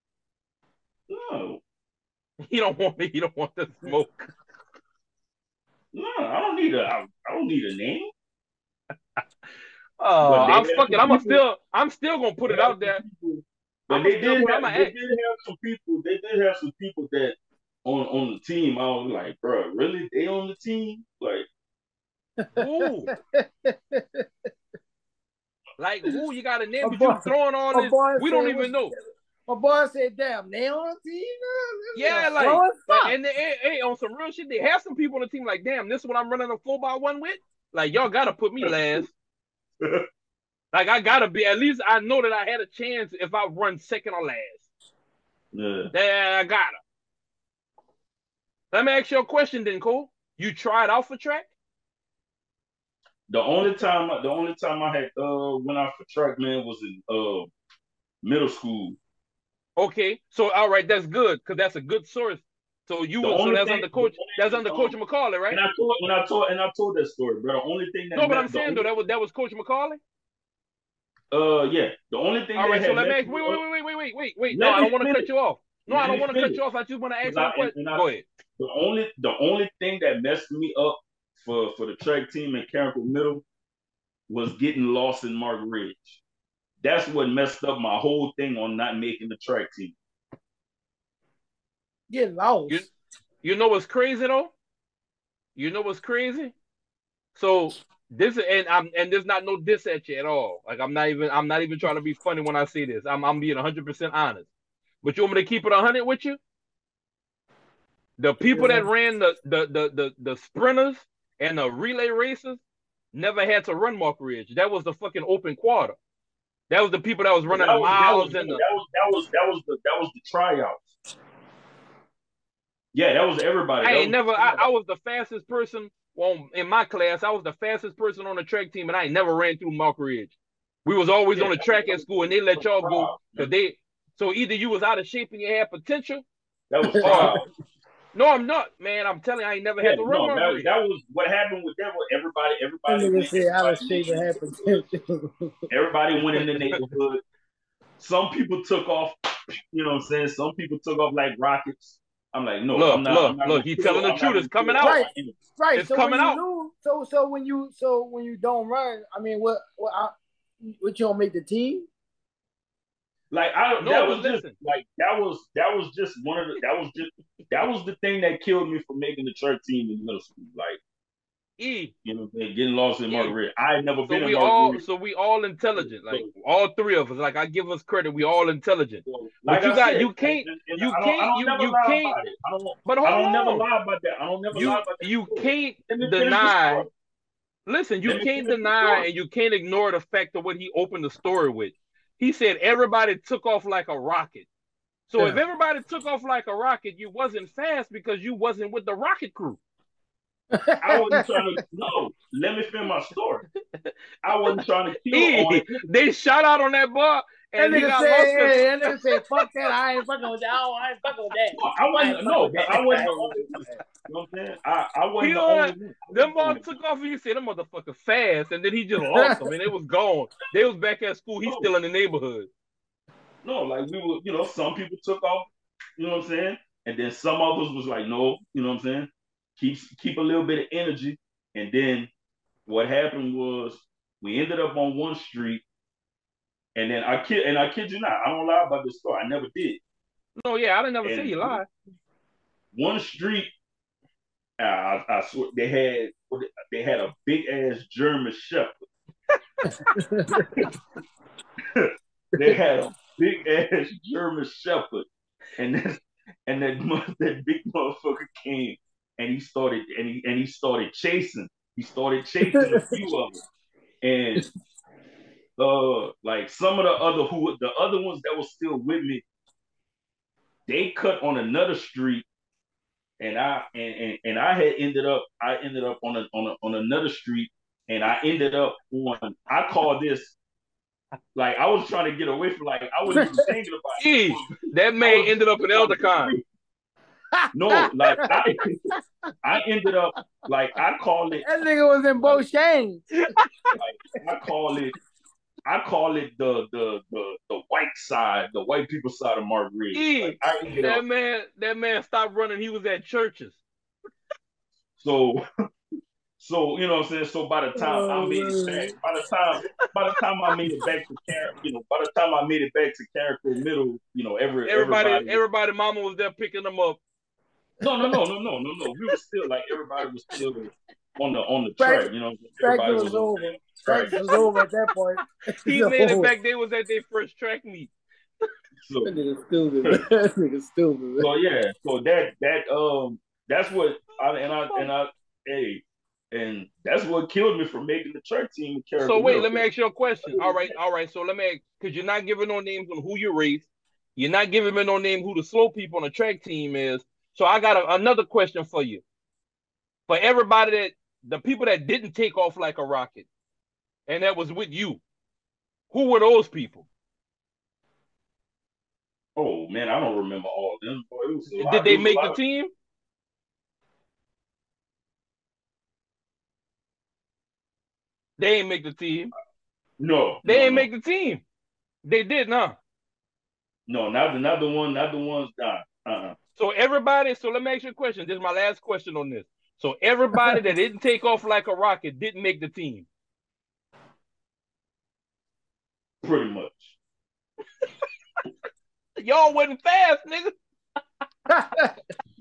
[SPEAKER 1] No,
[SPEAKER 2] He don't want me. He don't want the smoke.
[SPEAKER 1] no, I don't need a. I, I don't need a name.
[SPEAKER 2] Oh,
[SPEAKER 1] But they
[SPEAKER 2] I'm
[SPEAKER 1] had
[SPEAKER 2] fucking.
[SPEAKER 1] some
[SPEAKER 2] I'm a
[SPEAKER 1] people.
[SPEAKER 2] still. I'm still gonna put
[SPEAKER 1] They
[SPEAKER 2] it
[SPEAKER 1] had
[SPEAKER 2] out
[SPEAKER 1] some
[SPEAKER 2] there.
[SPEAKER 1] people. But
[SPEAKER 2] I'm
[SPEAKER 1] they
[SPEAKER 2] gonna still
[SPEAKER 1] did
[SPEAKER 2] put. I'm
[SPEAKER 1] have.
[SPEAKER 2] gonna
[SPEAKER 1] They
[SPEAKER 2] ask.
[SPEAKER 1] did have some people. They did have some people that on on the team. I was like, bro, really? They on the team? Like,
[SPEAKER 2] Who? Like who? You got a name,
[SPEAKER 3] My
[SPEAKER 2] but
[SPEAKER 3] boy,
[SPEAKER 2] you throwing all
[SPEAKER 3] my
[SPEAKER 2] this.
[SPEAKER 3] boy
[SPEAKER 2] We
[SPEAKER 3] said,
[SPEAKER 2] don't
[SPEAKER 3] what's,
[SPEAKER 2] even know.
[SPEAKER 3] my boy said, damn, they on the team? This
[SPEAKER 2] Yeah,
[SPEAKER 3] nigga
[SPEAKER 2] like,
[SPEAKER 3] slow as
[SPEAKER 2] like,
[SPEAKER 3] fuck.
[SPEAKER 2] and they, hey, hey, on some real shit, they have some people on the team. Like, damn, this is what I'm running a four by one with. Like, y'all gotta put me last. Like, I gotta be. At least I know that I had a chance if I run second or last.
[SPEAKER 1] yeah.
[SPEAKER 2] Yeah, I gotta. Let me ask you a question, then, Cole. You tried out for track?
[SPEAKER 1] The only time, the only time I had uh went out for track, man, was in uh middle school.
[SPEAKER 2] Okay, so all right, that's good because that's a good source. So you
[SPEAKER 1] The
[SPEAKER 2] was so
[SPEAKER 1] only
[SPEAKER 2] that's
[SPEAKER 1] thing,
[SPEAKER 2] under
[SPEAKER 1] the
[SPEAKER 2] coach. That's
[SPEAKER 1] only,
[SPEAKER 2] under Coach
[SPEAKER 1] um,
[SPEAKER 2] McCauley, right?
[SPEAKER 1] and I told, and I told, and I told that story, bro. The only thing that
[SPEAKER 2] No, but
[SPEAKER 1] met,
[SPEAKER 2] I'm
[SPEAKER 1] the
[SPEAKER 2] saying
[SPEAKER 1] only,
[SPEAKER 2] though that was that was Coach McCauley.
[SPEAKER 1] uh, yeah, the only thing
[SPEAKER 2] All
[SPEAKER 1] that
[SPEAKER 2] right, so
[SPEAKER 1] had
[SPEAKER 2] let me
[SPEAKER 1] messed
[SPEAKER 2] ask.
[SPEAKER 1] me
[SPEAKER 2] Wait,
[SPEAKER 1] up.
[SPEAKER 2] wait, wait, wait, wait, wait, wait. No,
[SPEAKER 1] Let
[SPEAKER 2] I
[SPEAKER 1] me
[SPEAKER 2] don't want to
[SPEAKER 1] finish.
[SPEAKER 2] cut you off. No, I
[SPEAKER 1] Let
[SPEAKER 2] don't
[SPEAKER 1] me
[SPEAKER 2] want to cut
[SPEAKER 1] finish.
[SPEAKER 2] you off. I just want to ask
[SPEAKER 1] I,
[SPEAKER 2] one
[SPEAKER 1] and,
[SPEAKER 2] question.
[SPEAKER 1] and I,
[SPEAKER 2] Go ahead.
[SPEAKER 1] the only, the only thing that messed me up for for the track team in Carrollton Middle was getting lost in Mark Ridge. That's what messed up my whole thing on not making the track team.
[SPEAKER 3] Get lost.
[SPEAKER 2] You you know what's crazy though? You know what's crazy? So this and I'm and there's not no diss at you at all. Like I'm not even I'm not even trying to be funny when I say this. I'm I'm being one hundred percent honest. But you want me to keep it one hundred with you? The people that ran the the the the, the sprinters and the relay racers never had to run Mark Ridge. That was the fucking open quarter. That was the people that was running
[SPEAKER 1] That
[SPEAKER 2] the
[SPEAKER 1] was that was
[SPEAKER 2] miles
[SPEAKER 1] that
[SPEAKER 2] and the
[SPEAKER 1] was that was that was the that was the tryouts. Yeah, that was everybody.
[SPEAKER 2] I
[SPEAKER 1] That
[SPEAKER 2] ain't
[SPEAKER 1] was
[SPEAKER 2] never I, I was the fastest person on in my class. I was the fastest person on the track team and I ain't never ran through Mark Ridge. We was always
[SPEAKER 1] yeah,
[SPEAKER 2] on the
[SPEAKER 1] that was,
[SPEAKER 2] track
[SPEAKER 1] that
[SPEAKER 2] at
[SPEAKER 1] was,
[SPEAKER 2] school and they let y'all go
[SPEAKER 1] trials,
[SPEAKER 2] because they so either you was out of shape and you had potential
[SPEAKER 1] that was
[SPEAKER 2] or
[SPEAKER 1] trials.
[SPEAKER 2] no, I'm not, man. I'm telling you, I ain't never
[SPEAKER 1] Yeah,
[SPEAKER 2] had to run
[SPEAKER 1] no,
[SPEAKER 2] Mark
[SPEAKER 1] that,
[SPEAKER 2] Ridge.
[SPEAKER 1] that was what happened with that. Was everybody,
[SPEAKER 3] That
[SPEAKER 1] everybody
[SPEAKER 3] nigga
[SPEAKER 1] went,
[SPEAKER 3] said out of
[SPEAKER 1] everybody
[SPEAKER 3] shape and
[SPEAKER 1] went,
[SPEAKER 3] had potential.
[SPEAKER 1] everybody went in the neighborhood. Some people took off, you know what I'm saying? Some people took off like rockets. I'm like, no, I'm
[SPEAKER 2] Look,
[SPEAKER 1] not, I'm
[SPEAKER 2] look,
[SPEAKER 1] not
[SPEAKER 2] look.
[SPEAKER 1] gonna
[SPEAKER 2] He
[SPEAKER 1] kill,
[SPEAKER 2] telling the
[SPEAKER 1] I'm not
[SPEAKER 2] truth. It's
[SPEAKER 1] gonna
[SPEAKER 2] coming
[SPEAKER 1] kill all
[SPEAKER 2] out.
[SPEAKER 3] Right,
[SPEAKER 1] my energy.
[SPEAKER 3] right.
[SPEAKER 2] It's
[SPEAKER 3] So when
[SPEAKER 2] coming
[SPEAKER 3] you
[SPEAKER 2] out.
[SPEAKER 3] lose, so so when you so when you don't run, I mean, what what I, what you don't make the team?
[SPEAKER 1] Like I,
[SPEAKER 2] No,
[SPEAKER 1] that
[SPEAKER 2] but
[SPEAKER 1] was just
[SPEAKER 2] listen.
[SPEAKER 1] like that was that was just one of the that was just that was the thing that killed me from making the track team in middle school. Like,
[SPEAKER 2] E,
[SPEAKER 1] you know, what I'm saying? Getting lost in Mark
[SPEAKER 2] E.
[SPEAKER 1] Ridge. I had never
[SPEAKER 2] So
[SPEAKER 1] been in
[SPEAKER 2] we
[SPEAKER 1] Mark
[SPEAKER 2] all,
[SPEAKER 1] Ridge.
[SPEAKER 2] so we all intelligent. Like
[SPEAKER 1] So,
[SPEAKER 2] all three of us. Like I give us credit. We all intelligent.
[SPEAKER 1] so,
[SPEAKER 2] But
[SPEAKER 1] like
[SPEAKER 2] you
[SPEAKER 1] I
[SPEAKER 2] got,
[SPEAKER 1] said,
[SPEAKER 2] you
[SPEAKER 1] and,
[SPEAKER 2] can't,
[SPEAKER 1] and, and
[SPEAKER 2] you
[SPEAKER 1] I don't I
[SPEAKER 2] can't,
[SPEAKER 1] don't
[SPEAKER 2] you
[SPEAKER 1] never
[SPEAKER 2] you
[SPEAKER 1] lie
[SPEAKER 2] can't.
[SPEAKER 1] about it. I don't
[SPEAKER 2] But
[SPEAKER 1] I
[SPEAKER 2] hold
[SPEAKER 1] don't never
[SPEAKER 2] on.
[SPEAKER 1] lie about that. I don't never lie
[SPEAKER 2] You
[SPEAKER 1] about that
[SPEAKER 2] you
[SPEAKER 1] story.
[SPEAKER 2] can't
[SPEAKER 1] Let me finish the
[SPEAKER 2] deny.
[SPEAKER 1] story.
[SPEAKER 2] Listen, you
[SPEAKER 1] Let me
[SPEAKER 2] can't
[SPEAKER 1] finish the
[SPEAKER 2] deny
[SPEAKER 1] story.
[SPEAKER 2] and you can't ignore the fact of what he opened the story with. He said everybody took off like a rocket. So
[SPEAKER 3] Yeah.
[SPEAKER 2] if everybody took off like a rocket, you wasn't fast because you wasn't with the rocket crew.
[SPEAKER 1] I wasn't trying to no. Let me finish my story. I wasn't trying to kill all
[SPEAKER 2] E,
[SPEAKER 1] the
[SPEAKER 2] they shot out on that bar. and he
[SPEAKER 3] nigga
[SPEAKER 2] got
[SPEAKER 3] say,
[SPEAKER 2] lost.
[SPEAKER 3] hey, that nigga say, fuck that. I ain't fucking with that. I ain't fucking with that.
[SPEAKER 1] I wasn't. No, but I wasn't the only one. You know what I'm saying? I, I wasn't
[SPEAKER 2] He
[SPEAKER 1] the
[SPEAKER 2] was,
[SPEAKER 1] only one.
[SPEAKER 2] them boys took off and he said, them motherfuckers fast. And then he just lost them and it was gone. They was back at school. He's
[SPEAKER 1] No.
[SPEAKER 2] still in the neighborhood.
[SPEAKER 1] No, like we were, you know, some people took off, you know what I'm saying? And then some others was like, no, you know what I'm saying? Keep keep a little bit of energy. And then what happened was we ended up on one street, and then I kid and I kid you not, I don't lie about this story. I never did.
[SPEAKER 2] No, yeah, I didn't never
[SPEAKER 1] And
[SPEAKER 2] say you lie.
[SPEAKER 1] One street, uh, I, I swear they had they had a big ass German Shepherd. They had a big ass German Shepherd, and that and that that big motherfucker came and he started and he and he started chasing. He started chasing a few of them, and uh, like some of the other who the other ones that was still with me, they cut on another street, and I and, and, and I had ended up I ended up on a, on a, on another street, and I ended up on I call this. Like I was trying to get away from like I wasn't even thinking about
[SPEAKER 2] it.
[SPEAKER 1] it.
[SPEAKER 2] That man ended up in Eldocon.
[SPEAKER 1] No, like I, I ended up like I call it.
[SPEAKER 3] That nigga was in both chains.
[SPEAKER 1] Like, I call it. I call it the the the the white side, the white people side of Mark Ridge. Like,
[SPEAKER 2] that up, man, that man stopped running. He was at churches.
[SPEAKER 1] So. So, you know what I'm saying? So by the time oh, I made it back, by the time by the time I made it back to Car- you know, by the time I made it back to Carrickville Middle, you know, every
[SPEAKER 2] everybody
[SPEAKER 1] everybody
[SPEAKER 2] everybody mama was there picking them up.
[SPEAKER 1] No, no, no, no, no, no, no. We were still like everybody was still on the on the track, track you know. Everybody
[SPEAKER 3] was, was over. Track was over at that point.
[SPEAKER 2] He no. made it back. They was at their first track meet.
[SPEAKER 1] So,
[SPEAKER 3] that nigga stupid. That nigga stupid. Man.
[SPEAKER 1] So yeah, so that that um that's what I and I and I hey and that's what killed me from making the track team.
[SPEAKER 2] So wait, let me ask you a question. All right, all right. So let me, because you're not giving no names on who you race. You're not giving me no name who the slow people on the track team is. So I got a, another question for you. For everybody that the people that didn't take off like a rocket, and that was with you, who were those people?
[SPEAKER 1] Oh man, I don't remember all of them. Boy, it was a lot,
[SPEAKER 2] Did they
[SPEAKER 1] it was
[SPEAKER 2] make
[SPEAKER 1] a
[SPEAKER 2] the
[SPEAKER 1] lot
[SPEAKER 2] team?
[SPEAKER 1] Of...
[SPEAKER 2] They ain't make the team.
[SPEAKER 1] No,
[SPEAKER 2] they
[SPEAKER 1] no,
[SPEAKER 2] ain't
[SPEAKER 1] no.
[SPEAKER 2] make the team. They did, no.
[SPEAKER 1] No, not the not the one, not the ones done. Uh-uh.
[SPEAKER 2] So everybody, so let me ask you a question. This is my last question on this. So everybody that didn't take off like a rocket didn't make the team.
[SPEAKER 1] Pretty much.
[SPEAKER 2] Y'all wasn't fast, nigga.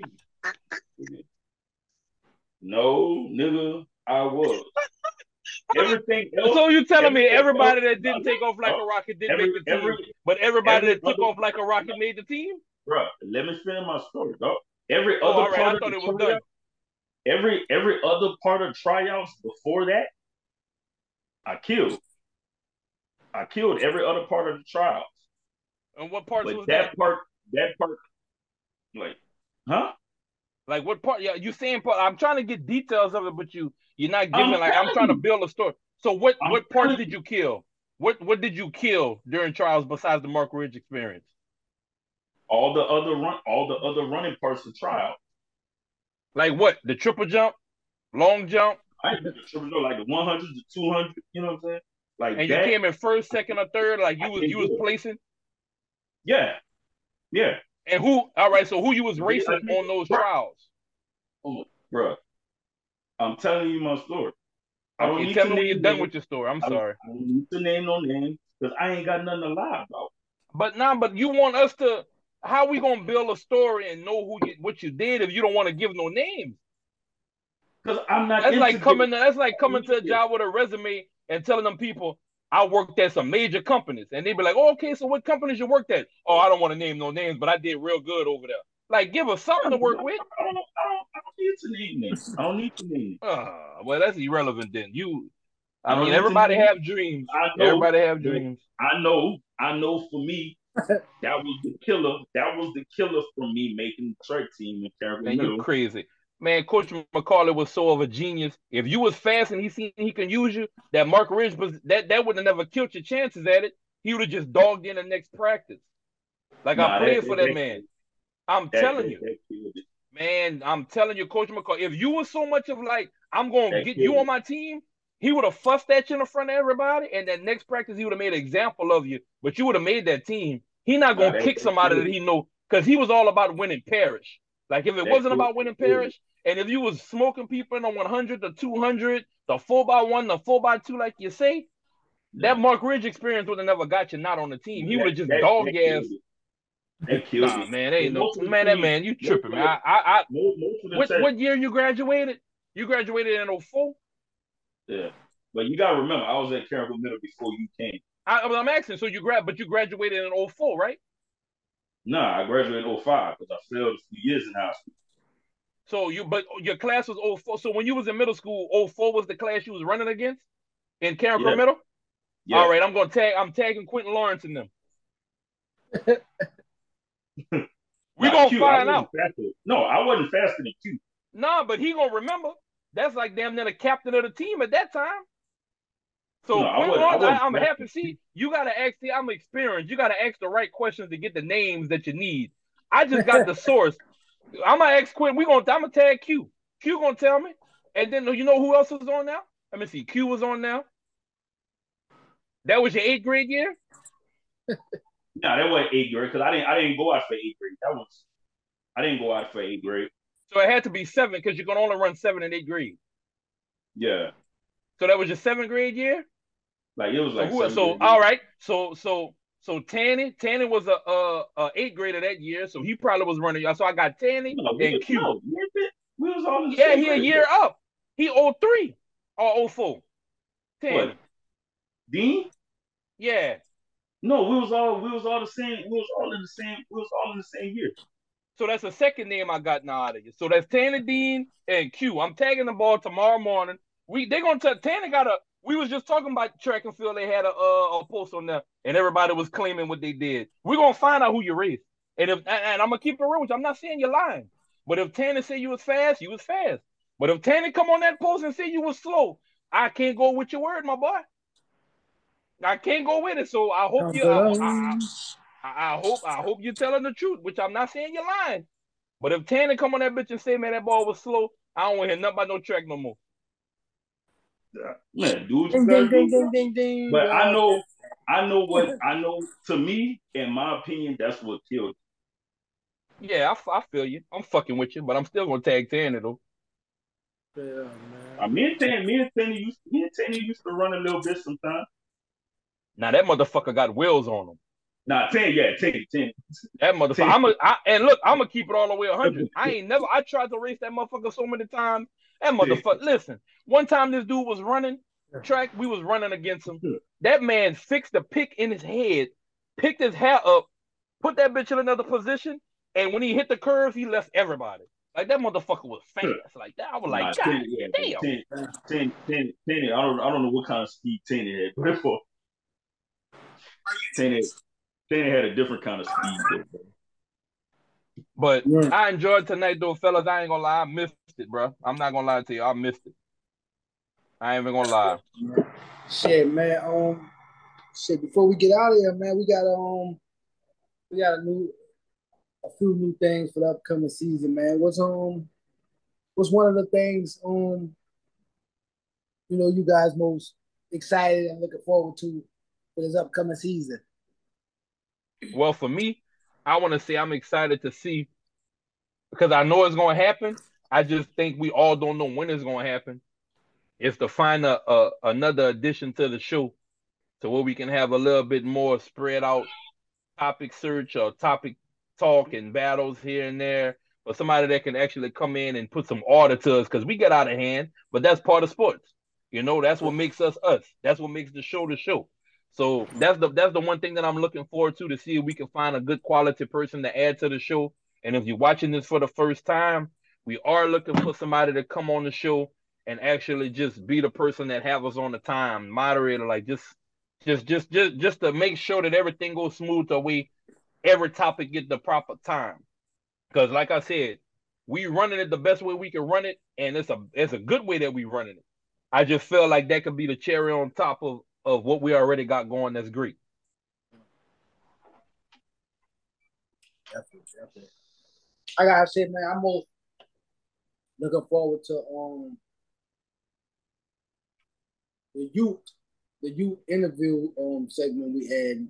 [SPEAKER 1] No, nigga, I was. Everything else.
[SPEAKER 2] So you telling me everybody else, that didn't take off like
[SPEAKER 1] uh,
[SPEAKER 2] a rocket didn't
[SPEAKER 1] every,
[SPEAKER 2] make the team,
[SPEAKER 1] every,
[SPEAKER 2] but everybody
[SPEAKER 1] every
[SPEAKER 2] that took
[SPEAKER 1] other,
[SPEAKER 2] off like a rocket made the team?
[SPEAKER 1] Bro, let me finish my story, dog. Every
[SPEAKER 2] oh,
[SPEAKER 1] other
[SPEAKER 2] all right.
[SPEAKER 1] part
[SPEAKER 2] I thought
[SPEAKER 1] of
[SPEAKER 2] it was
[SPEAKER 1] tryout,
[SPEAKER 2] done.
[SPEAKER 1] Every every other part of tryouts before that, I killed. I killed every other part of the tryouts.
[SPEAKER 2] And what parts
[SPEAKER 1] but
[SPEAKER 2] was
[SPEAKER 1] that?
[SPEAKER 2] that?
[SPEAKER 1] part, that part, like, huh?
[SPEAKER 2] Like what part? Yeah, you saying part? I'm trying to get details of it, but you you're not giving. I'm like I'm trying you. to build a story. So what I'm what parts did you kill? What what did you kill during trials besides the Mark Ridge experience?
[SPEAKER 1] All the other run, all the other running parts of trial.
[SPEAKER 2] Like what? The triple jump, long jump.
[SPEAKER 1] I did the triple jump, like the one hundred, the two hundred. You know what I'm saying? Like
[SPEAKER 2] and
[SPEAKER 1] that,
[SPEAKER 2] you came in first, second, or third. Like you was you was placing.
[SPEAKER 1] Yeah, yeah.
[SPEAKER 2] And who? All right. So who you was racing yeah, on those bro. trials?
[SPEAKER 1] Oh, bro, I'm telling you my story. I don't
[SPEAKER 2] okay,
[SPEAKER 1] need
[SPEAKER 2] tell
[SPEAKER 1] to
[SPEAKER 2] me when you're done
[SPEAKER 1] names.
[SPEAKER 2] with your story. I'm
[SPEAKER 1] I
[SPEAKER 2] sorry.
[SPEAKER 1] I don't need to name no names because I ain't got nothing to lie about.
[SPEAKER 2] But now, nah, but you want us to? How we gonna build a story and know who you, what you did if you don't want to give no names?
[SPEAKER 1] Because I'm not.
[SPEAKER 2] That's like coming. That's like coming to a job with a resume and telling them people I worked at some major companies, and they be like, "Oh, okay, so what companies you worked at?" Oh, I don't want to name no names, but I did real good over there. Like, give us something to work with.
[SPEAKER 1] I don't, I don't, I don't need to name names. I don't need to name.
[SPEAKER 2] Uh, well, that's irrelevant then. You, I, I mean, everybody have dreams.
[SPEAKER 1] I know,
[SPEAKER 2] everybody have dreams.
[SPEAKER 1] I know. I know. For me, that was the killer. That was the killer for me making the track team in Carrickville.
[SPEAKER 2] Man, you crazy. Man, Coach McCauley was so of a genius. If you was fast and he seen he can use you, that Mark Ridge was that that would have never killed your chances at it. he would have just dogged in the next practice. Like
[SPEAKER 1] Nah,
[SPEAKER 2] I played
[SPEAKER 1] that-
[SPEAKER 2] for
[SPEAKER 1] that-
[SPEAKER 2] that man. I'm
[SPEAKER 1] That-
[SPEAKER 2] telling
[SPEAKER 1] that-
[SPEAKER 2] you,
[SPEAKER 1] that killed it.
[SPEAKER 2] man. I'm telling you, Coach McCall. If you were so much of like, I'm gonna
[SPEAKER 1] That
[SPEAKER 2] get
[SPEAKER 1] killed
[SPEAKER 2] you
[SPEAKER 1] it.
[SPEAKER 2] on my team, he would have fussed at you in front of everybody, and that next practice he would have made an example of you. But you would have made that team. He not
[SPEAKER 1] Nah,
[SPEAKER 2] gonna
[SPEAKER 1] that-
[SPEAKER 2] kick
[SPEAKER 1] that
[SPEAKER 2] somebody
[SPEAKER 1] killed
[SPEAKER 2] that
[SPEAKER 1] it.
[SPEAKER 2] he know because he was all about winning parish. Like if it
[SPEAKER 1] That
[SPEAKER 2] wasn't
[SPEAKER 1] killed-
[SPEAKER 2] about winning
[SPEAKER 1] that killed
[SPEAKER 2] parish, and if you was smoking people in the one hundred, the two hundred, the four by one, the four by two, like you say, that Mark Ridge experience would have never got you not on the team. He
[SPEAKER 1] That-
[SPEAKER 2] would have just
[SPEAKER 1] that-
[SPEAKER 2] dog
[SPEAKER 1] that killed
[SPEAKER 2] ass.
[SPEAKER 1] it. That killed
[SPEAKER 2] Nah,
[SPEAKER 1] it.
[SPEAKER 2] man, ain't no
[SPEAKER 1] Most of the
[SPEAKER 2] man. That
[SPEAKER 1] teams-
[SPEAKER 2] man, you
[SPEAKER 1] most
[SPEAKER 2] tripping,
[SPEAKER 1] of
[SPEAKER 2] man.
[SPEAKER 1] the-
[SPEAKER 2] I, I, I
[SPEAKER 1] Most, most of the
[SPEAKER 2] what
[SPEAKER 1] tech-
[SPEAKER 2] what year you graduated? You graduated in oh four?
[SPEAKER 1] Yeah, but you gotta remember, I was at Carrollville Middle before you came.
[SPEAKER 2] I, I'm asking. So you grad, but you graduated in oh four, right?
[SPEAKER 1] Nah, I graduated in oh five because I failed a few years in high school.
[SPEAKER 2] So you, but your class was oh four. So when you was in middle school, oh four was the class you was running against in Carrollville
[SPEAKER 1] Yeah.
[SPEAKER 2] Middle.
[SPEAKER 1] Yeah.
[SPEAKER 2] All right, I'm gonna tag. I'm tagging Quentin Lawrence in them. We
[SPEAKER 1] Nah,
[SPEAKER 2] gonna
[SPEAKER 1] Q, I
[SPEAKER 2] find
[SPEAKER 1] wasn't
[SPEAKER 2] out.
[SPEAKER 1] faster. No, I wasn't faster than Q.
[SPEAKER 2] Nah, but he gonna remember. That's like damn near the captain of the team at that time. So
[SPEAKER 1] No, I
[SPEAKER 2] Quentin
[SPEAKER 1] wasn't- I
[SPEAKER 2] Lawrence, I,
[SPEAKER 1] wasn't
[SPEAKER 2] I'm
[SPEAKER 1] faster
[SPEAKER 2] happy.
[SPEAKER 1] than
[SPEAKER 2] See, you gotta ask. See, I'm experienced. You gotta ask the right questions to get the names that you need. I just got the source. I'm gonna ask Quentin. We gonna. I'm gonna tag Q. Q gonna tell me. And then you know who else was on now? Let me see. Q was on now. That was your eighth grade year.
[SPEAKER 1] Nah, that wasn't eighth grade because I didn't. I didn't go out for eighth grade. That was. I didn't go out for eighth grade.
[SPEAKER 2] So it had to be seven because you can only run seven in eighth grade.
[SPEAKER 1] Yeah,
[SPEAKER 2] So that was your seventh grade year.
[SPEAKER 1] like it was
[SPEAKER 2] So
[SPEAKER 1] like.
[SPEAKER 2] who?
[SPEAKER 1] seventh
[SPEAKER 2] So
[SPEAKER 1] grade.
[SPEAKER 2] all right. So so so Tanny Tanny was a uh a eighth grader that year. So he probably was running. So I got Tanny
[SPEAKER 1] No, we
[SPEAKER 2] and
[SPEAKER 1] was-
[SPEAKER 2] Q.
[SPEAKER 1] no, we was- we was all in the
[SPEAKER 2] Yeah,
[SPEAKER 1] same
[SPEAKER 2] he a
[SPEAKER 1] grade.
[SPEAKER 2] year up. He oh three or oh four. Tanny.
[SPEAKER 1] What? Dean?
[SPEAKER 2] Yeah.
[SPEAKER 1] No, we was all we was all the same. We was all in the same. We was all in the same year.
[SPEAKER 2] So that's the second name I got now out of you. So that's Tanner Dean and Q. I'm tagging the ball tomorrow morning. We they gonna tell Tanner got a. We was just talking about track and field. They had a uh, a post on there, and everybody was claiming what they did. We're gonna find out who you race. And if and, and I'm gonna keep it real with you. I'm not saying you're lying. But if Tanner say you was fast, you was fast. But if Tanner come on that post and say you was slow, I can't go with your word, my boy. I can't go with it. So I hope you. I, I, I, I hope. I hope you're telling the truth, which I'm not saying you're lying. But if Tanner come on that bitch and say, man, that ball was slow, I don't want to hear nothing about no track no more.
[SPEAKER 1] Man, do what
[SPEAKER 3] Ding,
[SPEAKER 1] you
[SPEAKER 3] ding,
[SPEAKER 1] gotta
[SPEAKER 3] ding,
[SPEAKER 1] do.
[SPEAKER 3] ding, ding, ding.
[SPEAKER 1] But I know, I know what I know. To me, in my opinion, that's what killed.
[SPEAKER 2] Yeah, I, I feel you. I'm fucking with you, but I'm still gonna tag Tanner though.
[SPEAKER 3] Yeah, man.
[SPEAKER 1] I mean, Tanner, me and Tanner used, me and Tanner used to run a little bit sometimes.
[SPEAKER 2] Now that motherfucker got wheels on him.
[SPEAKER 1] Nah, Tanner, yeah, Tanner, Tanner.
[SPEAKER 2] That motherfucker. I'm a, I, and look, I'm gonna keep it all the way one hundred. I ain't never. I tried to race that motherfucker so many times. That motherfucker. Listen, one time this dude was running track. We was running against him. That man fixed the pick in his head, picked his hair up, put that bitch in another position, and when he hit the curve, he left everybody. Like that motherfucker was fast. Like that. I was like,
[SPEAKER 1] Nah,
[SPEAKER 2] God
[SPEAKER 1] Tanner, yeah,
[SPEAKER 2] damn.
[SPEAKER 1] Tanner, Tanner, Tanner, Tanner, I don't, I don't know what kind of speed Tanner had, but for Tanner, Tanner had a different kind of speed. Though, bro.
[SPEAKER 2] But
[SPEAKER 3] Yeah.
[SPEAKER 2] I enjoyed tonight though, fellas. I ain't gonna lie, I missed it, bro. I'm not gonna lie to you, I missed it. I ain't even gonna lie.
[SPEAKER 3] Shit, man. Um, shit. Before we get out of here, man, we got um, we got a new, a few new things for the upcoming season, man. What's um, what's one of the things um, you know, you guys most excited and looking forward to for this upcoming season?
[SPEAKER 2] Well, for me, I want to say I'm excited to see because I know it's gonna happen. I just think we all don't know when it's gonna happen. It's to find a, a another addition to the show, to where we can have a little bit more spread out topic search or topic talk and battles here and there, or somebody that can actually come in and put some order to us because we get out of hand. But that's part of sports. You know, that's what makes us us. That's what makes the show the show. So that's the that's the one thing that I'm looking forward to to see if we can find a good quality person to add to the show. And if you're watching this for the first time, we are looking for somebody to come on the show and actually just be the person that have us on the time, moderator, like just just just just just to make sure that everything goes smooth the way every topic get the proper time. Because like I said, we running it the best way we can run it, and it's a it's a good way that we running it. I just feel like that could be the cherry on top of, of what we already got going. That's great.
[SPEAKER 3] Definitely, definitely. I gotta say, man, I'm most looking forward to um the youth, the youth interview um segment we had.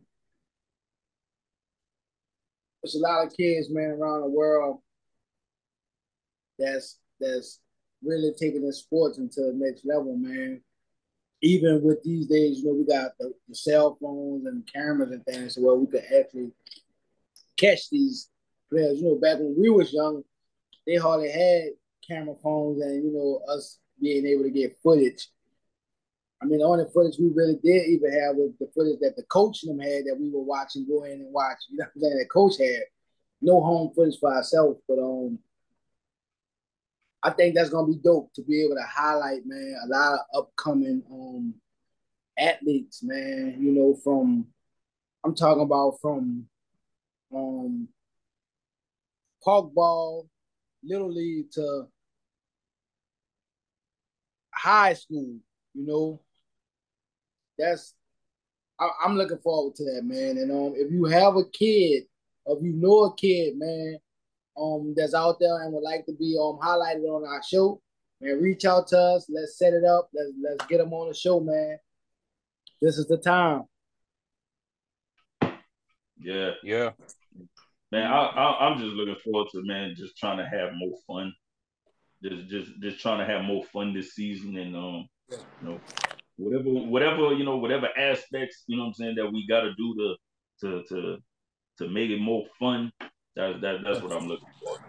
[SPEAKER 3] There's a lot of kids, man, around the world that's that's really taking their sports into the next level, man. Even with these days, you know, we got the, the cell phones and cameras and things, so where we could actually catch these players. You know, back when we was young, they hardly had camera phones and you know us being able to get footage. I mean, the only footage we really did even have was the footage that the coach and them had that we were watching, go in and watch. You know what I'm saying? The coach had no home footage for ourselves, but um, I think that's gonna be dope to be able to highlight, man, a lot of upcoming um athletes, man. You know, from I'm talking about from um park ball, little league to high school. You know, that's I, I'm looking forward to that, man. And um, if you have a kid, or if you know a kid, man, um, that's out there and would like to be um highlighted on our show, man, reach out to us. Let's set it up. Let's let's get them on the show, man. This is the time.
[SPEAKER 1] Yeah,
[SPEAKER 2] Yeah.
[SPEAKER 1] man. I, I I'm just looking forward to, man, just trying to have more fun. Just just just trying to have more fun this season, and um, you know, whatever whatever you know whatever aspects, you know what I'm saying, that we got to do to to to to make it more fun. That that that's what I'm looking for.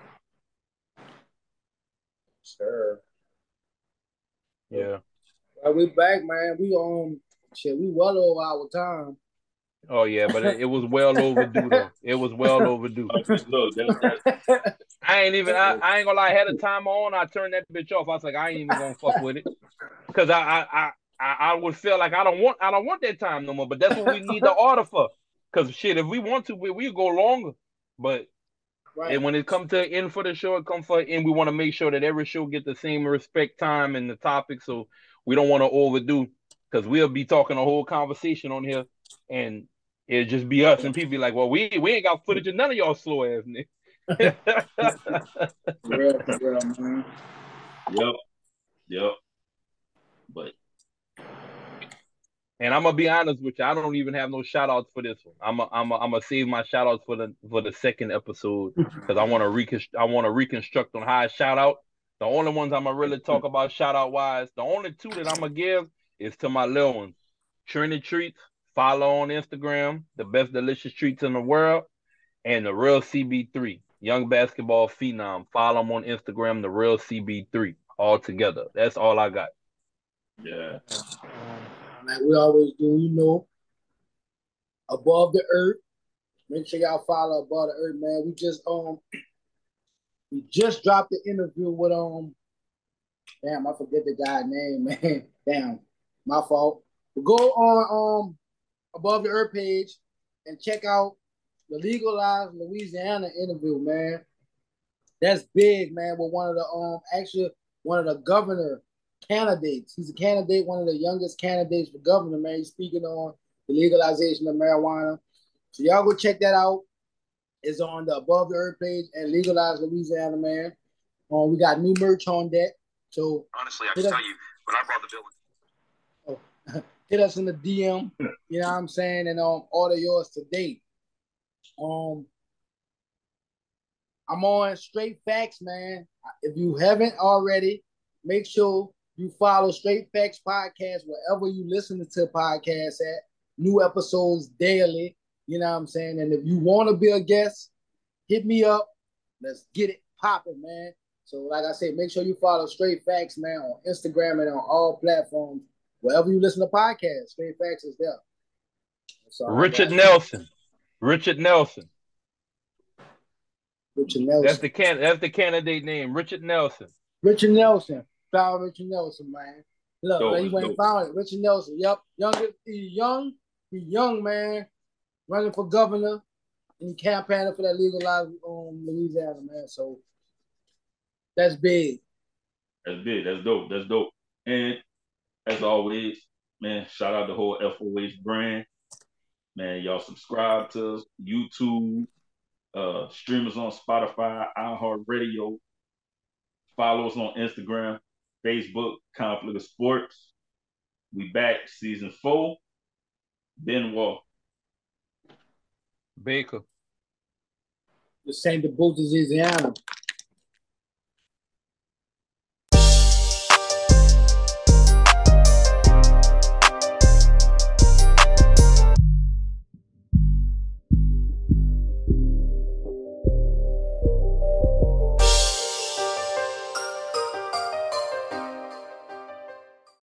[SPEAKER 3] Sure.
[SPEAKER 2] Yeah.
[SPEAKER 3] Well, we back, man. We um shit. We well over our time.
[SPEAKER 2] Oh yeah, but it, it was well overdue though. It was well overdue.
[SPEAKER 1] Look, that's that's
[SPEAKER 2] I ain't even. I, I ain't gonna lie. I had a timer on. I turned that bitch off. I was like, I ain't even gonna fuck with it because I, I I I I would feel like I don't want I don't want that time no more. But that's what we need the order for. Because shit, if we want to, we we go longer. But
[SPEAKER 3] Right.
[SPEAKER 2] and when it comes to end for the show, it comes for and we want to make sure that every show get the same respect time and the topic. So we don't want to overdo because we'll be talking a whole conversation on here and it'll just be us and people be like, well, we we ain't got footage of none of y'all slow ass niggas.
[SPEAKER 3] Real, real, man.
[SPEAKER 1] Yep, yep. But
[SPEAKER 2] and I'm gonna be honest with you, I don't even have no shout outs for this one. I'm a, I'm a, I'm gonna save my shout outs for the for the second episode because I want to reconstruct I want to reconstruct on how I shout out. The only ones I'm gonna really talk about shout out wise, the only two that I'm gonna give is to my little ones. Trinity Treats, follow on Instagram, the best delicious treats in the world, and the real C B three, young basketball phenom. Follow them on Instagram, the real C B three, all together. That's all I got.
[SPEAKER 1] yeah,
[SPEAKER 3] Like we always do, you know, above the earth. Make sure y'all follow Above the Earth, man. We just um we just dropped the interview with um damn, I forget the guy's name, man. Damn, my fault. But go on um Above the Earth page and check out the Legalized Louisiana interview, man. That's big, man. With one of the um actually one of the governor candidates. He's a candidate, one of the youngest candidates for governor, man. He's speaking on the legalization of marijuana. So y'all go check that out. It's on the Above the Earth page and Legalized Louisiana, man. Um, we got new merch on deck. So
[SPEAKER 2] honestly, I can tell you when I brought the bill.
[SPEAKER 3] Oh, hit us in the D M. You know what I'm saying, and um, order yours today. Um, I'm on Straight Facts, man. If you haven't already, make sure you follow Straight Facts Podcast wherever you listen to podcasts at. New episodes daily. You know what I'm saying? And if you want to be a guest, hit me up. Let's get it popping, man. So, like I said, make sure you follow Straight Facts, man, on Instagram and on all platforms. Wherever you listen to podcasts, Straight Facts is there.
[SPEAKER 2] Richard Nelson. Richard Nelson.
[SPEAKER 3] Richard Nelson.
[SPEAKER 2] That's the can. That's the candidate name. Richard Nelson.
[SPEAKER 3] Richard Nelson. Follow Richard Nelson, man. Look,
[SPEAKER 1] Dope,
[SPEAKER 3] man, you ain't found it. Richard Nelson. Yep, young, he young, he young man, running for governor, and he campaigning for that legalized um Louisiana, man. So that's big.
[SPEAKER 1] That's big. That's dope. That's dope. And as always, man, shout out the whole F O H brand. Man, y'all subscribe to us, YouTube, Uh, stream us on Spotify, iHeartRadio. Follow us on Instagram, Facebook, Conflict of Sports. We back season four. Benoit.
[SPEAKER 2] Baker.
[SPEAKER 3] The Saint de Louisiana.